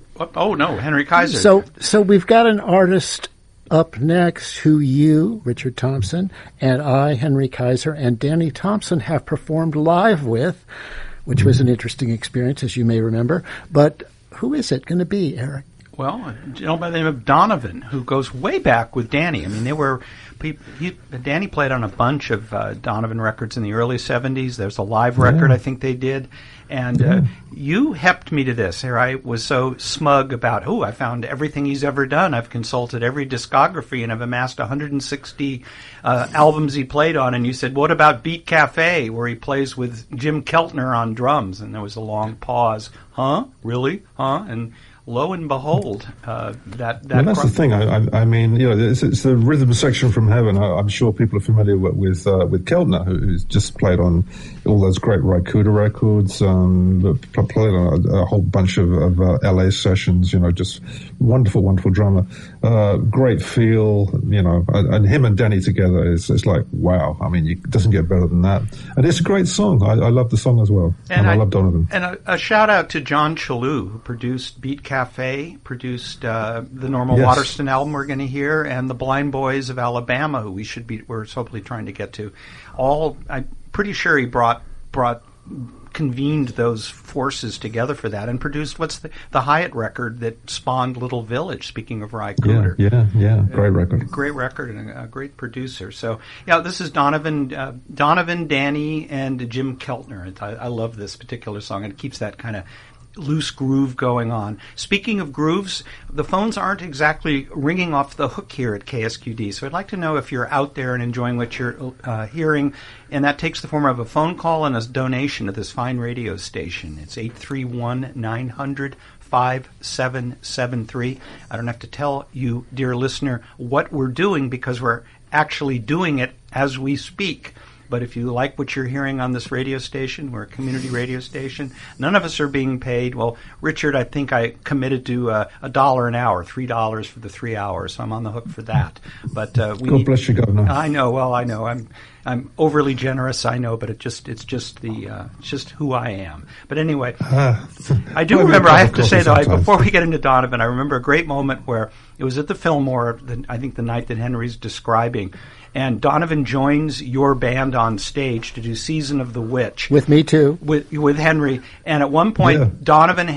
oh no, Henry Kaiser. So, so we've got an artist up next who you, Richard Thompson, and I, Henry Kaiser, and Danny Thompson have performed live with, which was an interesting experience, as you may remember. But who is it going to be, Eric? Well, a gentleman by the name of Donovan, who goes way back with Danny. I mean, they were he, he, Danny played on a bunch of uh, Donovan records in the early seventies. There's a live record Yeah. I think they did. And uh, you helped me to this. Here I was so smug about, oh, I found everything he's ever done. I've consulted every discography, and I've amassed one hundred sixty uh, albums he played on. And you said, what about Beat Cafe, where he plays with Jim Keltner on drums? And there was a long pause. Huh? Really? Huh? And lo and behold, uh, that that. Well, that's the thing. I, I, I mean, you know, it's, it's the rhythm section from heaven. I, I'm sure people are familiar with with, uh, with Keltner, who, who's just played on all those great Raikuda records. Um, but played on a, a whole bunch of, of uh, L A sessions. You know, just wonderful, wonderful drummer. Uh, great feel. You know, and, and him and Danny together is it's like wow. I mean, it doesn't get better than that. And it's a great song. I, I love the song as well, and, and I, I love Donovan. And a, a shout out to John Chalou, who produced Beat Cafe, produced uh, the Normal Yes. Waterston album we're going to hear, and the Blind Boys of Alabama, who we should be we're hopefully trying to get to. All I'm pretty sure he brought brought convened those forces together for that and produced what's the, the Hyatt record that spawned Little Village. Speaking of Ry Yeah, Cooder. yeah, yeah. Great record. Great record and a, a great producer. So, yeah, this is Donovan, uh, Donovan, Danny, and Jim Keltner. I, I love this particular song, and it keeps that kind of loose groove going on. Speaking of grooves, the phones aren't exactly ringing off the hook here at K S Q D, so I'd like to know if you're out there and enjoying what you're uh, hearing, and that takes the form of a phone call and a donation to this fine radio station. It's eight three one, nine hundred, five seven seven three. I don't have to tell you, dear listener, what we're doing because we're actually doing it as we speak. But if you like what you're hearing on this radio station, we're a community radio station. None of us are being paid. Well, Richard, I think I committed to uh, a dollar an hour, three dollars for the three hours, so I'm on the hook for that. But uh, we God need, bless you, Governor. I know. Well, I know. I'm I'm overly generous. I know, but it just it's just the uh, it's just who I am. But anyway, Ah. I do Maybe remember. a I cup have of to say coffee though, I, sometimes. before we get into Donovan, I remember a great moment where it was at the Fillmore. The, I think the night that Henry's describing. And Donovan joins your band on stage to do Season of the Witch. With me, too. With with Henry. And at one point, Yeah. Donovan has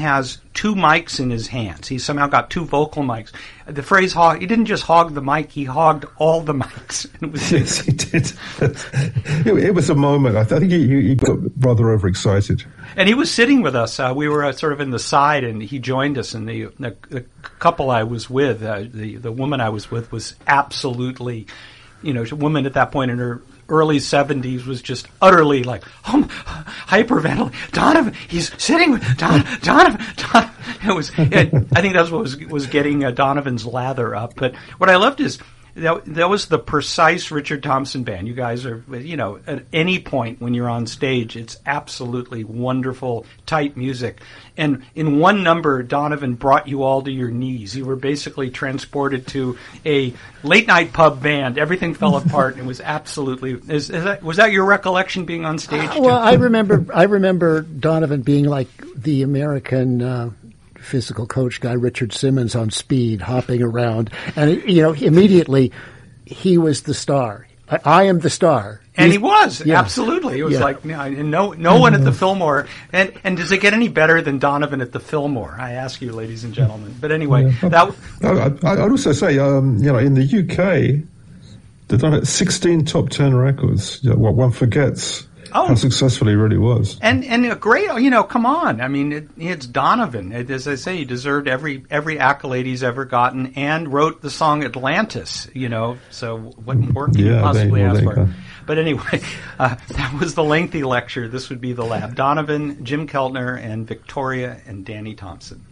two mics in his hands. He somehow got two vocal mics. The phrase hog, he didn't just hog the mic, he hogged all the mics. It was, yes, he did. it, it was a moment. I think he, he got rather overexcited. And he was sitting with us. Uh, we were uh, sort of in the side, and he joined us. And the, the, the couple I was with, uh, the, the woman I was with was absolutely, you know, a woman at that point in her early seventies was just utterly like, oh, hyperventilating. Donovan, he's sitting with Don, Donovan, Donovan. It was, it, I think that's what was, was getting uh, Donovan's lather up. But what I loved is that, that was the precise Richard Thompson band. You guys are, you know, at any point when you're on stage, it's absolutely wonderful, tight music. And in one number, Donovan brought you all to your knees. You were basically transported to a late-night pub band. Everything fell apart. It was absolutely. Is, is that, was that your recollection being on stage? Uh, well, I remember. I remember Donovan being like the American Uh, physical coach guy Richard Simmons on speed, hopping around, and you know, immediately he was the star. I, I am the star, and He's, he was yeah. absolutely. It was yeah. like no, no one at the Fillmore. And and does it get any better than Donovan at the Fillmore? I ask you, ladies and gentlemen. But anyway, yeah. that. I, I'd also say, um, you know, in the U K, they've done sixteen top ten records. You know, what one forgets. Oh. How successful he really was. And and a great, you know, come on. I mean, it, it's Donovan. It, as I say, he deserved every every accolade he's ever gotten, and wrote the song Atlantis, you know, so what more can yeah, you possibly they, ask they, for? But anyway, uh, that was the lengthy lecture. This would be the lab. Donovan, Jim Keltner, and Victoria and Danny Thompson.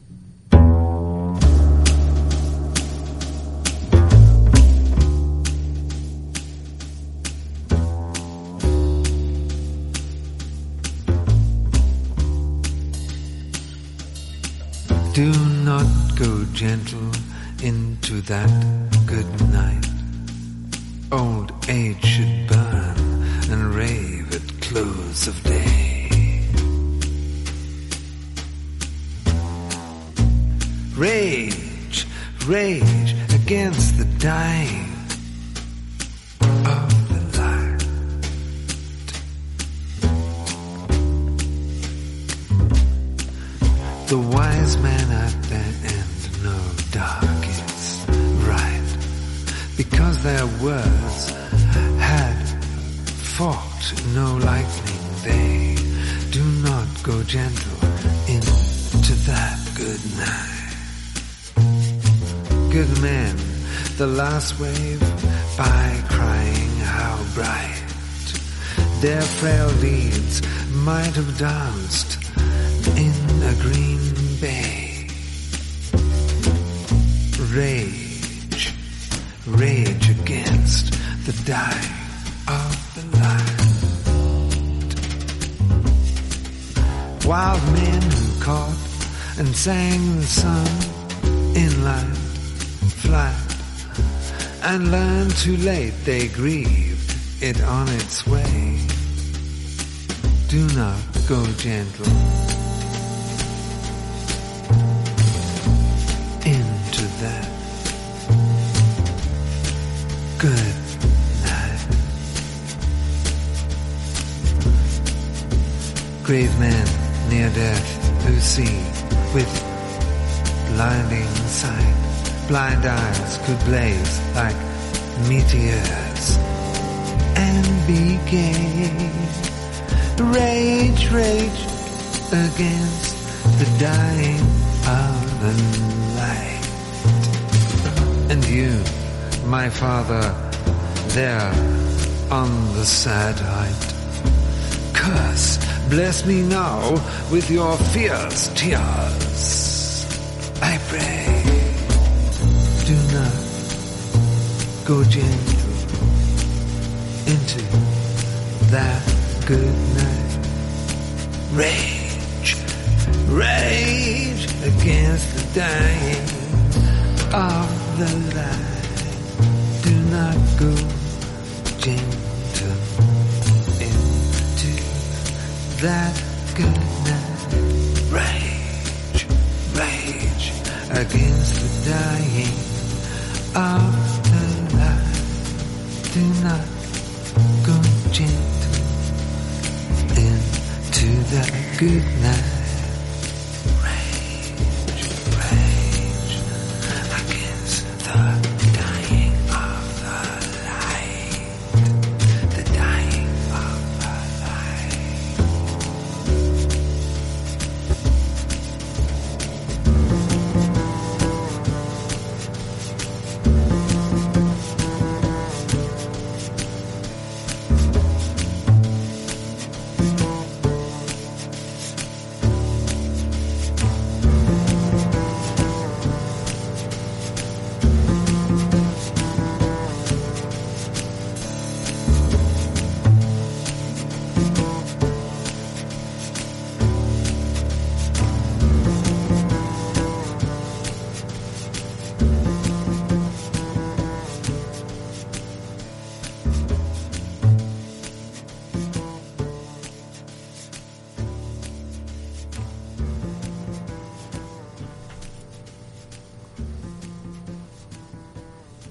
Do not go gentle into that good night. Old age should burn and rave at close of day. Rage, rage against the dying of the light. The wise man at their end know dark is right, because their words had fought no lightning. They do not go gentle into that good night. Good men, the last wave by crying how bright their frail deeds might have danced in a green bay. Rage, rage against the dying of the light. Wild men who caught and sang the sun in light flight, and learned too late they grieved it on its way. Do not go gentle into that good night. Grave men near death who see with blinding sight, blind eyes could blaze like meteors and be gay. Rage, rage against the dying of the light. And you, my father, there on the sad height, curse, bless me now with your fierce tears. I pray, do not go gentle into that good night. Rage, rage against the dying of the light. Do not go gentle into that good night. Rage, rage against the dying of the light. Do not go gentle into that good night. Rage.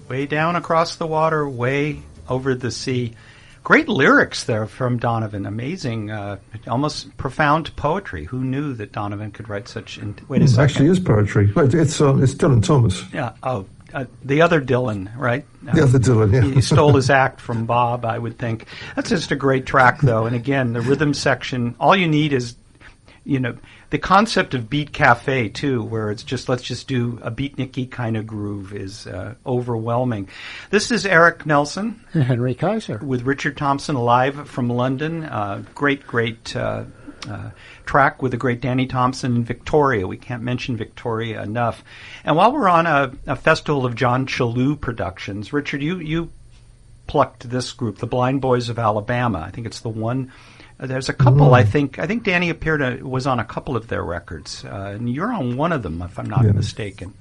Way down across the water, way over the sea. Great lyrics there from Donovan. Amazing, uh, almost profound poetry. Who knew that Donovan could write such... In- Wait a It second. actually is poetry. Wait, it's uh, it's Dylan Thomas. Yeah. Oh, uh, the other Dylan, right? The other Dylan, yeah. He stole his act from Bob, I would think. That's just a great track, though. And again, the rhythm section, all you need is, you know, the concept of Beat Cafe, too, where it's just, let's just do a beatniky kind of groove is uh, overwhelming. This is Eric Nelson. And Henry Kaiser. With Richard Thompson live from London. Uh, great, great uh, uh, track with the great Danny Thompson and Victoria. We can't mention Victoria enough. And while we're on a, a festival of John Chalou productions, Richard, you, you plucked this group, the Blind Boys of Alabama. I think it's the one... There's a couple, mm. I think. I think Danny appeared, a, was on a couple of their records, uh, and you're on one of them, if I'm not yeah. mistaken.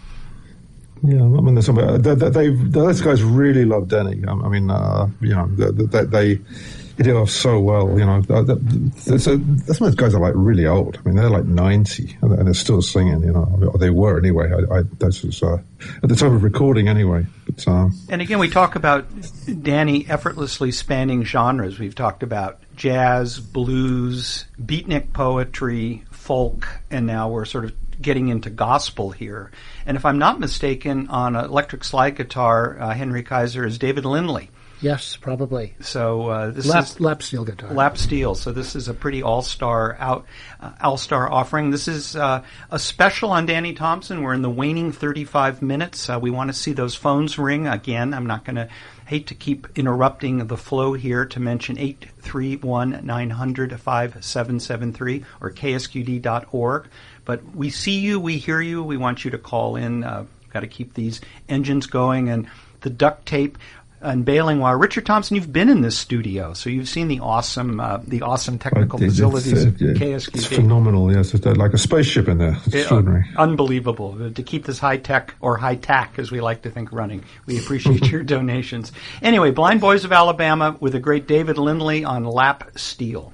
Yeah, I mean, there's some, uh, they, they, those guys really love Danny. I, I mean, uh, you know, they, they, they hit it off so well. You know, so some of those guys are like really old. I mean, they're like ninety, and they're still singing. You know, or they were anyway. I, I this was uh, at the time of recording anyway. But, um, and again, we talk about Danny effortlessly spanning genres. We've talked about jazz, blues, beatnik poetry, folk, and now we're sort of getting into gospel here. And if I'm not mistaken, on electric slide guitar, uh, Henry Kaiser is David Lindley. Yes, probably. So uh, this lap, is lap steel guitar. Lap steel. So this is a pretty all-star out, uh, all-star offering. This is uh, a special on Danny Thompson. We're in the waning thirty-five minutes. Uh, we want to see those phones ring again. I'm not going to hate to keep interrupting the flow here to mention eight three one, nine hundred, five seven seven three or K S Q D dot org. But we see you, we hear you. We want you to call in. Uh, got to keep these engines going and the duct tape. Unveiling while Richard Thompson, you've been in this studio, so you've seen the awesome, uh, the awesome technical it's, facilities it's, uh, of yeah, K S Q D. It's phenomenal. Yes, it's like a spaceship in there. It's it, extraordinary. Uh, unbelievable to keep this high tech or high tack, as we like to think, running. We appreciate your donations. Anyway, Blind Boys of Alabama with the great David Lindley on lap steel.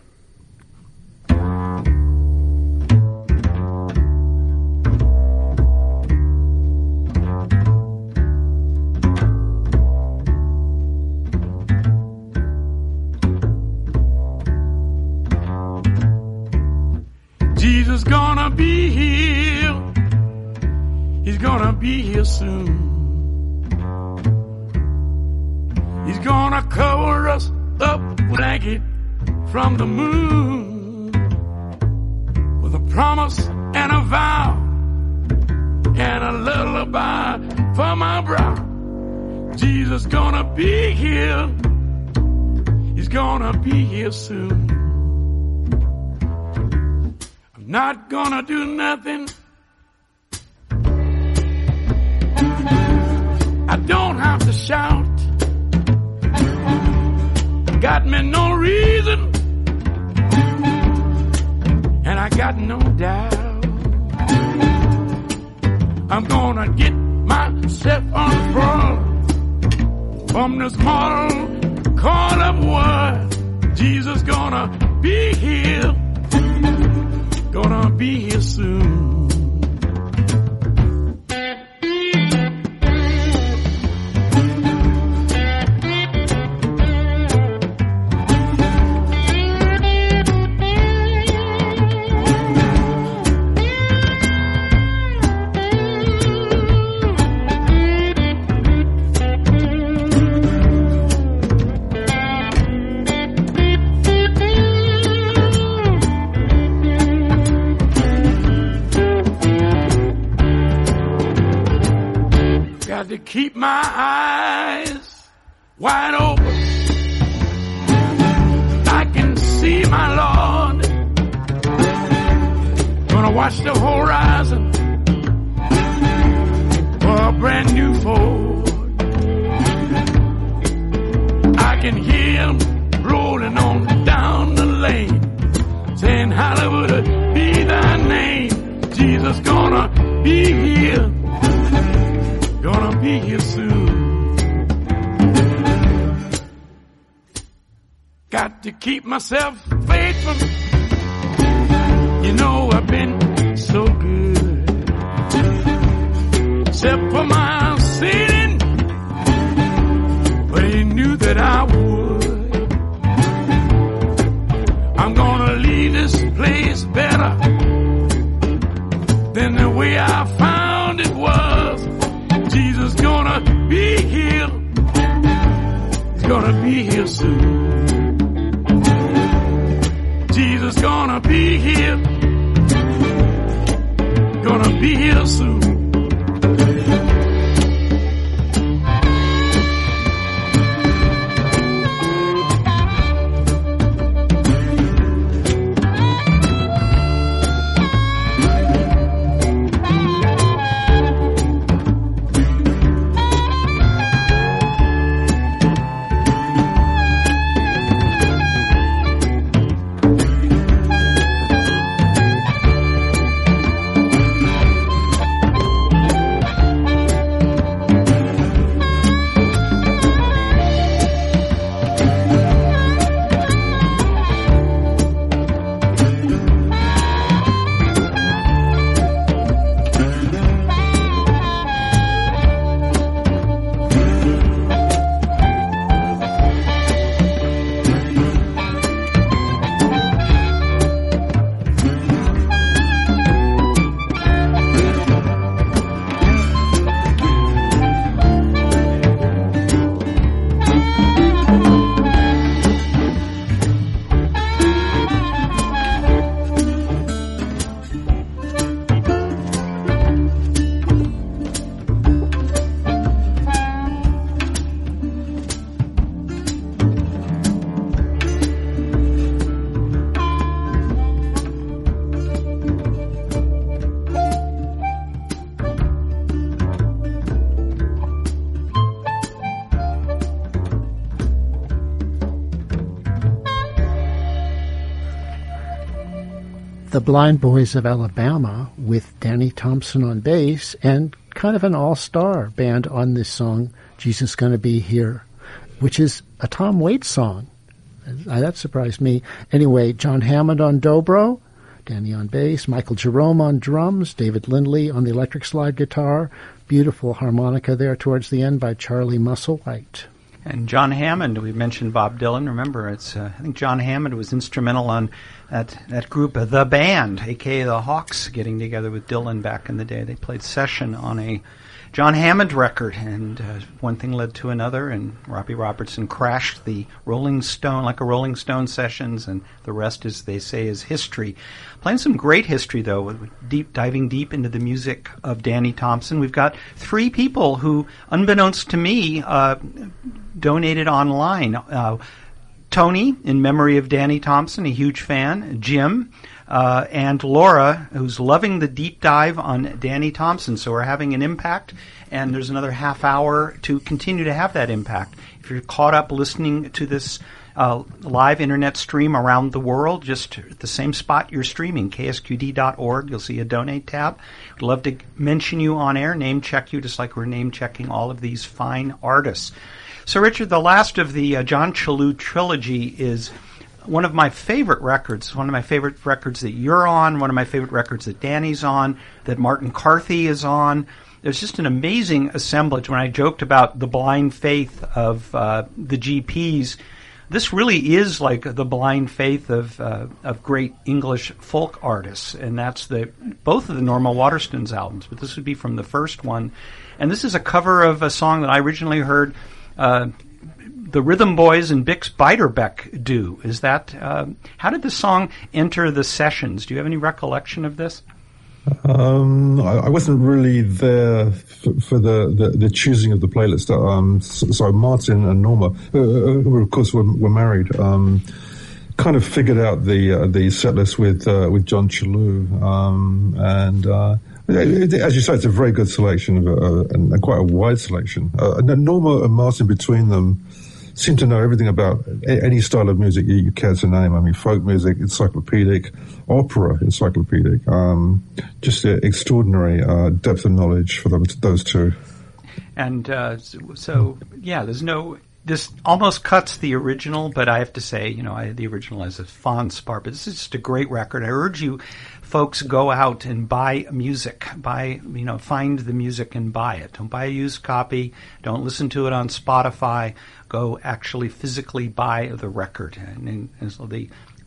Jesus gonna be here. He's gonna be here soon. He's gonna cover us up with a blanket from the moon with a promise and a vow and a lullaby for my brow. Jesus gonna be here. He's gonna be here soon. Not gonna do nothing. I don't have to shout. Got me no reason, and I got no doubt. I'm gonna get myself on the throne from this model called up world. Jesus gonna be here. Gonna be here soon. To keep my eyes wide open, I can see my Lord. Gonna watch the horizon for a brand new Ford. I can hear him rolling on down the lane, saying Hollywood be thy name. Jesus gonna be here. Gonna be here soon. Got to keep myself faithful. You know I've been so good. Except for my sinning, be here. He's gonna be here soon. Jesus gonna be here. Gonna be here soon. The Blind Boys of Alabama with Danny Thompson on bass and kind of an all-star band on this song, Jesus Gonna Be Here, which is a Tom Waits song. That surprised me. Anyway, John Hammond on dobro, Danny on bass, Michael Jerome on drums, David Lindley on the electric slide guitar, beautiful harmonica there towards the end by Charlie Musselwhite. And John Hammond, we mentioned Bob Dylan. Remember, it's uh, I think John Hammond was instrumental on that that group, uh, The Band, a k a the Hawks, getting together with Dylan back in the day. They played session on a John Hammond record, and uh, one thing led to another, and Robbie Robertson crashed the Rolling Stone, like a Rolling Stone sessions, and the rest, as they say, is history. Playing some great history, though, with deep diving deep into the music of Danny Thompson. We've got three people who, unbeknownst to me, uh, donated online. Uh, Tony, in memory of Danny Thompson, a huge fan. Jim, uh, and Laura, who's loving the deep dive on Danny Thompson. So we're having an impact, and there's another half hour to continue to have that impact. If you're caught up listening to this uh, live internet stream around the world, just at the same spot you're streaming, K S Q D dot org, you'll see a donate tab. We'd love to mention you on air, name check you, just like we're name checking all of these fine artists. So, Richard, the last of the uh, John Chalou trilogy is one of my favorite records, one of my favorite records that you're on, one of my favorite records that Danny's on, that Martin Carthy is on. There's just an amazing assemblage. When I joked about the blind faith of uh, the G Ps, this really is like the blind faith of uh, of great English folk artists, and that's the both of the Norma Waterston's albums, but this would be from the first one. And this is a cover of a song that I originally heard uh, the Rhythm Boys and Bix Beiderbecke do. Is that uh, how did this song enter the sessions? Do you have any recollection of this? Um, I, I wasn't really there for, for the, the, the choosing of the playlist. Um, so, so Martin and Norma, uh, who of course were, were married, um, kind of figured out the uh, the set list with uh, with John Chalou, um, and uh, it, it, as you say, it's a very good selection, of, uh, and quite a wide selection. Uh, and Norma and Martin between them seem to know everything about any style of music you, you care to name. I mean, folk music, encyclopedic, opera, encyclopedic. Um, just uh, extraordinary uh, depth of knowledge for them, those two. And uh, so, yeah, there's no... This almost cuts the original, but I have to say, you know, I, the original has a fond spark. But this is just a great record. I urge you, folks, go out and buy music. Buy, you know, find the music and buy it. Don't buy a used copy. Don't listen to it on Spotify. Go actually physically buy the record. And, and so the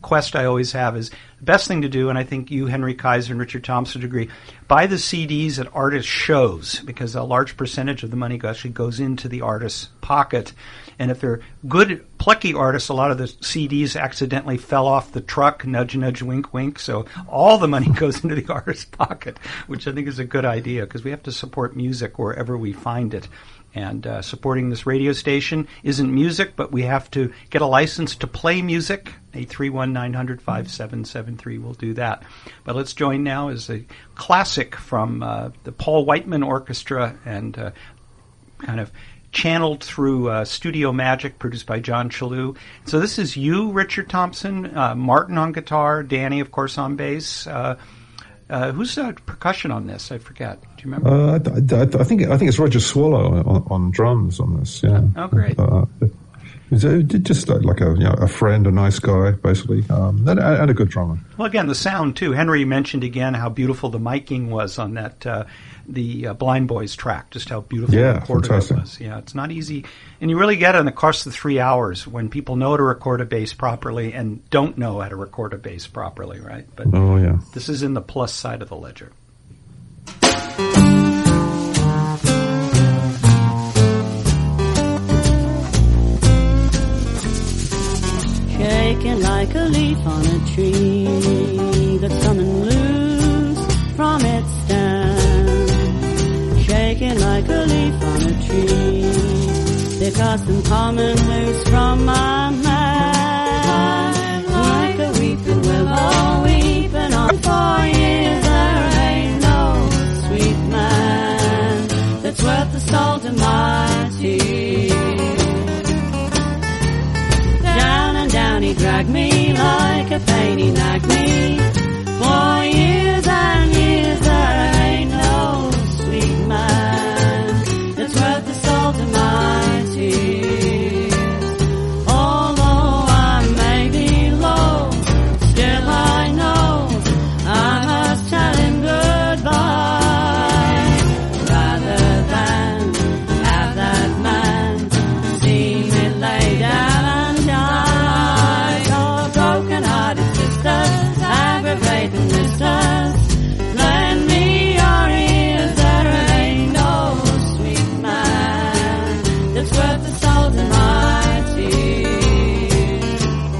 request I always have is the best thing to do, and I think you, Henry Kaiser, and Richard Thompson agree, buy the C Ds at artist shows, because a large percentage of the money actually goes into the artist's pocket. And if they're good, plucky artists, a lot of the C Ds accidentally fell off the truck, nudge, nudge, wink, wink. So all the money goes into the artist's pocket, which I think is a good idea, because we have to support music wherever we find it. And uh, supporting this radio station isn't music, but we have to get a license to play music. eight three one, nine hundred, five seven seven three will do that. But let's join now as a classic from uh, the Paul Whiteman Orchestra, and uh, kind of channeled through uh, Studio Magic, produced by John Chalou. So this is you, Richard Thompson, uh, Martin on guitar, Danny, of course, on bass. Uh, uh, who's uh, percussion on this? I forget. Do you remember? Uh, I, I, I think I think it's Roger Swallow on, on drums on this. Yeah. Oh, great. Uh, He's just like a, you know, a friend, a nice guy, basically, um, and, and a good drummer. Well, again, the sound, too. Henry mentioned again how beautiful the miking was on that, uh, the uh, Blind Boys track, just how beautiful yeah, the recorded it was. Yeah, it's not easy. And you really get it in the course of the three hours when people know how to record a bass properly and don't know how to record a bass properly, right? But oh, yeah. This is in the plus side of the ledger. Shaking like a leaf on a tree that's coming loose from its stem. Shaking like a leaf on a tree because I'm coming loose from my mind. Like a weeping willow weeping on four years. There ain't no sweet man that's worth the salt of my tears. Down he dragged me like a pain, he nagged me for years and years. There ain't no sweet man that's worth the salt of my tears. Although I may be low, still I know I must tell him goodbye, rather than have that man see me lay down. Aggravating distance, lend me your ears. There ain't no sweet man that's worth the salt in my tears.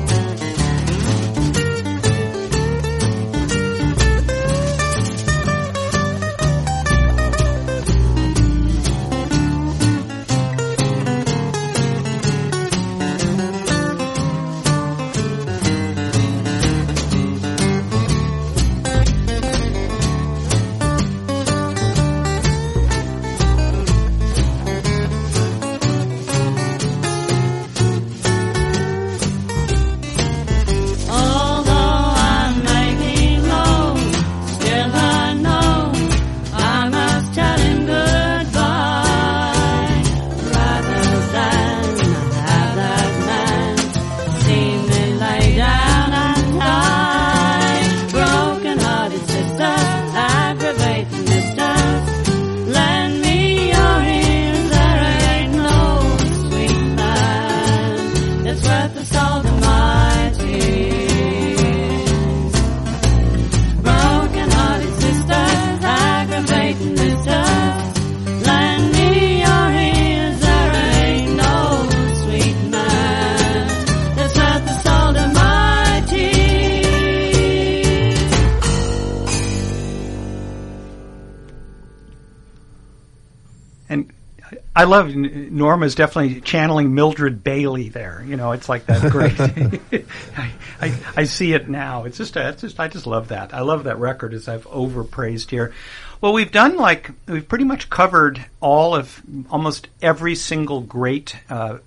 I love Norma's definitely channeling Mildred Bailey there. You know, it's like that great. I, I I see it now. It's just a, it's just I just love that. I love that record, as I've overpraised here. Well, we've done like we've pretty much covered all of almost every single great uh,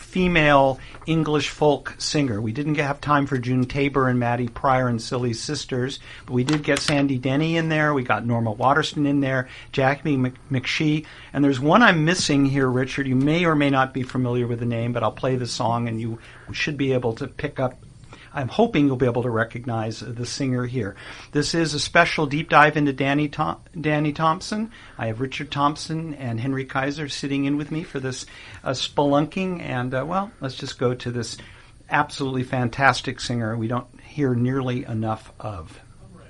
female English folk singer. We didn't have time for June Tabor and Maddie Pryor and Silly Sisters, but we did get Sandy Denny in there. We got Norma Waterston in there, Jackie McShee, and there's one I'm missing here, Richard. You may or may not be familiar with the name, but I'll play the song and you should be able to pick up. I'm hoping you'll be able to recognize the singer here. This is a special deep dive into Danny Tom- Danny Thompson. I have Richard Thompson and Henry Kaiser sitting in with me for this uh, spelunking. And, uh, well, let's just go to this absolutely fantastic singer we don't hear nearly enough of.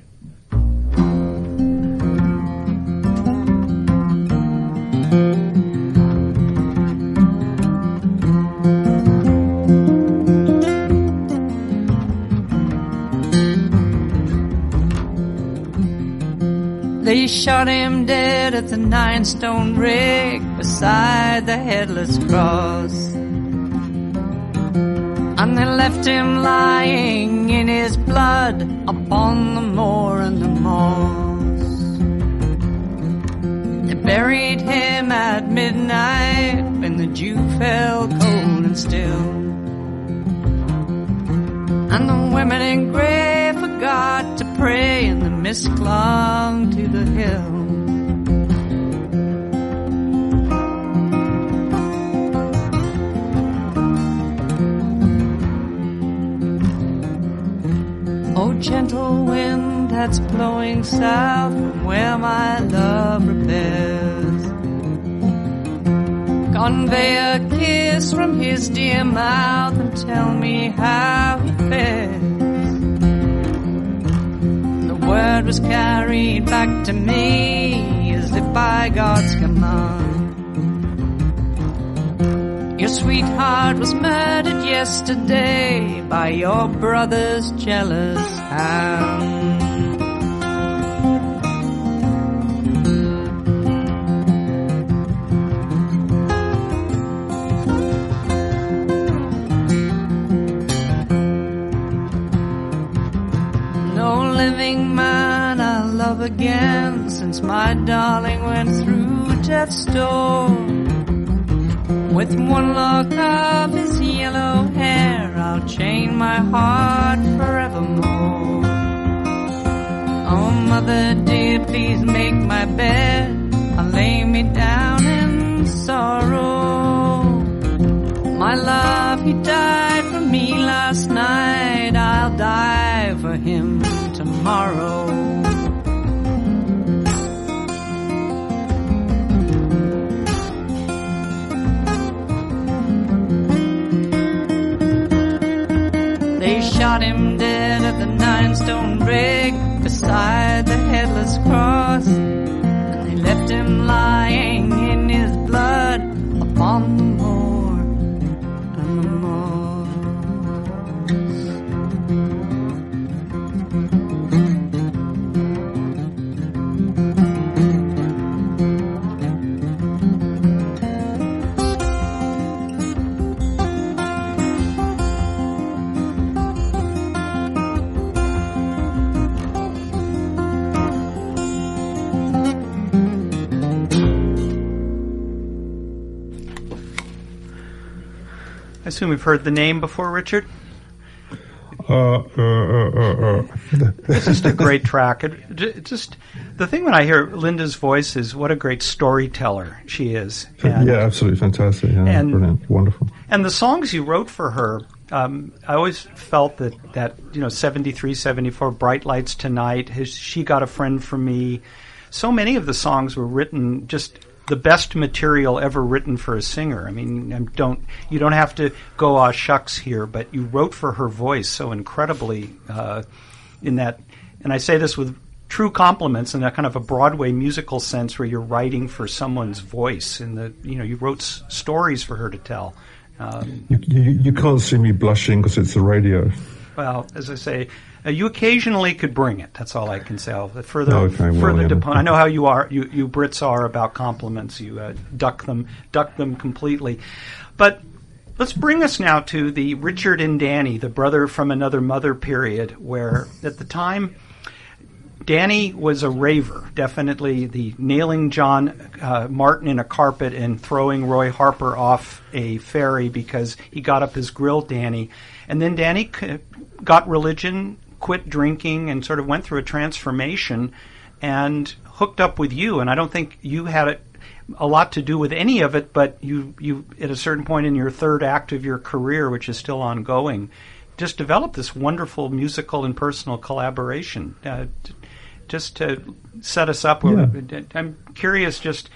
They shot him dead at the Nine Stone Rig beside the Headless Cross. And they left him lying in his blood upon the moor and the moss. They buried him at midnight when the dew fell cold and still. And the women in grey forgot to pray, and the mist clung to the hill. Oh, gentle wind that's blowing south from where my love repairs, convey a kiss from his dear mouth and tell me how he fares. The word was carried back to me as if by God's command. Your sweetheart was murdered yesterday by your brother's jealous hand. Again, since my darling went through death's door. With one lock of his yellow hair, I'll chain my heart forevermore. Oh, mother dear, please make my bed. I'll lay me down in sorrow. My love, he died for me last night. I'll die for him tomorrow. Shot him dead at the Nine Stone Rig beside the Headless Cross, and they left him lying in his blood upon the moor and the I assume we've heard the name before, Richard? Uh, uh, uh, uh, uh. It's just a great track. It, it just the thing when I hear Linda's voice is what a great storyteller she is. And, yeah, absolutely fantastic. Yeah, and, brilliant, wonderful. And the songs you wrote for her, um, I always felt that, that you know, seventy-three, seventy-four, Bright Lights Tonight, his, She Got a Friend from Me. So many of the songs were written just the best material ever written for a singer. I mean, don't you don't have to go aw shucks here, but you wrote for her voice so incredibly uh, in that. And I say this with true compliments in a kind of a Broadway musical sense, where you're writing for someone's voice. And the you know you wrote s- stories for her to tell. Um, you, you you can't see me blushing because it's the radio. Well, as I say, uh, you occasionally could bring it. That's all I can say. I'll further, okay, well, further yeah. depo- I know how you are. You, you Brits are about compliments. You uh, duck them, duck them completely. But let's bring us now to the Richard and Danny, the brother from another mother period, where at the time Danny was a raver, definitely the nailing John uh, Martin in a carpet and throwing Roy Harper off a ferry because he got up his grill, Danny. And then Danny c- got religion, quit drinking, and sort of went through a transformation and hooked up with you. And I don't think you had it, a lot to do with any of it, but you, you at a certain point in your third act of your career, which is still ongoing, just developed this wonderful musical and personal collaboration. Uh, just to set us up, Yeah. I'm curious just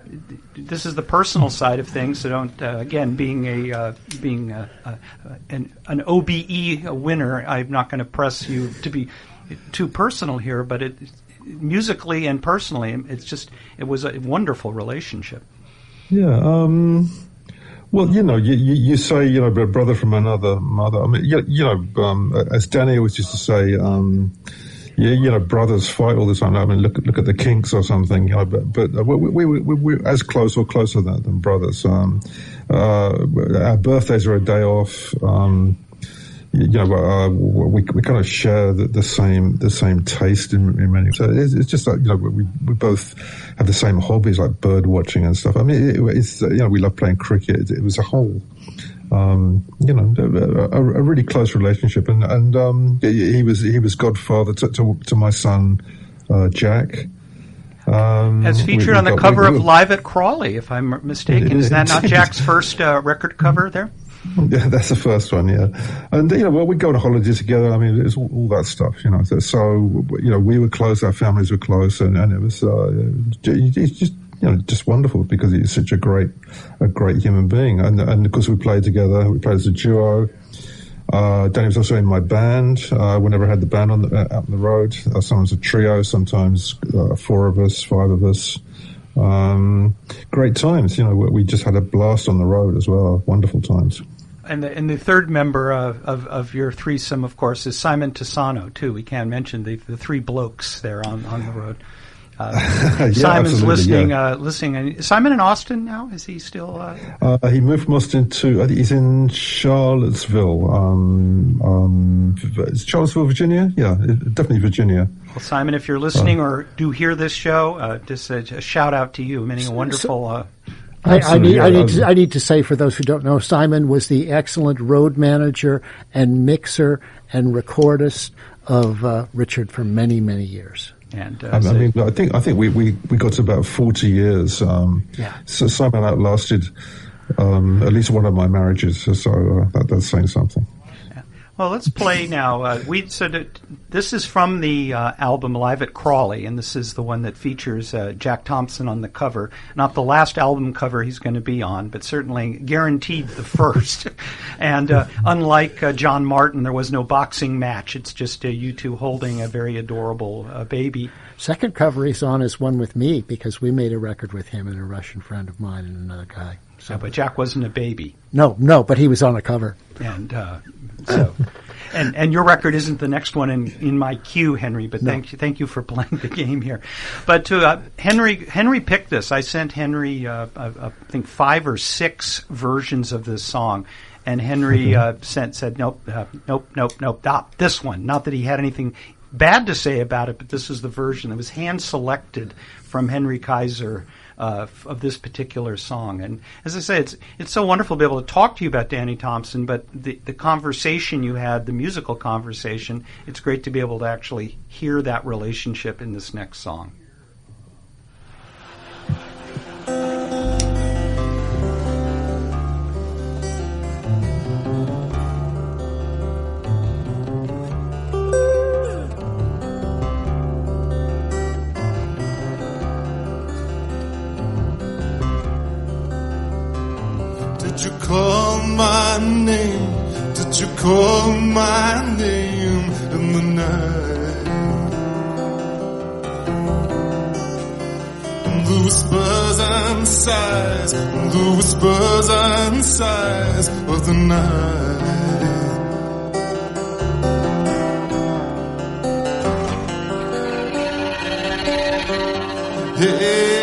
this is the personal side of things. So don't uh, again being a uh, being a, a, an an O B E winner. I'm not going to press you to be too personal here, but it musically and personally, it's just it was a wonderful relationship. Yeah. Um, well, you know, you, you, you say, you know, brother from another mother. I mean, you, you know, um, as Danny always used to say, um, yeah, you know, brothers fight all the time. I mean, look at look at the Kinks or something. You know, but but we we we we're as close or closer than, than brothers. Um, uh, our birthdays are a day off. Um, you know, uh, we we kind of share the, the same the same taste in, in many. So it's, it's just like, you know, we we both have the same hobbies like bird watching and stuff. I mean, it, it's you know, we love playing cricket. It, it was a whole. Um, you know, a, a, a really close relationship, and and um, he was he was godfather to to, to my son uh, Jack. Um, As featured we, we on the got, cover we, we, of Live at Crawley, if I'm mistaken. Is that not Jack's first uh, record cover there? Yeah, that's the first one, yeah. And, you know, well, we go to holidays together. I mean, it's all, all that stuff, you know. So, so, you know, we were close, our families were close, and, and it was uh, it's just, you know, just wonderful because he's such a great, a great human being. And, and of course, we played together. We played as a duo. Uh, Danny was also in my band. Uh, whenever I had the band on the, uh, out on the road, uh, sometimes a trio, sometimes uh, four of us, five of us. Um, great times, you know, we just had a blast on the road as well. Wonderful times. And the, and the third member of, of, of your threesome, of course, is Simon Tisano, too. We can't mention the, the three blokes there on, on the road. Uh, yeah, Simon's listening. Yeah. Uh, listening. Is Simon in Austin now? Is he still? Uh... Uh, he moved from Austin to. I think he's in Charlottesville. Um, um, is Charlottesville, Virginia? Yeah, definitely Virginia. Well, Simon, if you're listening uh, or do hear this show, uh, just a, a shout out to you. Many a wonderful. Uh, I, I need. I need. To, I need to say, for those who don't know, Simon was the excellent road manager and mixer and recordist of uh, Richard for many, many years. And uh, I, I mean, I think I think we, we, we got to about forty years. Um, yeah. So Simon outlasted um, at least one of my marriages. So, so uh, that, that's saying something. Yeah. Well, let's play now. Uh, we said that this is from the uh, album Live at Crawley, and this is the one that features uh, Jack Thompson on the cover. Not the last album cover he's going to be on, but certainly guaranteed the first. And uh, unlike uh, John Martin, there was no boxing match. It's just uh, you two holding a very adorable uh, baby. Second cover he's on is one with me, because we made a record with him and a Russian friend of mine and another guy. So, yeah, but Jack wasn't a baby. No, no, but he was on a cover. And uh, so, and and your record isn't the next one in, in my queue, Henry. But No. thank you, thank you for playing the game here. But to uh, Henry, Henry picked this. I sent Henry, uh, uh, I think five or six versions of this song, and Henry uh, sent said nope, uh, nope, nope, nope, not this one. Not that he had anything bad to say about it, but this is the version that was hand selected from Henry Kaiser. Uh, of this particular song. And as I say, it's it's so wonderful to be able to talk to you about Danny Thompson, but the, the conversation you had, the musical conversation, it's great to be able to actually hear that relationship in this next song. Did you call my name? Did you call my name in the night? And the whispers and sighs, and the whispers and sighs of the night. Hey.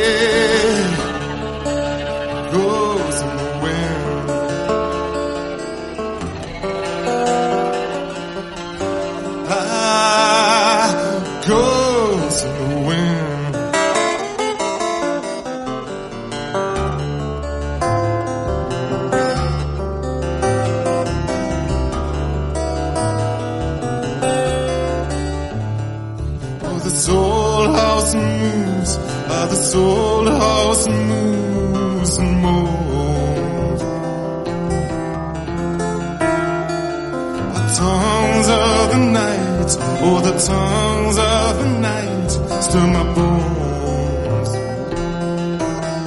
This old house moves and moves. The tongues of the night, oh, the tongues of the night stir my bones.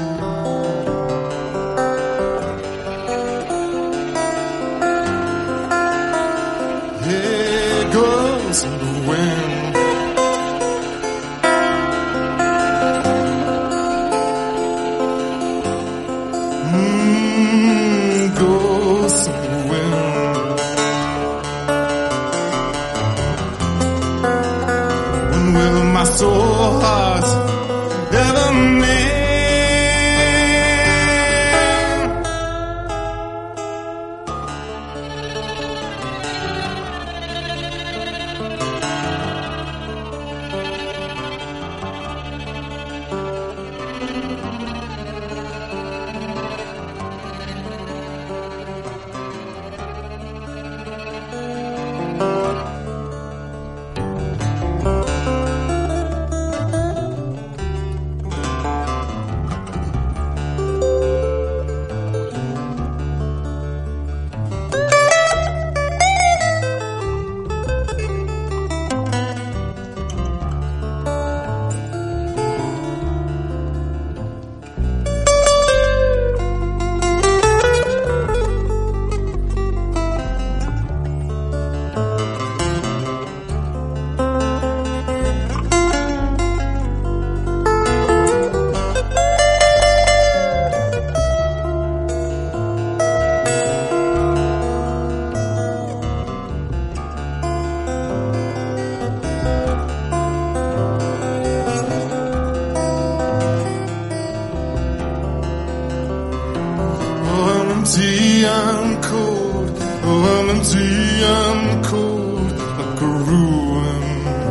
empty, I'm cold. Oh, I'm empty, I'm cold, like a ruin.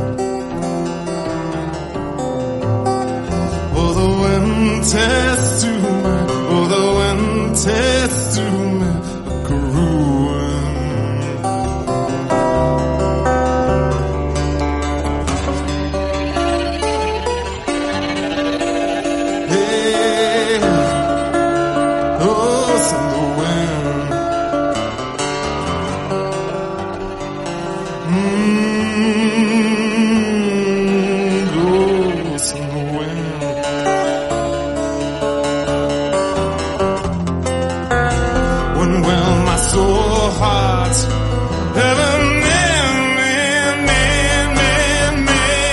Oh, the wind tears to me, oh, the wind tears to me, like a ruin. Hey, oh, it's in the wind. Mm, oh, it's in the wind. When will my soul heart ever mend, mend, mend, mend,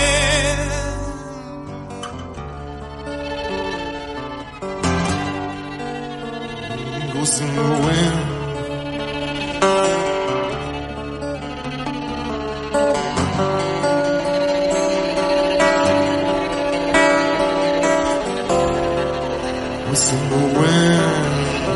mend? Goes in the wind. Goes in the wind.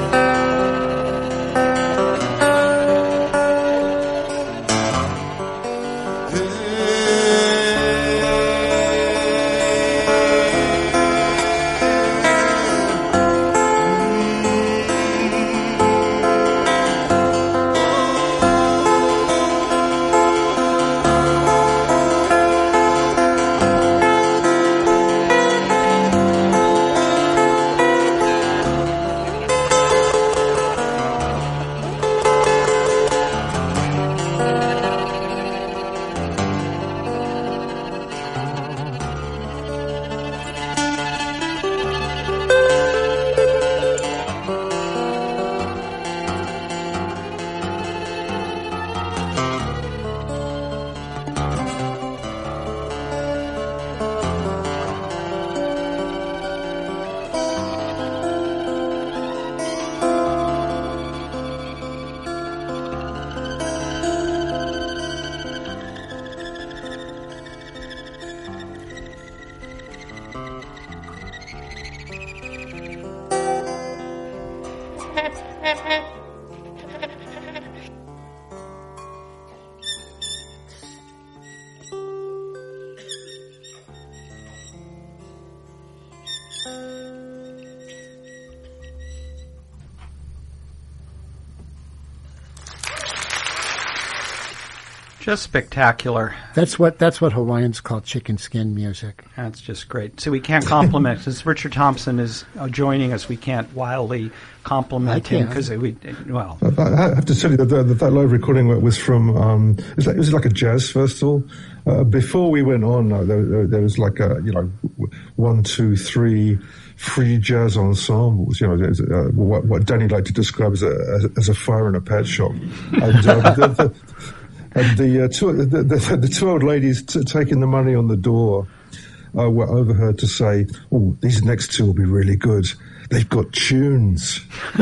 Just spectacular. That's what that's what Hawaiians call chicken skin music. That's just great. So we can't compliment, since Richard Thompson is uh, joining us, we can't wildly compliment him because we, well. I have to tell you that that, that live recording was from, um, it, was like, it was like a jazz festival. Uh, before we went on, uh, there, there was like a, you know, one, two, three free jazz ensembles, you know, uh, what, what Danny liked to describe as a, as a fire in a pet shop. And, uh, the, the, And the, uh, two, the, the, the two old ladies t- taking the money on the door uh, were overheard to say, "Oh, these next two will be really good. They've got tunes."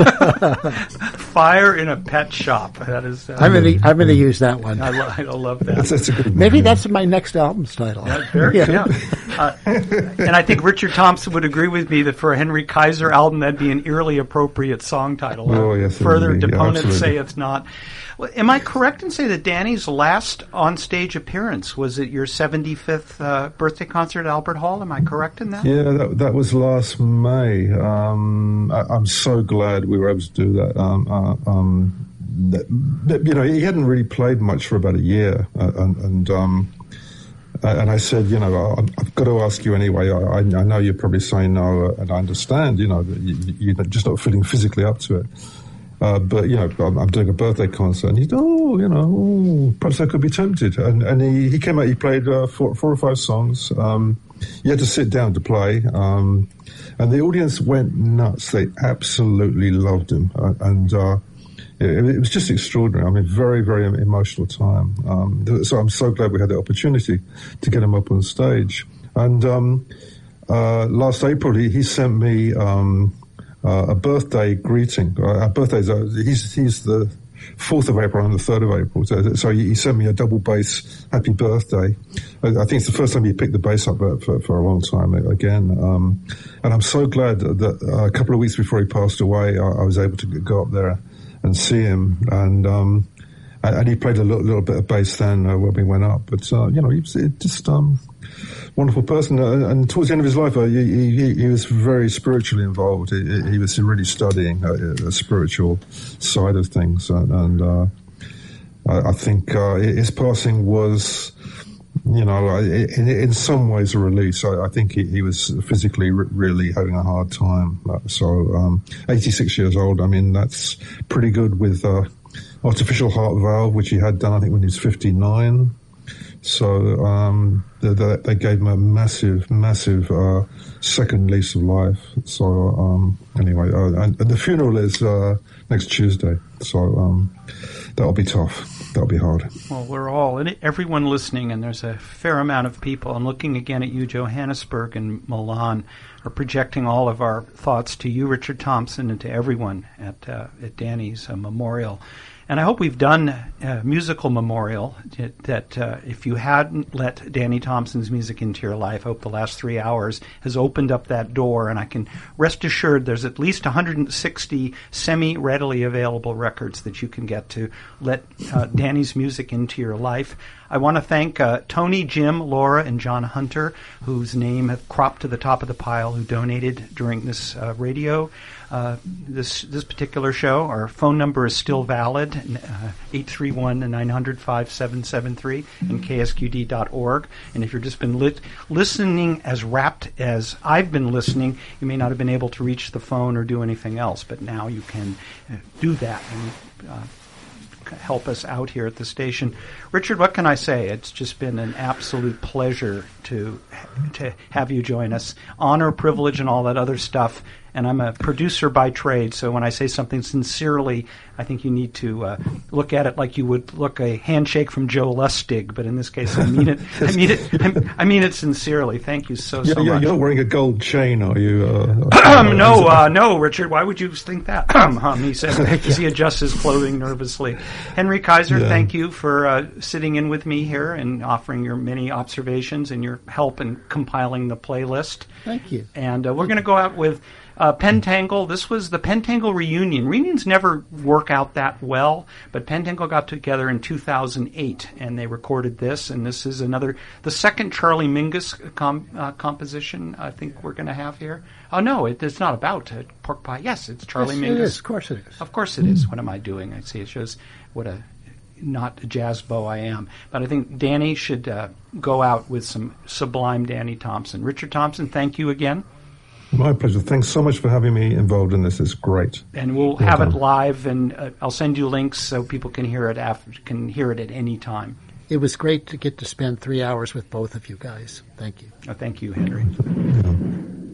Fire in a pet shop. That is. Uh, I'm gonna I'm gonna use that one. I, lo- I love that. That's, that's a good Maybe one, that's my next album's title. Yeah, very, yeah. yeah. Uh, and I think Richard Thompson would agree with me that for a Henry Kaiser album, that'd be an eerily appropriate song title. Oh, yes, Further yeah, deponents absolutely. say it's not. Well, am I correct in saying that Danny's last on-stage appearance was at your seventy-fifth uh, birthday concert at Albert Hall? Am I correct in that? Yeah, that, that was last May. Um, I, I'm so glad we were able to do that. Um, uh, um, that, that, you know, he hadn't really played much for about a year, uh, and, and um, and I said, you know, I, I've got to ask you anyway. I, I know you're probably saying no, and I understand, you know, that you, you're just not feeling physically up to it. Uh, but, you know, I'm, I'm doing a birthday concert, and he said, oh, you know, oh, perhaps I could be tempted. And, and he, he came out, he played uh, four, four or five songs. Um, he had to sit down to play. Um, and the audience went nuts. They absolutely loved him. Uh, and uh, it, it was just extraordinary. I mean, very, very emotional time. Um, so I'm so glad we had the opportunity to get him up on stage. And um, uh, last April, he, he sent me... Um, Uh, a birthday greeting. Uh, our birthdays are, he's, he's the, fourth of April and the third of April. So, so he sent me a double bass happy birthday. I, I think it's the first time he picked the bass up for, for a long time again. Um, and I'm so glad that uh, a couple of weeks before he passed away, I, I was able to go up there and see him. And, um, and he played a little, little bit of bass then uh, when we went up. But, uh, you know, he was just, um, wonderful person. Uh, and towards the end of his life, uh, he, he, he was very spiritually involved. He, he was really studying uh, the spiritual side of things. And, and uh, I, I think uh, his passing was, you know, in, in some ways a release. I, I think he, he was physically re- really having a hard time. Uh, so, um, eighty-six years old, I mean, that's pretty good with uh, artificial heart valve, which he had done, I think, when he was fifty-nine. So um, they, they, they gave him a massive, massive uh, second lease of life. So um, anyway, uh, and, and the funeral is uh, next Tuesday. So um, that'll be tough. That'll be hard. Well, we're all, and everyone listening, and there's a fair amount of people. I'm looking again at you, Johannesburg and Milan, are projecting all of our thoughts to you, Richard Thompson, and to everyone at uh, at Danny's uh, memorial. And I hope we've done a musical memorial that uh, if you hadn't let Danny Thompson's music into your life, I hope the last three hours has opened up that door. And I can rest assured there's at least one hundred sixty semi-readily available records that you can get to let uh, Danny's music into your life. I want to thank uh, Tony, Jim, Laura, and John Hunter, whose name have cropped to the top of the pile, who donated during this uh, radio, uh, this this particular show. Our phone number is still valid, uh, eight three one, nine hundred, five seven seven three, and K S Q D dot org. And if you've just been lit- listening as rapt as I've been listening, you may not have been able to reach the phone or do anything else, but now you can uh, do that and uh, help us out here at the station. Richard, what can I say? It's just been an absolute pleasure to to have you join us. Honor, privilege, and all that other stuff. And I'm a producer by trade, so when I say something sincerely, I think you need to uh, look at it like you would look a handshake from Joe Lustig. But in this case, I mean it. I mean it. I mean it sincerely. Thank you so so you're, much. You're not wearing a gold chain, are you? Uh, no, uh, no, Richard. Why would you think that? hum, he said as he adjusts his clothing nervously. Henry Kaiser, Yeah. thank you for uh, sitting in with me here and offering your many observations and your help in compiling the playlist. Thank you. And uh, we're going to go out with uh, Pentangle. This was the Pentangle reunion. Reunions never work out that well, but Pentangle got together in two thousand eight, and they recorded this. And this is another, the second Charlie Mingus com- uh, composition I think we're going to have here. Oh, no, it, it's not about uh, pork pie. Yes, it's Charlie Yes, Mingus. it is. Of course it is. Of course it is. What am I doing? I see it shows what a not a jazz bow I am. But I think Danny should uh, go out with some sublime Danny Thompson. Richard Thompson, thank you again. My pleasure. Thanks so much for having me involved in this. It's great. And we'll Well have done. it live, and uh, I'll send you links so people can hear it after, can hear it at any time. It was great to get to spend three hours with both of you guys. Thank you. Oh, thank you, Henry. Yeah.